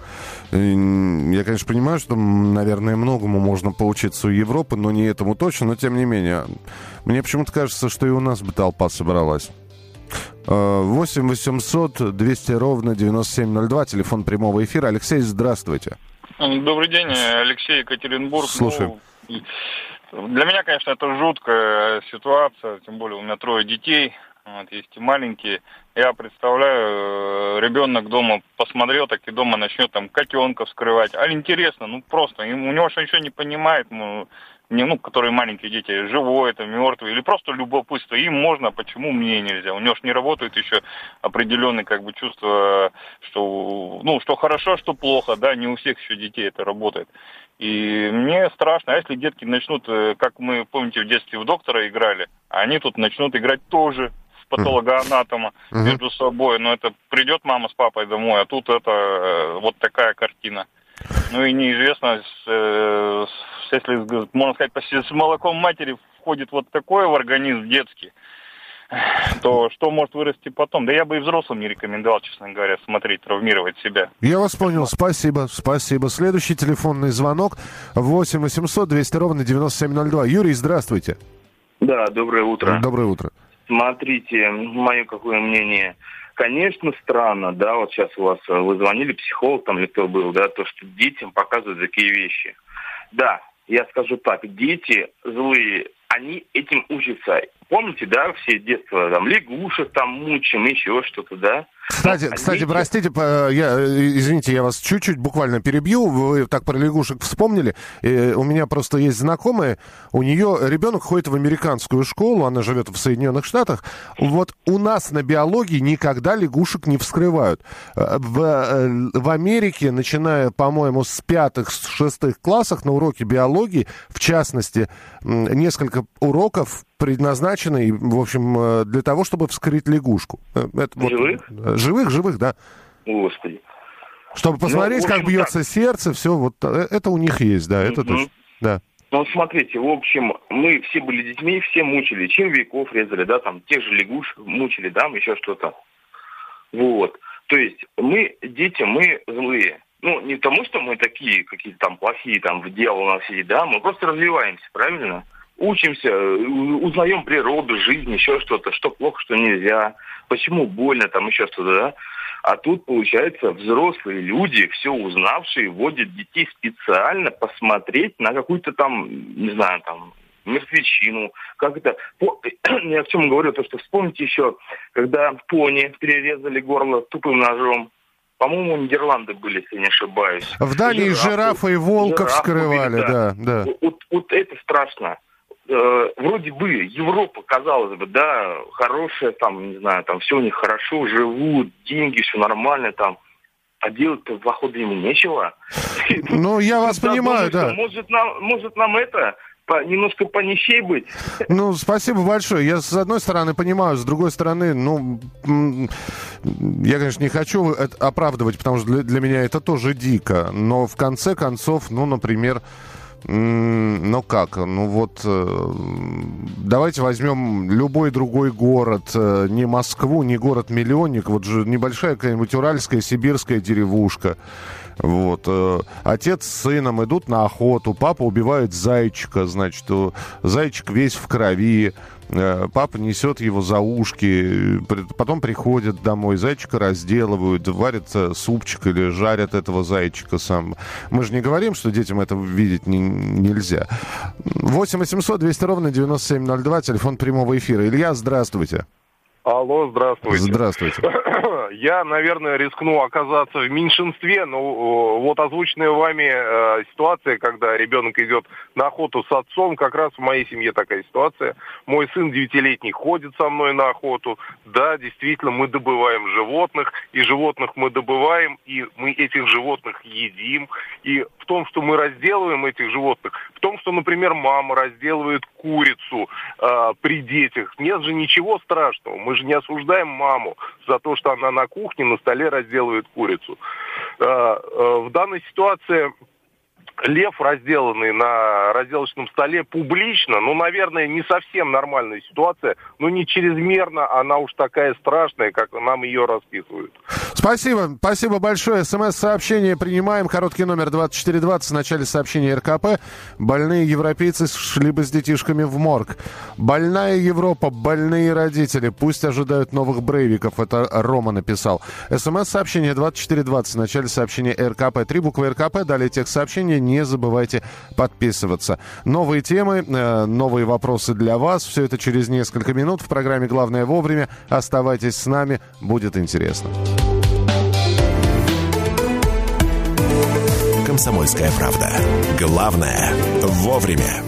Я, конечно, понимаю, что, наверное, многому можно поучиться у Европы, но не этому точно. Но, тем не менее, мне почему-то кажется, что и у нас бы толпа собралась. восемь восемьсот двести ровно девяносто семь ноль два, телефон прямого эфира. Алексей, здравствуйте. Добрый день, Алексей, Екатеринбург. Слушаю. Ну, для меня, конечно, это жуткая ситуация, тем более у меня трое детей, вот, есть и маленькие. Я представляю, ребенок дома посмотрел, так и дома начнет там котенка вскрывать. А интересно, ну просто, у него же ничего не понимает, ну, не, ну, которые маленькие дети, живой это, мертвый, или просто любопытство. Им можно, почему мне нельзя? У него же не работают еще определенные как бы чувства, что, ну, что хорошо, что плохо, да, не у всех еще детей это работает. И мне страшно, а если детки начнут, как мы, помните, в детстве в доктора играли, они тут начнут играть тоже в патологоанатома uh-huh. между собой, но это придет мама с папой домой, а тут это вот такая картина. Ну и неизвестно, если, можно сказать, с молоком матери входит вот такое в организм детский, то что может вырасти потом? Да я бы и взрослым не рекомендовал, честно говоря, смотреть, травмировать себя. Я вас понял, спасибо, спасибо. Следующий телефонный звонок восемь восемьсот двести ровно девяносто семь ноль два. Юрий, здравствуйте. Да, доброе утро. Доброе утро. Смотрите, мое какое мнение. Конечно, странно, да, вот сейчас у вас, вы звонили, психолог там или кто был, да, то, что детям показывают такие вещи. Да, я скажу так, дети злые, они этим учатся. Помните, да, все детство, там, лягушек там мучим, еще что-то, да? Кстати, а кстати, дети... простите, я, извините, я вас чуть-чуть буквально перебью. Вы так про лягушек вспомнили. И у меня просто есть знакомая, у нее ребенок ходит в американскую школу, она живет в Соединенных Штатах. Вот у нас на биологии никогда лягушек не вскрывают. В, в Америке, начиная, по-моему, с пятых, с шестых классах на уроке биологии, в частности, несколько уроков предназначены, в общем, для того, чтобы вскрыть лягушку. Это живых? Вот, живых, живых, да. Господи. Чтобы посмотреть, ну, общем, как бьется так. сердце, все, вот это у них есть, да, это mm-hmm. точно, да. Ну, смотрите, в общем, мы все были детьми, все мучили, червяков резали, да, там, тех же лягушек мучили, да, еще что-то. Вот. То есть мы, дети, мы злые. Ну, не потому, что мы такие, какие-то там плохие, там, в дело у нас есть, да, мы просто развиваемся, правильно? Учимся, узнаем природу, жизнь, еще что-то, что плохо, что нельзя, почему больно, там еще что-то, да. А тут, получается, взрослые люди, все узнавшие, водят детей специально посмотреть на какую-то там, не знаю, там, мертвечину. Как это? Я о чем говорю, то, что вспомните еще, когда пони перерезали горло тупым ножом. По-моему, Нидерланды были, если не ошибаюсь. В Дании жирафа, жирафа и волка вскрывали, убили, да. да, да. Вот, вот это страшно. Э, вроде бы Европа, казалось бы, да, хорошая, там, не знаю, там все у них хорошо, живут, деньги, все нормально, там. А делать-то в охоту им нечего. Ну, я вас понимаю, да. Может нам, может нам это... немножко понищей быть. Ну, спасибо большое. Я, с одной стороны, понимаю, с другой стороны, ну, я, конечно, не хочу это оправдывать, потому что для, для меня это тоже дико. Но в конце концов, ну, например, ну как, ну вот, давайте возьмем любой другой город, не Москву, не город-миллионник, вот же небольшая какая-нибудь уральская, сибирская деревушка. Вот. Отец с сыном идут на охоту, папа убивает зайчика, значит, зайчик весь в крови, папа несет его за ушки, потом приходят домой, зайчика разделывают, варят супчик или жарят этого зайчика сам. Мы же не говорим, что детям это видеть не, нельзя. восемь восемьсот двести ровно девяносто семь ноль два, телефон прямого эфира. Илья, здравствуйте. Алло, здравствуйте. Здравствуйте. Я, наверное, рискну оказаться в меньшинстве, но вот озвученная вами э, ситуация, когда ребенок идет на охоту с отцом, как раз в моей семье такая ситуация. Мой сын девятилетний ходит со мной на охоту. Да, действительно, мы добываем животных, и животных мы добываем, и мы этих животных едим. И в том, что мы разделываем этих животных, в том, что, например, мама разделывает курицу э, при детях. Нет же ничего страшного. Мы же не осуждаем маму за то, что она на кухне на столе разделывает курицу. Э, э, в данной ситуации лев, разделанный на разделочном столе публично, ну, наверное, не совсем нормальная ситуация, но не чрезмерно она уж такая страшная, как нам ее расписывают. Спасибо, спасибо большое. СМС-сообщение принимаем. Короткий номер двадцать четыре двадцать в начале сообщения РКП. Больные европейцы шли бы с детишками в морг. Больная Европа, больные родители. Пусть ожидают новых брейвиков. Это Рома написал. СМС-сообщение двадцать четыре двадцать в начале сообщения РКП. Три буквы РКП, далее текст сообщения. Не забывайте подписываться. Новые темы, э, новые вопросы для вас. Все это через несколько минут в программе «Главное вовремя». Оставайтесь с нами, будет интересно. «Комсомольская правда». Главное вовремя.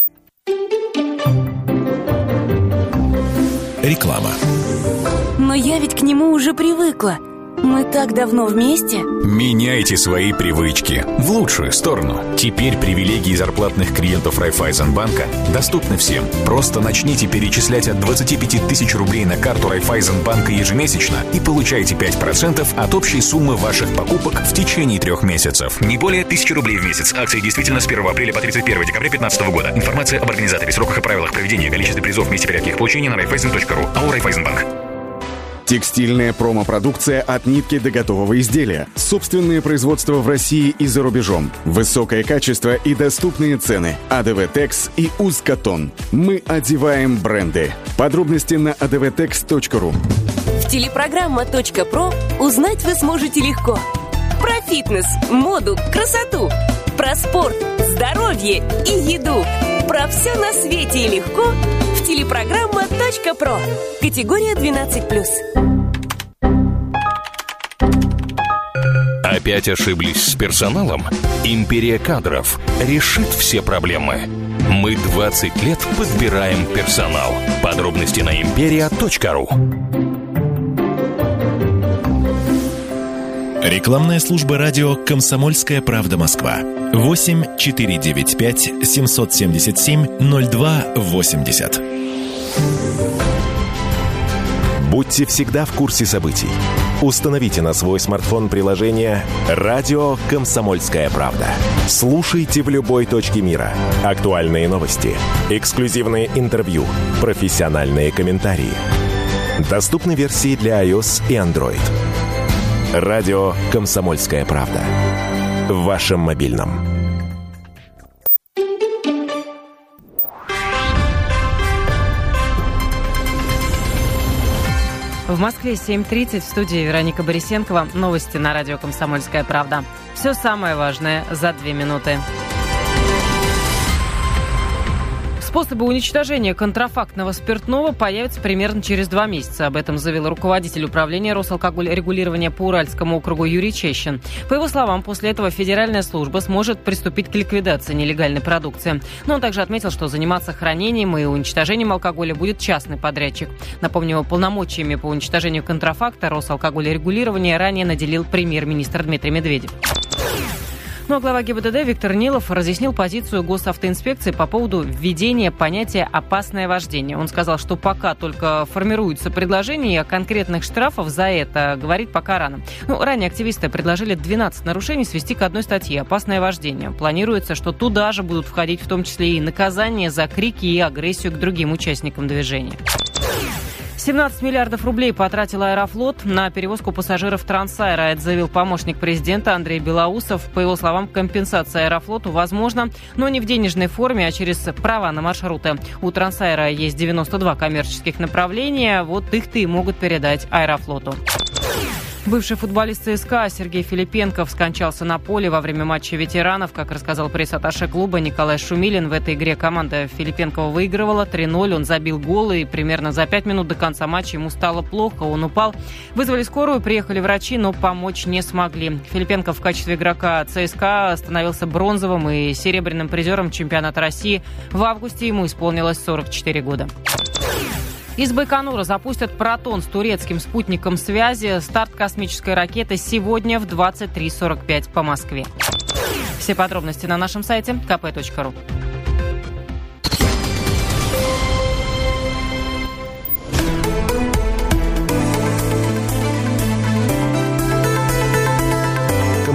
Реклама. Но я ведь к нему уже привыкла. Мы так давно вместе. Меняйте свои привычки в лучшую сторону. Теперь привилегии зарплатных клиентов Райффайзенбанка доступны всем. Просто начните перечислять от двадцати пяти тысяч рублей на карту Райффайзенбанка ежемесячно и получайте пять процентов от общей суммы ваших покупок в течение трех месяцев. Не более тысячи рублей в месяц. Акции действительно с первого апреля по тридцать первое декабря две тысячи пятнадцатого года. Информация об организаторе, сроках и правилах проведения, количестве призов, месте порядке их получения на райффайзен точка ру. АО «Райффайзенбанк». Текстильная промо-продукция от нитки до готового изделия. Собственное производство в России и за рубежом. Высокое качество и доступные цены. АДВ Текс и Узкотон. Мы одеваем бренды. Подробности на а дэ вэ текс точка ру. В телепрограмма точка про узнать вы сможете легко. Про фитнес, моду, красоту. Про спорт, здоровье и еду. Про все на свете и легко в телепрограмма точка про. Категория двенадцать плюс. Опять ошиблись с персоналом? Империя кадров решит все проблемы. Мы двадцать лет подбираем персонал. Подробности на империя точка ру. Рекламная служба радио «Комсомольская правда. Москва». восемь четыре девять пять семьсот семьдесят семь ноль два восемьдесят. Будьте всегда в курсе событий. Установите на свой смартфон приложение «Радио Комсомольская правда». Слушайте в любой точке мира. Актуальные новости, эксклюзивные интервью, профессиональные комментарии. Доступны версии для iOS и Android. Радио «Комсомольская правда». В вашем мобильном. В Москве семь тридцать, в студии Вероника Борисенкова. Новости на радио «Комсомольская правда». Все самое важное за две минуты. Способы уничтожения контрафактного спиртного появятся примерно через два месяца. Об этом заявил руководитель управления Росалкогольрегулирования по Уральскому округу Юрий Чещин. По его словам, после этого федеральная служба сможет приступить к ликвидации нелегальной продукции. Но он также отметил, что заниматься хранением и уничтожением алкоголя будет частный подрядчик. Напомню, полномочиями по уничтожению контрафакта Росалкогольрегулирования ранее наделил премьер-министр Дмитрий Медведев. Ну а глава ГИБДД Виктор Нилов разъяснил позицию госавтоинспекции по поводу введения понятия «опасное вождение». Он сказал, что пока только формируются предложения, и о конкретных штрафах за это говорить пока рано. Ну, ранее активисты предложили двенадцать нарушений свести к одной статье «опасное вождение». Планируется, что туда же будут входить в том числе и наказания за крики и агрессию к другим участникам движения. семнадцать миллиардов рублей потратил Аэрофлот на перевозку пассажиров Трансайра. Это заявил помощник президента Андрей Белоусов. По его словам, компенсация Аэрофлоту возможна, но не в денежной форме, а через права на маршруты. У Трансайра есть девяносто два коммерческих направления. Вот их-то и могут передать Аэрофлоту. Бывший футболист ЦСКА Сергей Филипенков скончался на поле во время матча ветеранов. Как рассказал пресс-атташе клуба Николай Шумилин, в этой игре команда Филипенкова выигрывала три ноль. Он забил гол, и примерно за пять минут до конца матча ему стало плохо. Он упал. Вызвали скорую, приехали врачи, но помочь не смогли. Филипенков в качестве игрока ЦСКА становился бронзовым и серебряным призером чемпионата России. В августе ему исполнилось сорок четыре года. Из Байконура запустят «Протон» с турецким спутником связи. Старт космической ракеты сегодня в двадцать три сорок пять по Москве. Все подробности на нашем сайте ка пэ точка ру.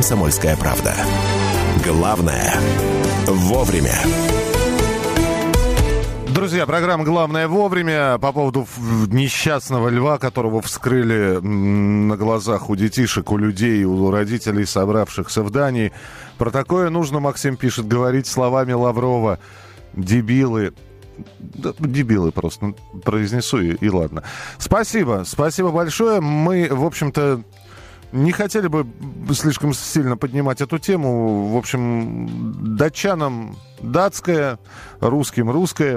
«Комсомольская правда». Главное – вовремя. Друзья, программа «Главное вовремя» по поводу несчастного льва, которого вскрыли на глазах у детишек, у людей, у родителей, собравшихся в Дании. Про такое нужно, Максим пишет, говорить словами Лаврова. Дебилы. Да, дебилы просто произнесу и, и ладно. Спасибо, спасибо большое. Мы, в общем-то, не хотели бы слишком сильно поднимать эту тему. В общем, датчанам датское, русским русское.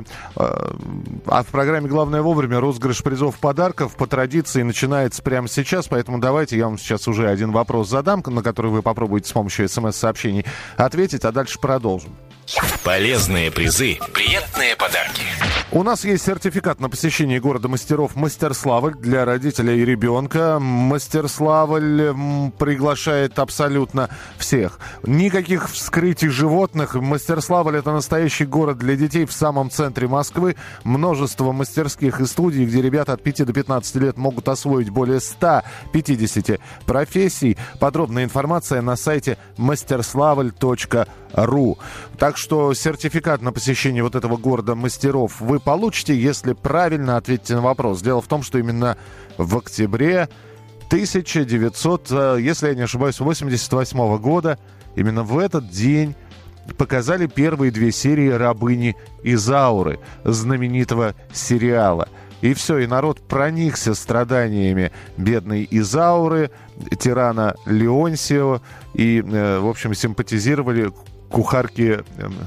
А в программе «Главное вовремя» розыгрыш призов, подарков по традиции начинается прямо сейчас. Поэтому давайте я вам сейчас уже один вопрос задам, на который вы попробуете с помощью смс-сообщений ответить, а дальше продолжим. Полезные призы, приятные подарки. У нас есть сертификат на посещение города мастеров «Мастерславль» для родителей и ребенка. «Мастерславль» приглашает абсолютно всех. Никаких вскрытий животных. «Мастерславль» — это настоящий город для детей в самом центре Москвы. Множество мастерских и студий, где ребята от пяти до пятнадцати лет могут освоить более ста пятидесяти профессий. Подробная информация на сайте мастерславль точка ру. Так что сертификат на посещение вот этого города мастеров вы получите, если правильно ответите на вопрос. Дело в том, что именно в октябре тысяча девятьсот, если я не ошибаюсь, восемьдесят восьмого года, именно в этот день показали первые две серии «Рабыни Изауры», знаменитого сериала. И все, и народ проникся страданиями бедной Изауры, тирана Леонсио, и, в общем, симпатизировали кухарке...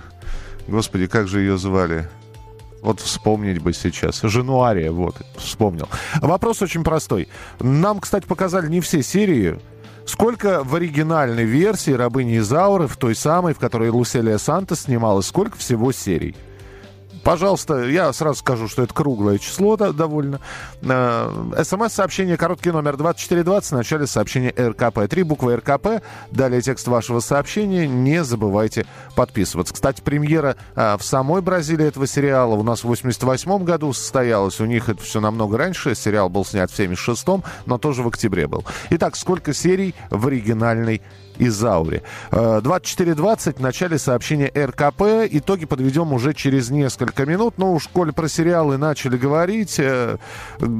Господи, как же ее звали? Вот вспомнить бы сейчас. Жануария, вот, вспомнил. Вопрос очень простой. Нам, кстати, показали не все серии. Сколько в оригинальной версии «Рабыни Изауры», в той самой, в которой Луселия Сантос снималась, сколько всего серий? Пожалуйста, я сразу скажу, что это круглое число да, довольно. СМС-сообщение, короткий номер двадцать четыре двадцать, в начале сообщения РКП. Три буквы РКП, далее текст вашего сообщения. Не забывайте подписываться. Кстати, премьера а, в самой Бразилии этого сериала у нас в восемьдесят восьмом году состоялась. У них это все намного раньше. Сериал был снят в семьдесят шестом, но тоже в октябре был. Итак, сколько серий в оригинальной Изауре? двадцать четыре двадцать, в начале сообщения РКП. Итоги подведем уже через несколько минут. Ну уж, коль про сериалы начали говорить,